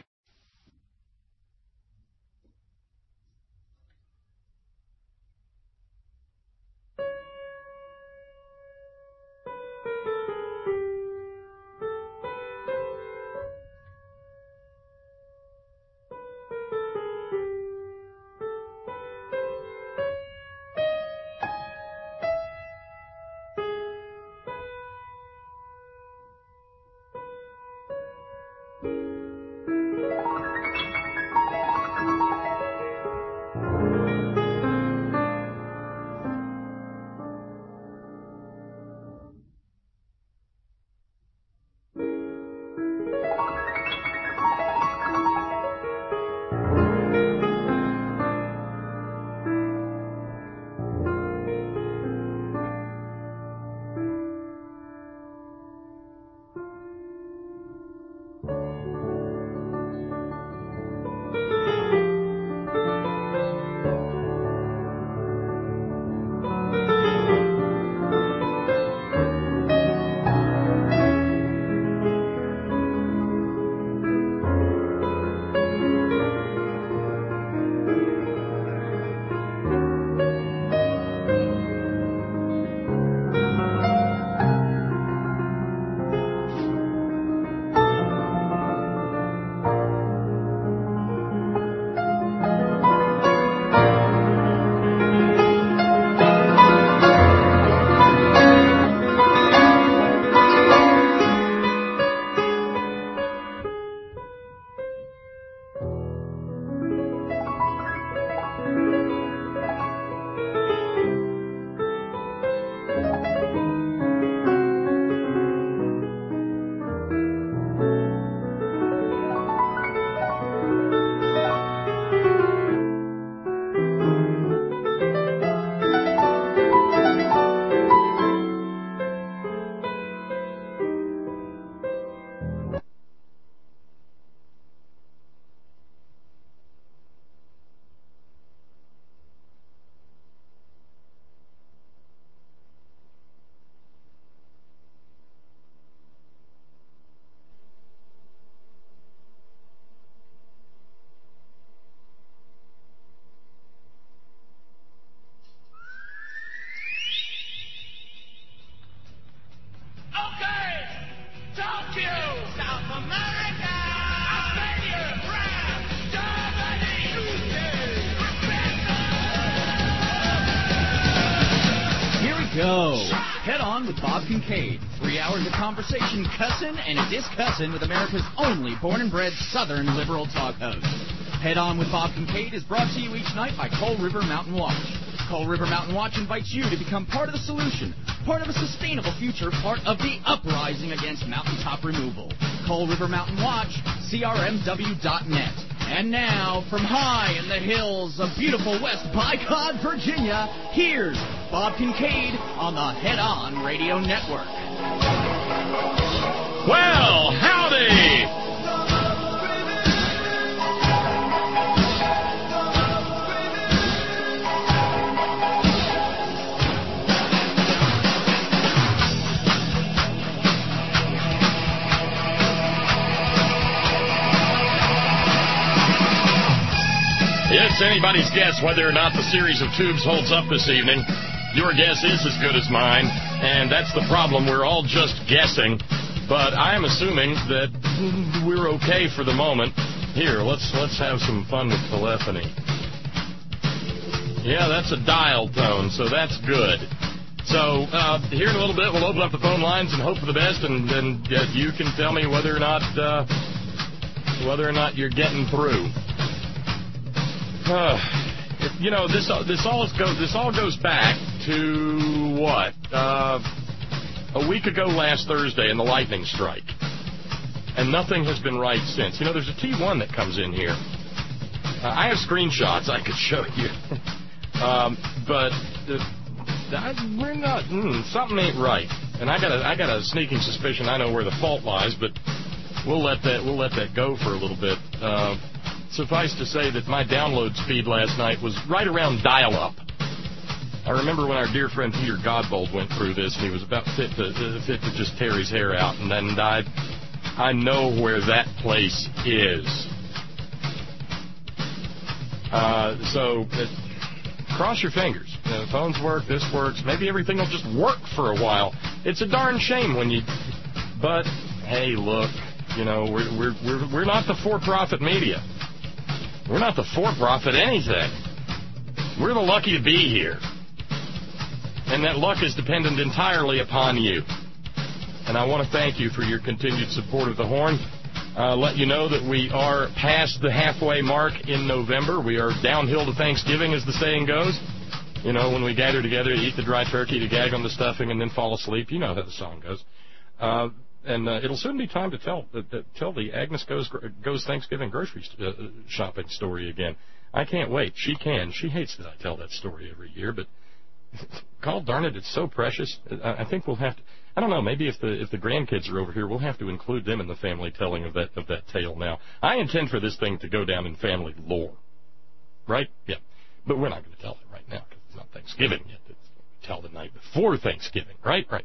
go. Head on with Bob Kincaid. Three hours of conversation, cussin' and a discussin' with America's only born and bred Southern liberal talk host. Head on with Bob Kincaid is brought to you each night by Coal River Mountain Watch. Coal River Mountain Watch invites you to become part of the solution, part of a sustainable future, part of the uprising against mountaintop removal. Coal River Mountain Watch, C R M W dot net. And now, from high in the hills of beautiful West Bycott, Virginia, here's Bob Kincaid on the Head On Radio Network. Well, howdy! It's anybody's guess whether or not the series of tubes holds up this evening. Your guess is as good as mine, and that's the problem. We're all just guessing, but I'm assuming that we're okay for the moment. Here, let's let's have some fun with telephony. Yeah, that's a dial tone, so that's good. So uh, here in a little bit, we'll open up the phone lines and hope for the best, and then uh, you can tell me whether or not uh, whether or not you're getting through. Uh, you know, this this all goes this all goes back to what uh, a week ago last Thursday and the lightning strike, and nothing has been right since. You know, there's a T one that comes in here. Uh, I have screenshots I could show you, um, but uh, I, we're not. Mm, something ain't right, and I got a I got a sneaking suspicion I know where the fault lies, but we'll let that we'll let that go for a little bit. Uh, Suffice to say that my download speed last night was right around dial-up. I remember when our dear friend Peter Godbold went through this, and he was about fit to, uh, fit to just tear his hair out, and then I, I know where that place is. Uh, so, uh, cross your fingers. Uh, phones work, this works. Maybe everything will just work for a while. It's a darn shame when you... But, hey, look, you know, we're, we're, we're, we're not the for-profit media. We're not the for-profit anything. We're the lucky to be here. And that luck is dependent entirely upon you. And I want to thank you for your continued support of the Horn. Uh, let you know that we are past the halfway mark in November. We are downhill to Thanksgiving, as the saying goes. You know, when we gather together to eat the dry turkey, to gag on the stuffing, and then fall asleep. You know how the song goes. Uh, And uh, it'll soon be time to tell uh, tell the Agnes Goes Goes Thanksgiving grocery uh, shopping story again. I can't wait. She can. She hates that I tell that story every year, but God darn it, it's so precious. I, I think we'll have to. I don't know. Maybe if the if the grandkids are over here, we'll have to include them in the family telling of that of that tale. Now, I intend for this thing to go down in family lore, right? Yeah, but we're not going to tell it right now because it's not Thanksgiving yet. It's tell the night before Thanksgiving, right? Right.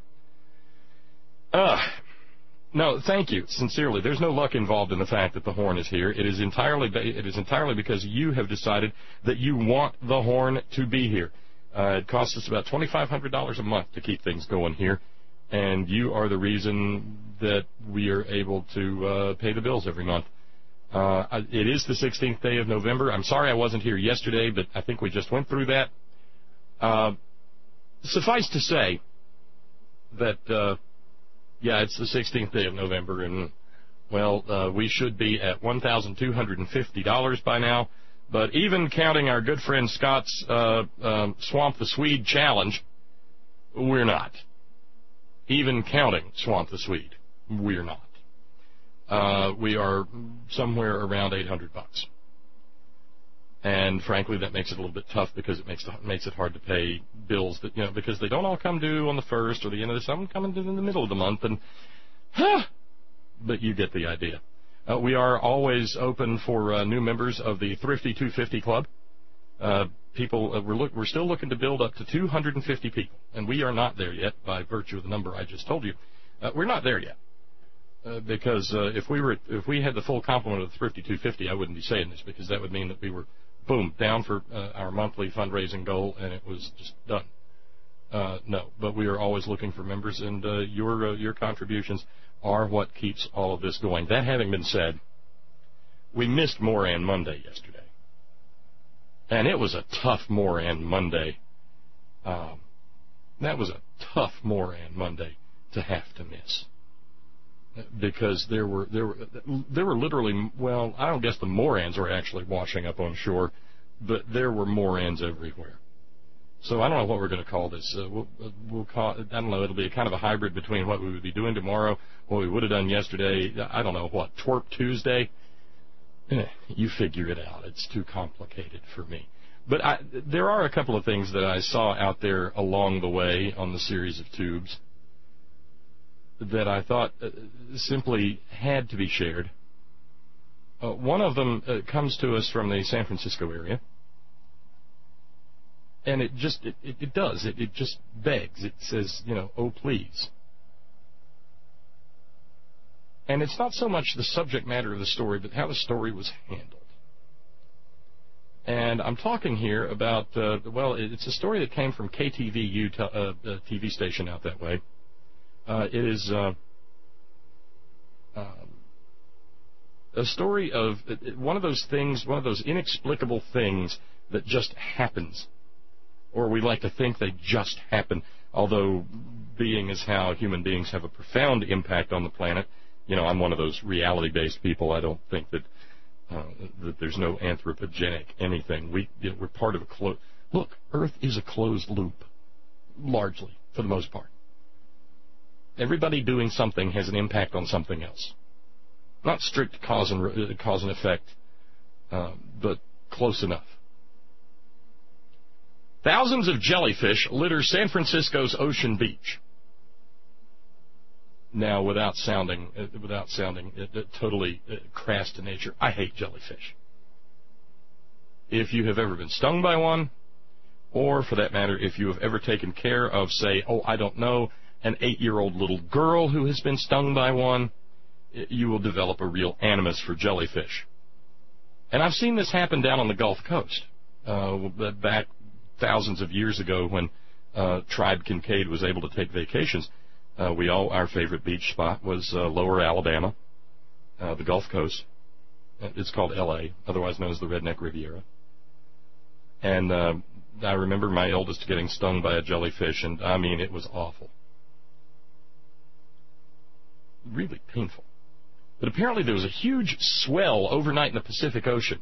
Uh No, thank you, sincerely. There's no luck involved in the fact that the Horn is here. It is entirely it is entirely because you have decided that you want the Horn to be here. Uh, it costs us about twenty-five hundred dollars a month to keep things going here, and you are the reason that we are able to uh, pay the bills every month. Uh, it is the sixteenth day of November. I'm sorry I wasn't here yesterday, but I think we just went through that. Uh, suffice to say that... Uh, Yeah, it's the sixteenth day of November, and, well, uh, we should be at one thousand two hundred fifty dollars by now. But even counting our good friend Scott's uh, um, Swamp the Swede challenge, we're not. Even counting Swamp the Swede, we're not. Uh, we are somewhere around eight hundred bucks. And frankly, that makes it a little bit tough because it makes it, makes it hard to pay bills that, you know, because they don't all come due on the first or the end of the, some come due in the middle of the month, and, huh, but you get the idea. Uh, we are always open for uh, new members of the Thrifty two fifty Club. Uh, people, uh, we're, look, we're still looking to build up to two hundred fifty people, and we are not there yet by virtue of the number I just told you. Uh, we're not there yet. Uh, because uh, if we were, if we had the full complement of the Thrifty two fifty, I wouldn't be saying this, because that would mean that we were, boom, down for uh, our monthly fundraising goal, and it was just done. Uh, no, but we are always looking for members, and uh, your uh, your contributions are what keeps all of this going. That having been said, we missed Moran Monday yesterday, and it was a tough Moran Monday. Um, that was a tough Moran Monday to have to miss. Because there were there were there were literally, well, I don't guess the Morans were actually washing up on shore, but there were Morans everywhere. So I don't know what we're going to call this. Uh, we'll, we'll call I don't know. It'll be a kind of a hybrid between what we would be doing tomorrow, what we would have done yesterday. I don't know what Twerp Tuesday. Eh, you figure it out. It's too complicated for me. But I, there are a couple of things that I saw out there along the way on the series of tubes that I thought uh, simply had to be shared. Uh, one of them uh, comes to us from the San Francisco area, and it just, it, it, it does, it, it just begs. It says, you know, oh, please. And it's not so much the subject matter of the story, but how the story was handled. And I'm talking here about, uh, well, it's a story that came from K T V U, t- uh, a T V station out that way. Uh, it is uh, um, a story of uh, one of those things, one of those inexplicable things that just happens. Or we like to think they just happen, although being is how human beings have a profound impact on the planet. You know, I'm one of those reality-based people. I don't think that uh, that there's no anthropogenic anything. We, you know, we're part of a closed... Look, Earth is a closed loop, largely, for the most part. Everybody doing something has an impact on something else. Not strict cause and, uh, cause and effect, uh, but close enough. Thousands of jellyfish litter San Francisco's Ocean Beach. Now, without sounding, uh, without sounding uh, totally uh, crass to nature, I hate jellyfish. If you have ever been stung by one, or for that matter, if you have ever taken care of, say, oh, I don't know, an eight-year-old little girl who has been stung by one, you will develop a real animus for jellyfish. And I've seen this happen down on the Gulf Coast, uh, back thousands of years ago when uh, Tribe Kincaid was able to take vacations. Uh, we all, our favorite beach spot was uh, Lower Alabama, uh, the Gulf Coast. It's called L A, otherwise known as the Redneck Riviera. And uh, I remember my eldest getting stung by a jellyfish, and I mean, it was awful. Really painful. But apparently there was a huge swell overnight in the Pacific Ocean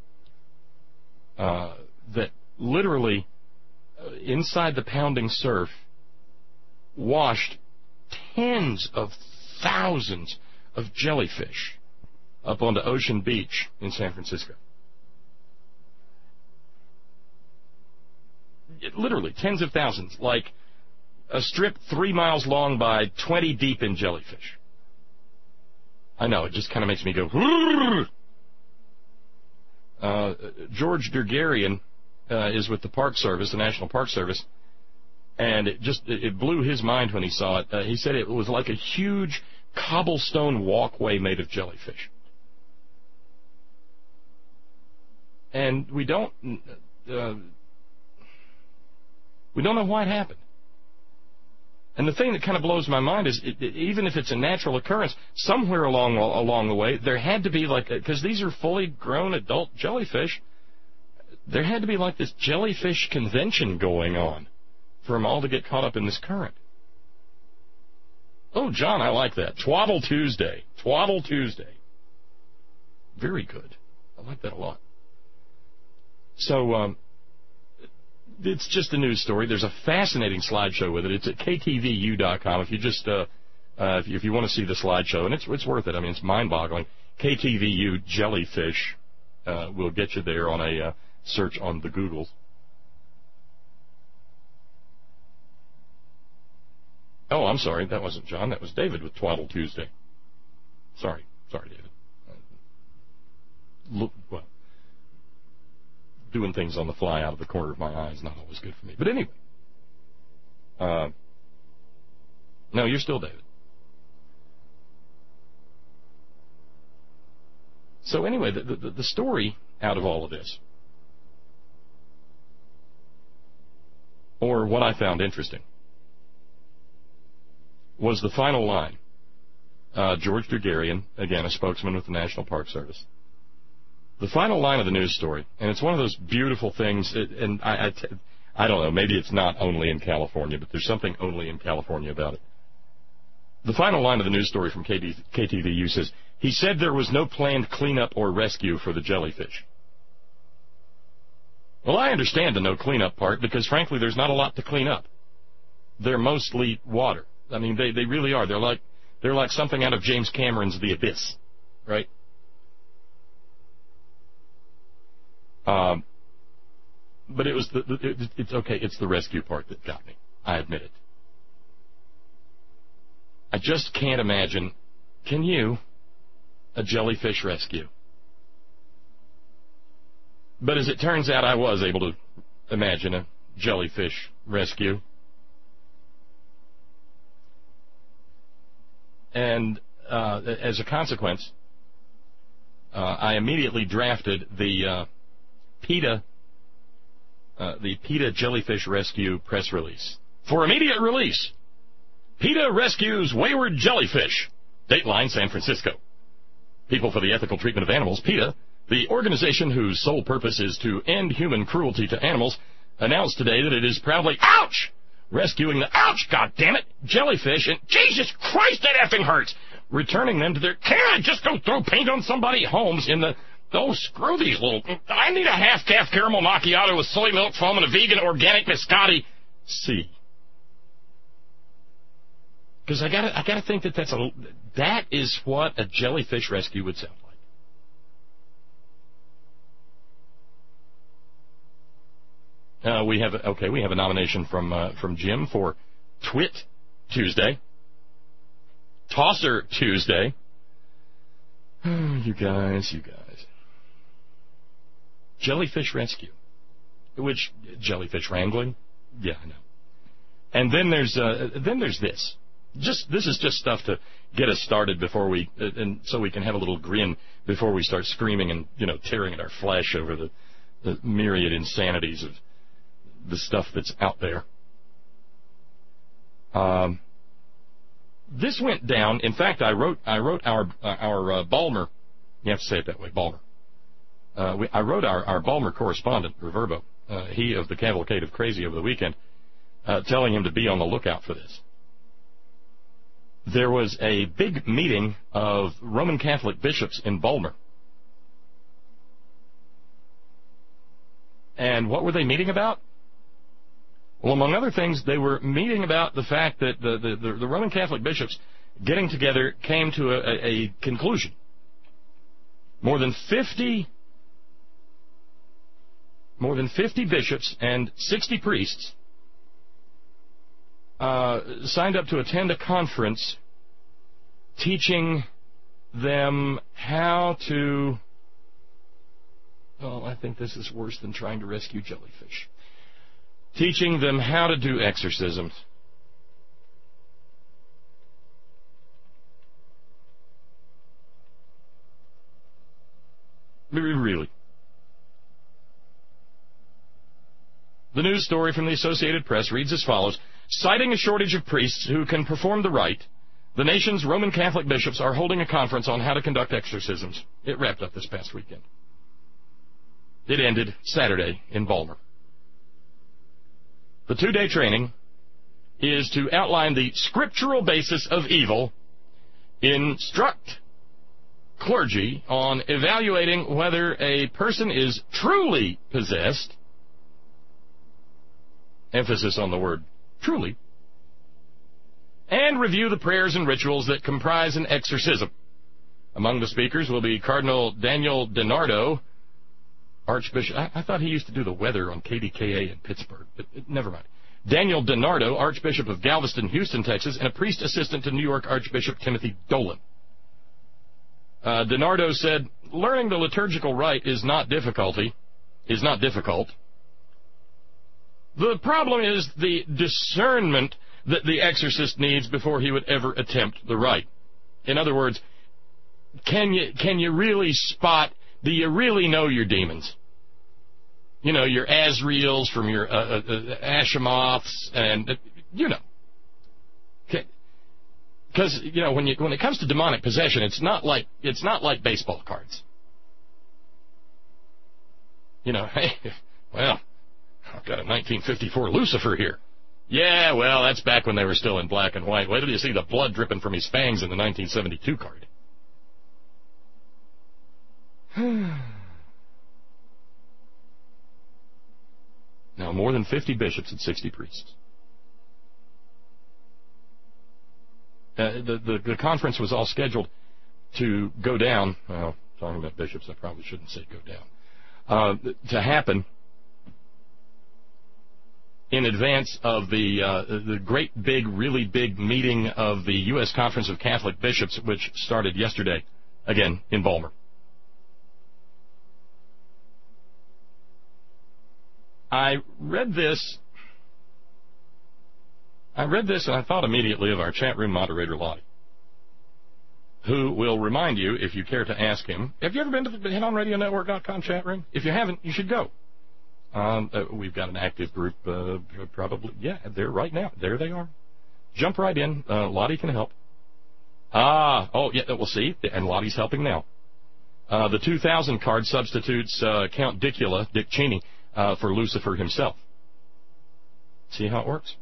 uh, that literally, uh, inside the pounding surf, washed tens of thousands of jellyfish up onto Ocean Beach in San Francisco. It, literally, tens of thousands, like a strip three miles long by twenty deep in jellyfish. I know, it just kind of makes me go, uh, George Durgarian uh, is with the Park Service, the National Park Service, and it just, it blew his mind when he saw it. Uh, he said it was like a huge cobblestone walkway made of jellyfish. And we don't, uh, we don't know why it happened. And the thing that kind of blows my mind is, it, it, even if it's a natural occurrence, somewhere along along the way, there had to be like, because these are fully grown adult jellyfish, there had to be like this jellyfish convention going on for them all to get caught up in this current. Oh, John, I like that. Twaddle Tuesday. Twaddle Tuesday. Very good. I like that a lot. So, um, it's just a news story. There's a fascinating slideshow with it. It's at K T V U dot com. If you just, uh, uh, if you, if you want to see the slideshow, and it's it's worth it. I mean, it's mind-boggling. K T V U jellyfish uh, will get you there on a uh, search on the Googles. Oh, I'm sorry. That wasn't John. That was David with Twaddle Tuesday. Sorry. Sorry, David. Uh, look, well. Doing things on the fly out of the corner of my eye is not always good for me. But anyway. Uh, no, you're still David. So anyway, the, the, the story out of all of this, or what I found interesting, was the final line. Uh, George Durgarian, again, a spokesman with the National Park Service. The final line of the news story, and it's one of those beautiful things, it, and I, I, t- I don't know. Maybe it's not only in California, but there's something only in California about it. The final line of the news story from K T V U says, he said there was no planned cleanup or rescue for the jellyfish. Well, I understand the no cleanup part because, frankly, there's not a lot to clean up. They're mostly water. I mean, they, they really are. They're like they're like something out of James Cameron's The Abyss, right? Um, but it was the, the it, it's okay. It's the rescue part that got me. I admit it. I just can't imagine. Can you? A jellyfish rescue. But as it turns out, I was able to imagine a jellyfish rescue. And uh, as a consequence, uh, I immediately drafted the uh, PETA, uh, the PETA Jellyfish Rescue press release. For immediate release, PETA rescues wayward jellyfish. Dateline, San Francisco. People for the Ethical Treatment of Animals, PETA, the organization whose sole purpose is to end human cruelty to animals, announced today that it is proudly, ouch, rescuing the, ouch, goddammit, jellyfish, and Jesus Christ, that effing hurts, returning them to their, can I just go throw paint on somebody's homes in the, oh, screw these little, I need a half-calf caramel macchiato with soy milk foam and a vegan organic biscotti C. Because I gotta, I gotta think that that's a, that is what a jellyfish rescue would sound like. Uh, we have, okay, we have a nomination from uh, from Jim for Twit Tuesday, Tosser Tuesday. You guys, you guys. Jellyfish rescue, which jellyfish wrangling, yeah, I know. And then there's uh, then there's this. Just this is just stuff to get us started before we, uh, and so we can have a little grin before we start screaming and, you know, tearing at our flesh over the, the myriad insanities of the stuff that's out there. Um, this went down. In fact, I wrote I wrote our uh, our uh, Balmer. You have to say it that way, Balmer. Uh, we, I wrote our our Balmer correspondent, Reverbo, uh, he of the Cavalcade of Crazy over the weekend, uh, telling him to be on the lookout for this. There was a big meeting of Roman Catholic bishops in Balmer. And what were they meeting about? Well, among other things, they were meeting about the fact that the, the, the Roman Catholic bishops getting together came to a, a conclusion. More than fifty, more than fifty bishops and sixty priests Uh, signed up to attend a conference teaching them how to, well, I think this is worse than trying to rescue jellyfish. Teaching them how to do exorcisms. Really. The news story from the Associated Press reads as follows. Citing a shortage of priests who can perform the rite, the nation's Roman Catholic bishops are holding a conference on how to conduct exorcisms. It wrapped up this past weekend. It ended Saturday in Balmer. The two-day training is to outline the scriptural basis of evil, instruct clergy on evaluating whether a person is truly possessed, emphasis on the word truly, and review the prayers and rituals that comprise an exorcism. Among the speakers will be Cardinal Daniel DiNardo, Archbishop. I, I thought he used to do the weather on K D K A in Pittsburgh, but uh, never mind. Daniel DiNardo, Archbishop of Galveston, Houston, Texas, and a priest assistant to New York Archbishop Timothy Dolan. Uh, DiNardo said, learning the liturgical rite is not difficulty, is not difficult. The problem is the discernment that the exorcist needs before he would ever attempt the rite. In other words, can you can you really spot, do you really know your demons? You know, your Azraels from your uh, uh, Ashemoths and, uh, you know. Because, you know, when you when it comes to demonic possession, it's not like it's not like baseball cards. You know, hey, well, I've got a nineteen fifty-four Lucifer here. Yeah, well, that's back when they were still in black and white. Wait till you see the blood dripping from his fangs in the nineteen seventy-two card. Now, more than fifty bishops and sixty priests. Uh, the, the, the conference was all scheduled to go down. Well, talking about bishops, I probably shouldn't say go down. Uh, to happen in advance of the uh, the great big, really big meeting of the U S Conference of Catholic Bishops, which started yesterday, again, in Balmer. I read this, I read this and I thought immediately of our chat room moderator, Lottie, who will remind you, if you care to ask him, have you ever been to the head on radio network dot com chat room? If you haven't, you should go. Um, uh, we've got an active group, uh, probably, yeah, they're right now. There they are. Jump right in. Uh, Lottie can help. Ah, oh, yeah, we'll see. And Lottie's helping now. Uh, the two thousand card substitutes uh, Count Dicula, Dick Cheney, uh, for Lucifer himself. See how it works?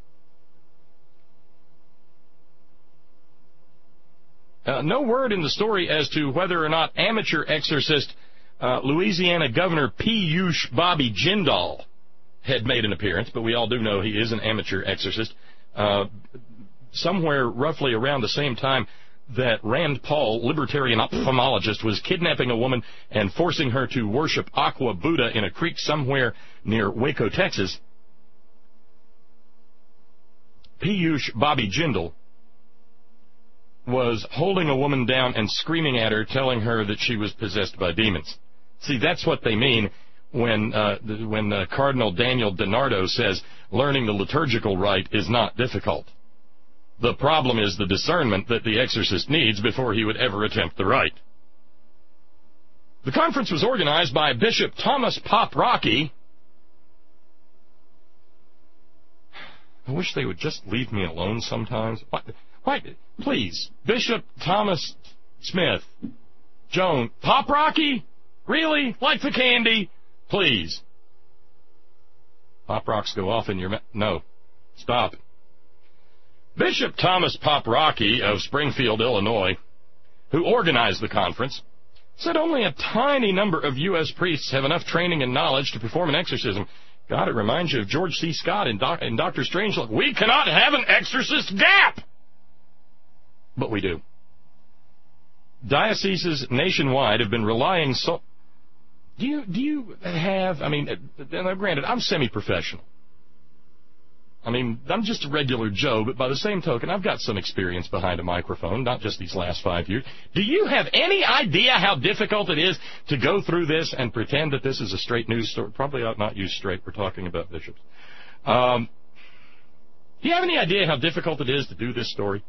Uh, no word in the story as to whether or not amateur exorcist uh, Louisiana Governor Piyush Bobby Jindal had made an appearance, but we all do know he is an amateur exorcist. Uh, somewhere roughly around the same time that Rand Paul, libertarian ophthalmologist, was kidnapping a woman and forcing her to worship Aqua Buddha in a creek somewhere near Waco, Texas, Piyush Bobby Jindal was holding a woman down and screaming at her, telling her that she was possessed by demons. See, that's what they mean when uh, when uh, Cardinal Daniel DiNardo says learning the liturgical rite is not difficult. The problem is the discernment that the exorcist needs before he would ever attempt the rite. The conference was organized by Bishop Thomas Pop Rocky. I wish they would just leave me alone sometimes. Why, why, please, Bishop Thomas Smith, Joan, Pop Rocky? Really? Like the candy? Please. Pop rocks go off in your mouth. No. Stop. Bishop Thomas Pop Rocky of Springfield, Illinois, who organized the conference, said only a tiny number of U S priests have enough training and knowledge to perform an exorcism. God, it reminds you of George C. Scott in, Doc- in Doctor Strangelove. We cannot have an exorcist gap! But we do. Dioceses nationwide have been relying so... Do you, do you have... I mean, uh, granted, I'm semi-professional. I mean, I'm just a regular Joe, but by the same token, I've got some experience behind a microphone, not just these last five years. Do you have any idea how difficult it is to go through this and pretend that this is a straight news story? Probably ought not use straight. We're talking about bishops. Um, do you have any idea how difficult it is to do this story?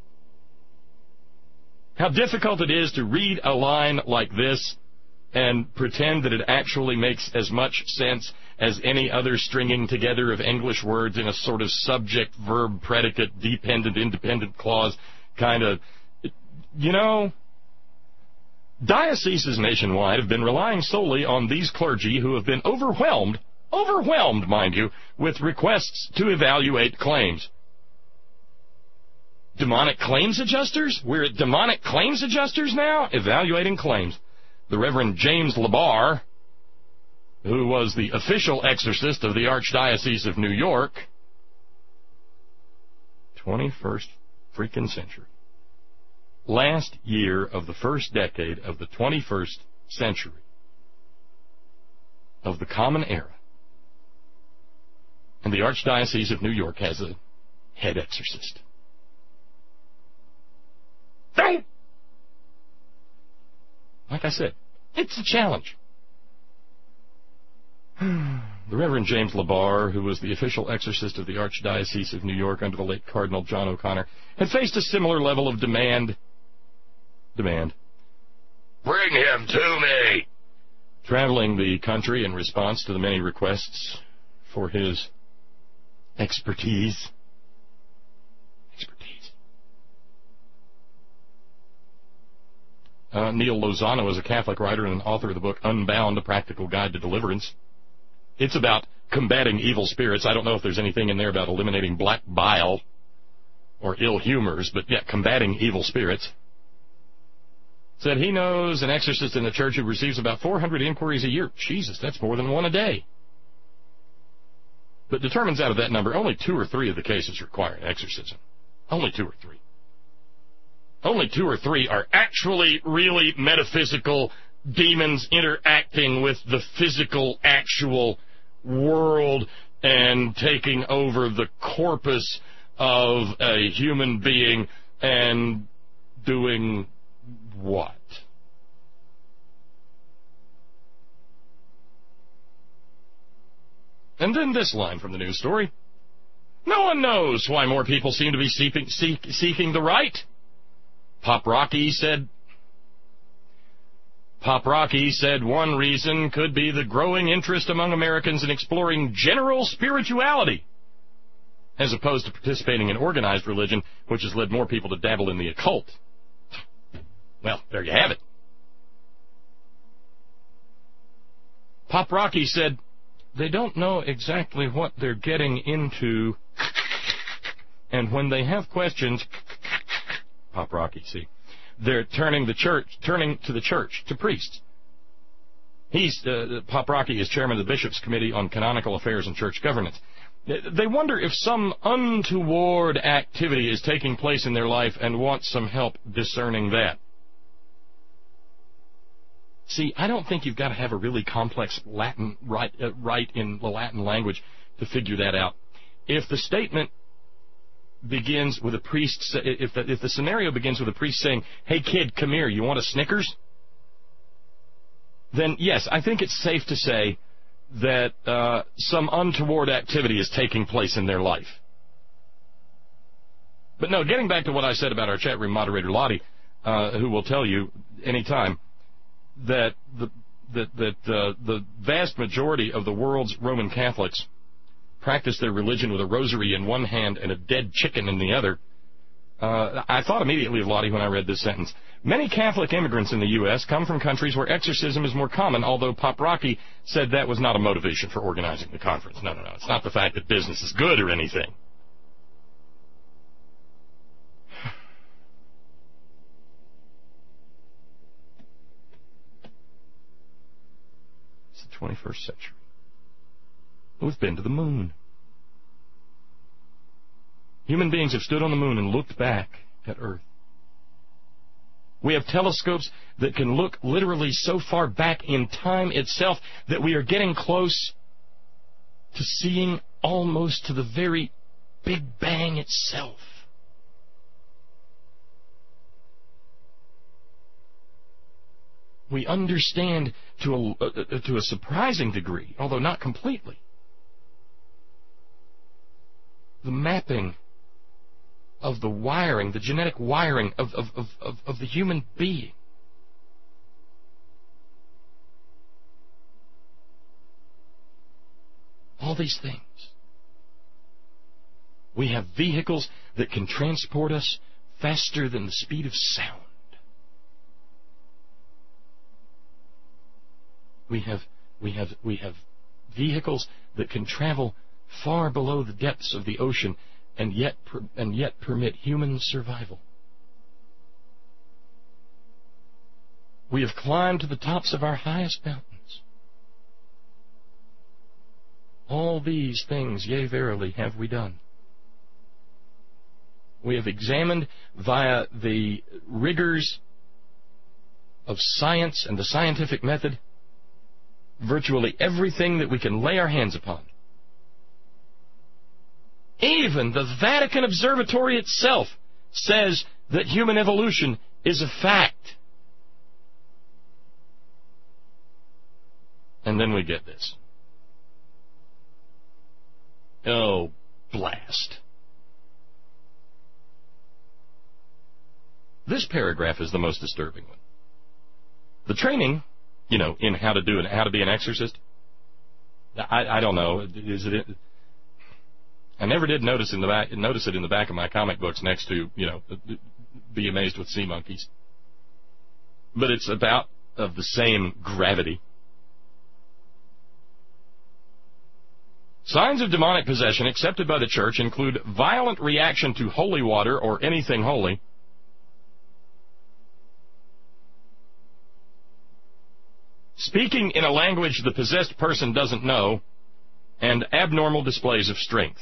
How difficult it is to read a line like this and pretend that it actually makes as much sense as any other stringing together of English words in a sort of subject, verb, predicate, dependent, independent clause kind of, you know, dioceses nationwide have been relying solely on these clergy who have been overwhelmed, overwhelmed, mind you, with requests to evaluate claims. Demonic claims adjusters? We're at demonic claims adjusters now? Evaluating claims. The Reverend James LaBarre, who was the official exorcist of the Archdiocese of New York, twenty-first freaking century. Last year of the first decade of the twenty-first century, of the Common Era. And the Archdiocese of New York has a head exorcist. Like I said, it's a challenge. The Reverend James LaBarre, who was the official exorcist of the Archdiocese of New York under the late Cardinal John O'Connor, had faced a similar level of demand. Demand. Bring him to me! Traveling the country in response to the many requests for his expertise. Expertise. Uh, Neil Lozano is a Catholic writer and author of the book Unbound, A Practical Guide to Deliverance. It's about combating evil spirits. I don't know if there's anything in there about eliminating black bile or ill humors, but yeah, combating evil spirits. Said he knows an exorcist in the church who receives about four hundred inquiries a year. Jesus, that's more than one a day. But determines out of that number only two or three of the cases require an exorcism. Only two or three. Only two or three are actually really metaphysical demons interacting with the physical, actual world and taking over the corpus of a human being and doing what? And then this line from the news story. No one knows why more people seem to be seeking, seek, seeking the right. Pop Rocky said, Pop Rocky said one reason could be the growing interest among Americans in exploring general spirituality, as opposed to participating in organized religion, which has led more people to dabble in the occult. Well, there you have it. Pop Rocky said they don't know exactly what they're getting into, and when they have questions, Pop Rocky, see, they're turning the church, turning to the church, to priests. He's, uh, Pop Rocky is chairman of the Bishops' Committee on Canonical Affairs and Church Governance. They wonder if some untoward activity is taking place in their life and want some help discerning that. See, I don't think you've got to have a really complex Latin right, uh, right in the Latin language to figure that out. If the statement begins with a priest, if the, if the scenario begins with a priest saying, "Hey kid, come here, you want a Snickers?" Then yes, I think it's safe to say that uh, some untoward activity is taking place in their life. But no, getting back to what I said about our chat room moderator Lottie, uh, who will tell you anytime that the that that uh, the vast majority of the world's Roman Catholics practice their religion with a rosary in one hand and a dead chicken in the other. Uh, I thought immediately of Lottie when I read this sentence. Many Catholic immigrants in the U S come from countries where exorcism is more common, although Pop Rocky said that was not a motivation for organizing the conference. No, no, no. It's not the fact that business is good or anything. It's the twenty-first century. We've been to the moon. Human beings have stood on the moon and looked back at Earth. We have telescopes that can look literally so far back in time itself that we are getting close to seeing almost to the very Big Bang itself. We understand to a, uh, to a surprising degree, although not completely, the mapping of the wiring, the genetic wiring of, of, of, of, of the human being. All these things. We have vehicles that can transport us faster than the speed of sound. We have we have we have vehicles that can travel far below the depths of the ocean and yet and yet permit human survival. We have climbed to the tops of our highest mountains. All these things, yea, verily, have we done. We have examined via the rigors of science and the scientific method virtually everything that we can lay our hands upon. Even the Vatican Observatory itself says that human evolution is a fact. And then we get this. Oh, blast. This paragraph is the most disturbing one. The training, you know, in how to do it, how to be an exorcist, I, I don't know. Is it? I never did notice in the back, notice it in the back of my comic books next to, you know, Be Amazed with Sea Monkeys. But it's about of the same gravity. Signs of demonic possession accepted by the church include violent reaction to holy water or anything holy, speaking in a language the possessed person doesn't know, and abnormal displays of strength.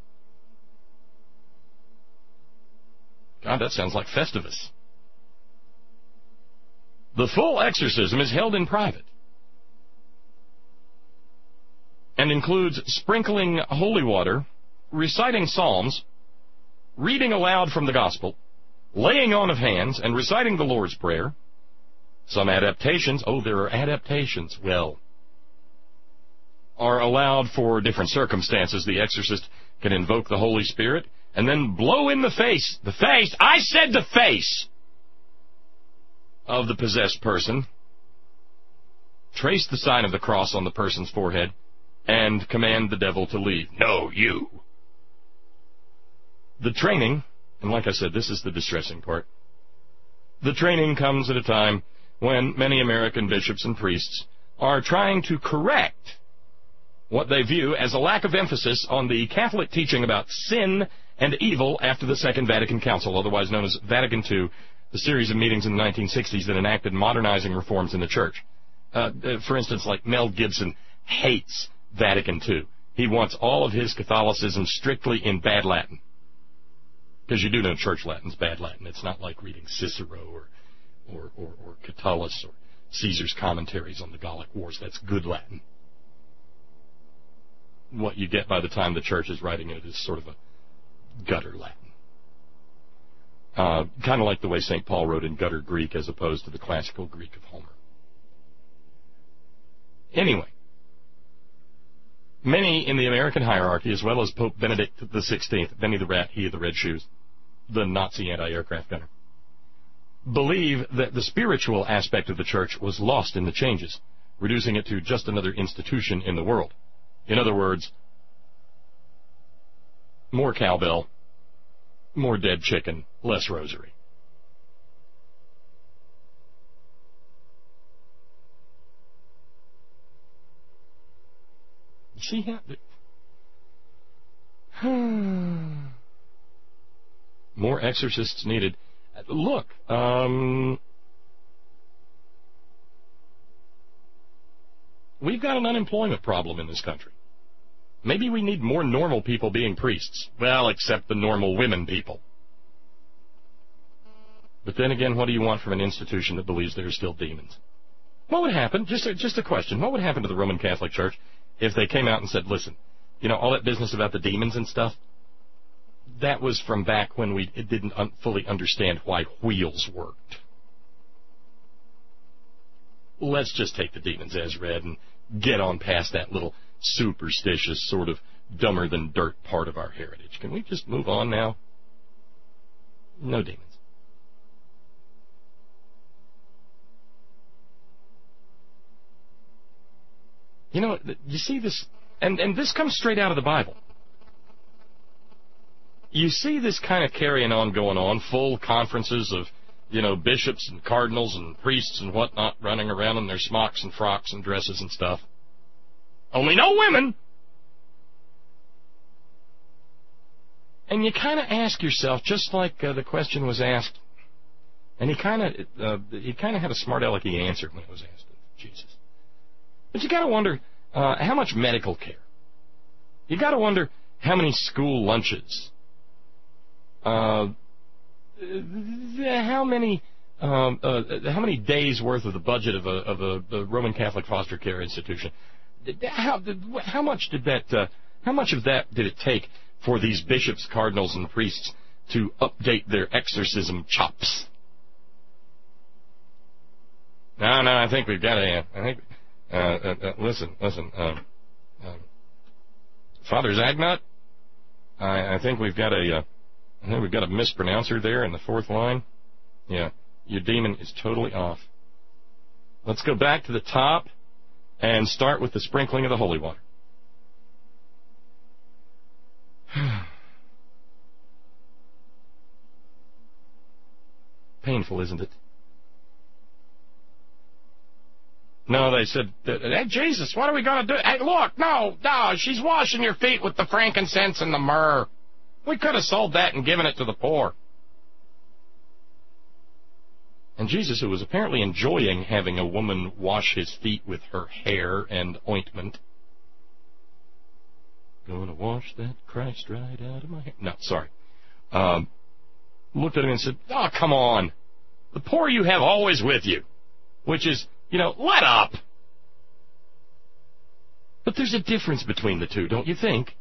God, that sounds like Festivus. The full exorcism is held in private and includes sprinkling holy water, reciting psalms, reading aloud from the gospel, laying on of hands, and reciting the Lord's Prayer. Some adaptations, oh, there are adaptations, well, are allowed for different circumstances. The exorcist can invoke the Holy Spirit and then blow in the face, the face, I said the face, of the possessed person, trace the sign of the cross on the person's forehead, and command the devil to leave. No, you. The training, and like I said, this is the distressing part, the training comes at a time when many American bishops and priests are trying to correct what they view as a lack of emphasis on the Catholic teaching about sin and evil after the Second Vatican Council, otherwise known as Vatican Two, the series of meetings in the nineteen sixties that enacted modernizing reforms in the church. Uh, for instance, like Mel Gibson hates Vatican Two. He wants all of his Catholicism strictly in bad Latin. Because you do know Church Latin's bad Latin. It's not like reading Cicero or, or, or, or Catullus or Caesar's commentaries on the Gallic Wars. That's good Latin. What you get by the time the church is writing it is sort of a gutter Latin. Uh, kind of like the way Saint Paul wrote in gutter Greek as opposed to the classical Greek of Homer. Anyway, many in the American hierarchy, as well as Pope Benedict the Sixteenth, Benny the Rat, he of the red shoes, the Nazi anti-aircraft gunner, believe that the spiritual aspect of the church was lost in the changes, reducing it to just another institution in the world. In other words, more cowbell, more dead chicken, less rosary. You see how... More exorcists needed. Look, um... we've got an unemployment problem in this country. Maybe we need more normal people being priests. Well, except the normal women people. But then again, what do you want from an institution that believes there are still demons? What would happen, just a, just a question, what would happen to the Roman Catholic Church if they came out and said, listen, you know, all that business about the demons and stuff, that was from back when we didn't un- fully understand why wheels worked. Let's just take the demons as read and get on past that little superstitious, sort of dumber-than-dirt part of our heritage. Can we just move on now? No demons. You know, you see this, and, and this comes straight out of the Bible. You see this kind of carrying on going on, full conferences of, you know, bishops and cardinals and priests and whatnot running around in their smocks and frocks and dresses and stuff. Only no women. And you kind of ask yourself, just like uh, the question was asked, and he kind of uh, he kind of had a smart alecky answer when it was asked of Jesus. But you got to wonder uh, how much medical care. You got to wonder how many school lunches. Uh, how many um, uh, how many days worth of the budget of a of a, a Roman Catholic foster care institution? How, how much did that? Uh, how much of that did it take for these bishops, cardinals, and priests to update their exorcism chops? No, no, I think we've got to. Uh, I think. Uh, uh, uh, listen, listen, uh, uh, Father Zagnut. I, I think we've got a. Uh, I think we've got a mispronouncer there in the fourth line. Yeah, your demon is totally off. Let's go back to the top and start with the sprinkling of the holy water. Painful, isn't it? No, they said, hey, Jesus, what are we going to do? Hey, look, no, no, she's washing your feet with the frankincense and the myrrh. We could have sold that and given it to the poor. And Jesus, who was apparently enjoying having a woman wash his feet with her hair and ointment. Gonna wash that Christ right out of my hair. No, sorry. Um, looked at him and said, oh, come on. The poor you have always with you. Which is, you know, let up. But there's a difference between the two, don't you think?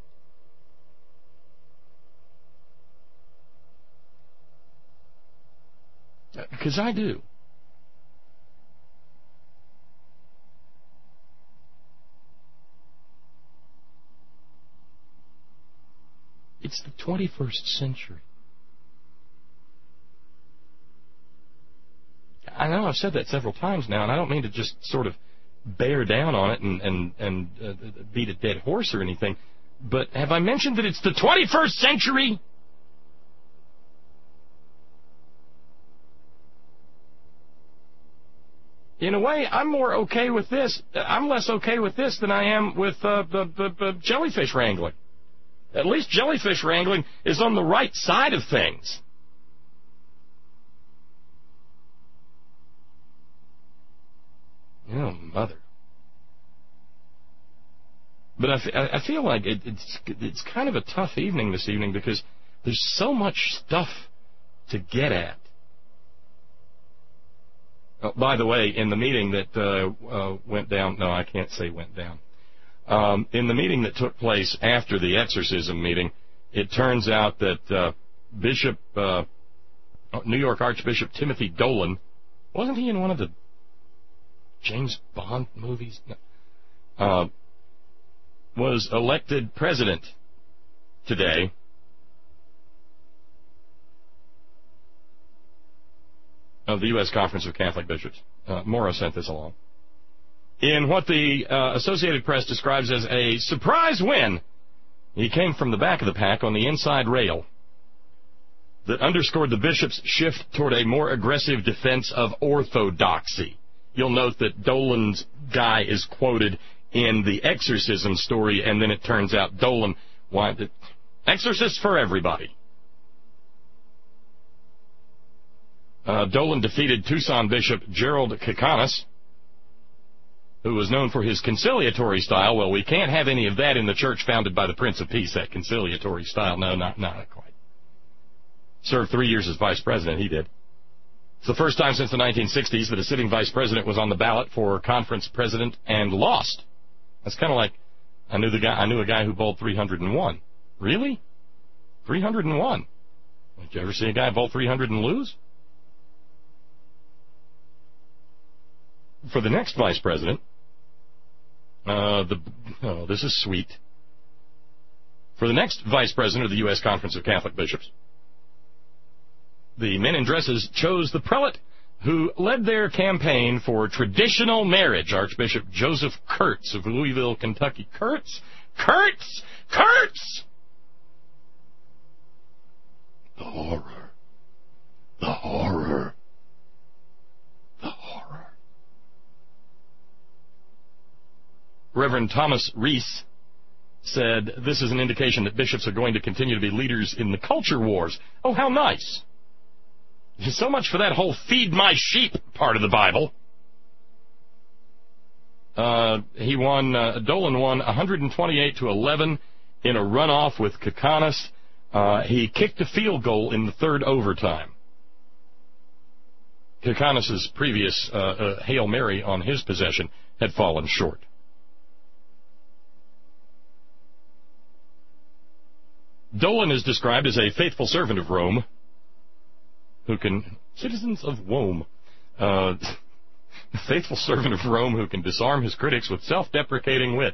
Because I do. It's the twenty-first century. I know I've said that several times now, and I don't mean to just sort of bear down on it and, and, and uh, beat a dead horse or anything, but have I mentioned that it's the twenty-first century? In a way, I'm more okay with this. I'm less okay with this than I am with uh, the, the, the jellyfish wrangling. At least jellyfish wrangling is on the right side of things. Oh, mother. But I, f- I feel like it, it's, it's kind of a tough evening this evening because there's so much stuff to get at. Oh, by the way, in the meeting that uh, uh, went down, no, I can't say went down. Um, in the meeting that took place after the exorcism meeting, it turns out that uh, Bishop, uh, New York Archbishop Timothy Dolan, wasn't he in one of the James Bond movies? No. Uh, was elected president today. Of the U S Conference of Catholic Bishops. Uh, Morrow sent this along. In what the uh, Associated Press describes as a surprise win, he came from the back of the pack on the inside rail that underscored the bishop's shift toward a more aggressive defense of orthodoxy. You'll note that Dolan's guy is quoted in the exorcism story, and then it turns out Dolan wanted exorcists for everybody. Uh, Dolan defeated Tucson Bishop Gerald Kakanis, who was known for his conciliatory style. Well, we can't have any of that in the church founded by the Prince of Peace, that conciliatory style. No, not, not quite. Served three years as vice president, he did. It's the first time since the nineteen sixties that a sitting vice president was on the ballot for conference president and lost. That's kind of like, I knew the guy, I knew a guy who bowled three hundred one. Really? three hundred one? Did you ever see a guy bowl three hundred and lose? For the next vice president, uh, the oh, this is sweet. For the next vice president of the U S Conference of Catholic Bishops, the men in dresses chose the prelate who led their campaign for traditional marriage, Archbishop Joseph Kurtz of Louisville, Kentucky. Kurtz? Kurtz? Kurtz! The horror. The horror. The horror. Reverend Thomas Reese said, this is an indication that bishops are going to continue to be leaders in the culture wars. Oh, how nice. So much for that whole feed my sheep part of the Bible. Uh, he won, uh, Dolan won one hundred twenty-eight to eleven in a runoff with Kakanis. Uh, he kicked a field goal in the third overtime. Kakanis' previous uh, uh, Hail Mary on his possession had fallen short. Dolan is described as a faithful servant of Rome, who can, citizens of Wome, uh, faithful servant of Rome who can disarm his critics with self-deprecating wit.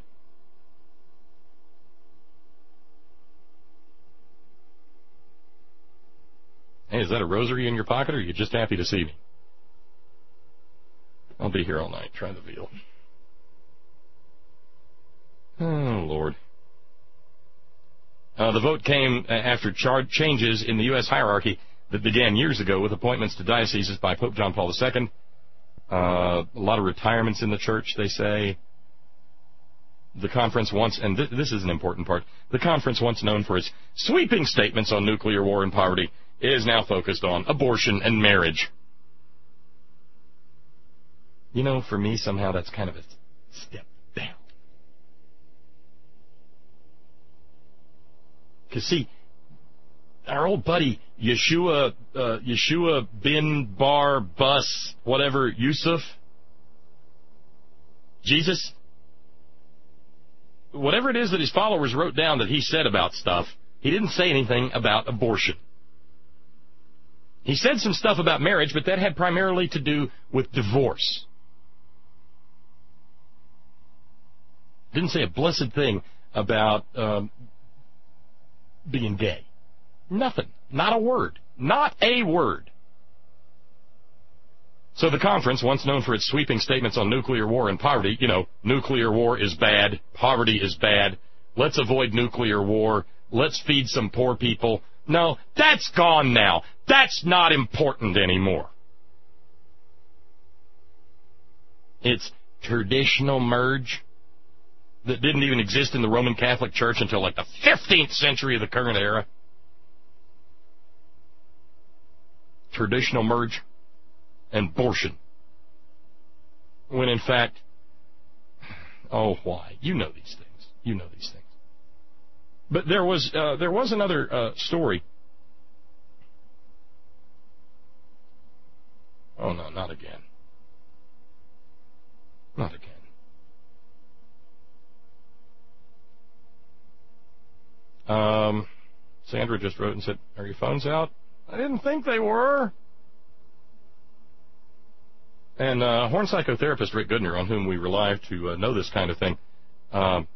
Hey, is that a rosary in your pocket, or are you just happy to see me? I'll be here all night. Try the veal. Oh, Lord. Uh, the vote came after char- changes in the U S hierarchy that began years ago with appointments to dioceses by Pope John Paul the Second Uh, a lot of retirements in the church, they say. The conference once, and th- this is an important part, the conference once known for its sweeping statements on nuclear war and poverty is now focused on abortion and marriage. You know, for me, somehow that's kind of a step down. Because, see, our old buddy Yeshua, uh, Yeshua bin Bar Bus, whatever, Yusuf, Jesus, whatever it is that his followers wrote down that he said about stuff, he didn't say anything about abortion. He said some stuff about marriage, but that had primarily to do with divorce. Didn't say a blessed thing about um, being gay. Nothing. Not a word. Not a word. So the conference, once known for its sweeping statements on nuclear war and poverty, you know, nuclear war is bad, poverty is bad, let's avoid nuclear war, let's feed some poor people. No, that's gone now. That's not important anymore. It's traditional merge that didn't even exist in the Roman Catholic Church until like the fifteenth century of the current era. Traditional merge and abortion. When in fact, oh why? You know these things. You know these things. But there was uh, there was another uh, story. Oh no, not again. Not again. Um, Sandra just wrote and said, "Are your phones out?" I didn't think they were. And uh, Horn psychotherapist Rick Goodner, on whom we rely to uh, know this kind of thing, um,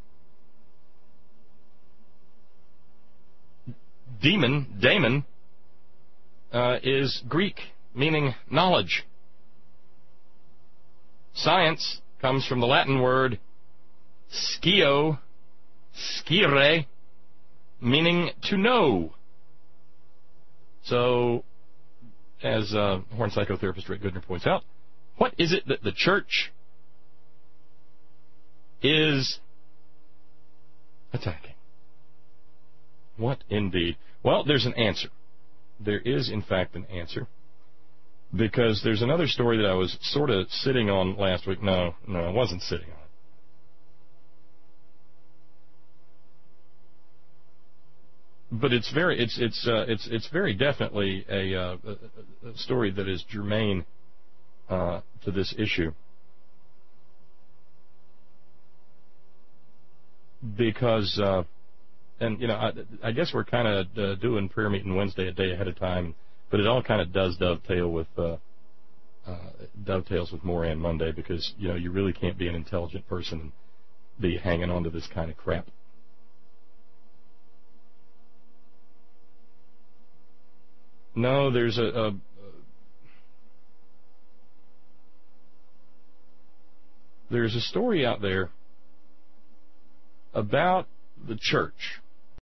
demon, daemon, uh, is Greek, meaning knowledge. Science comes from the Latin word scio, scire, meaning to know. So, as uh, Horn psychotherapist Rick Goodner points out, what is it that the church is attacking? What indeed? Well, there's an answer. There is, in fact, an answer. Because there's another story that I was sort of sitting on last week. No, no, I wasn't sitting on it. But it's very, it's it's uh, it's it's very definitely a, uh, a story that is germane uh, to this issue, because, uh, and you know, I, I guess we're kind of uh, doing prayer meeting Wednesday a day ahead of time, but it all kind of does dovetail with uh, uh, dovetails with Moran Monday, because you know you really can't be an intelligent person and be hanging on to this kind of crap. No, there's a, a, a there's a story out there about the church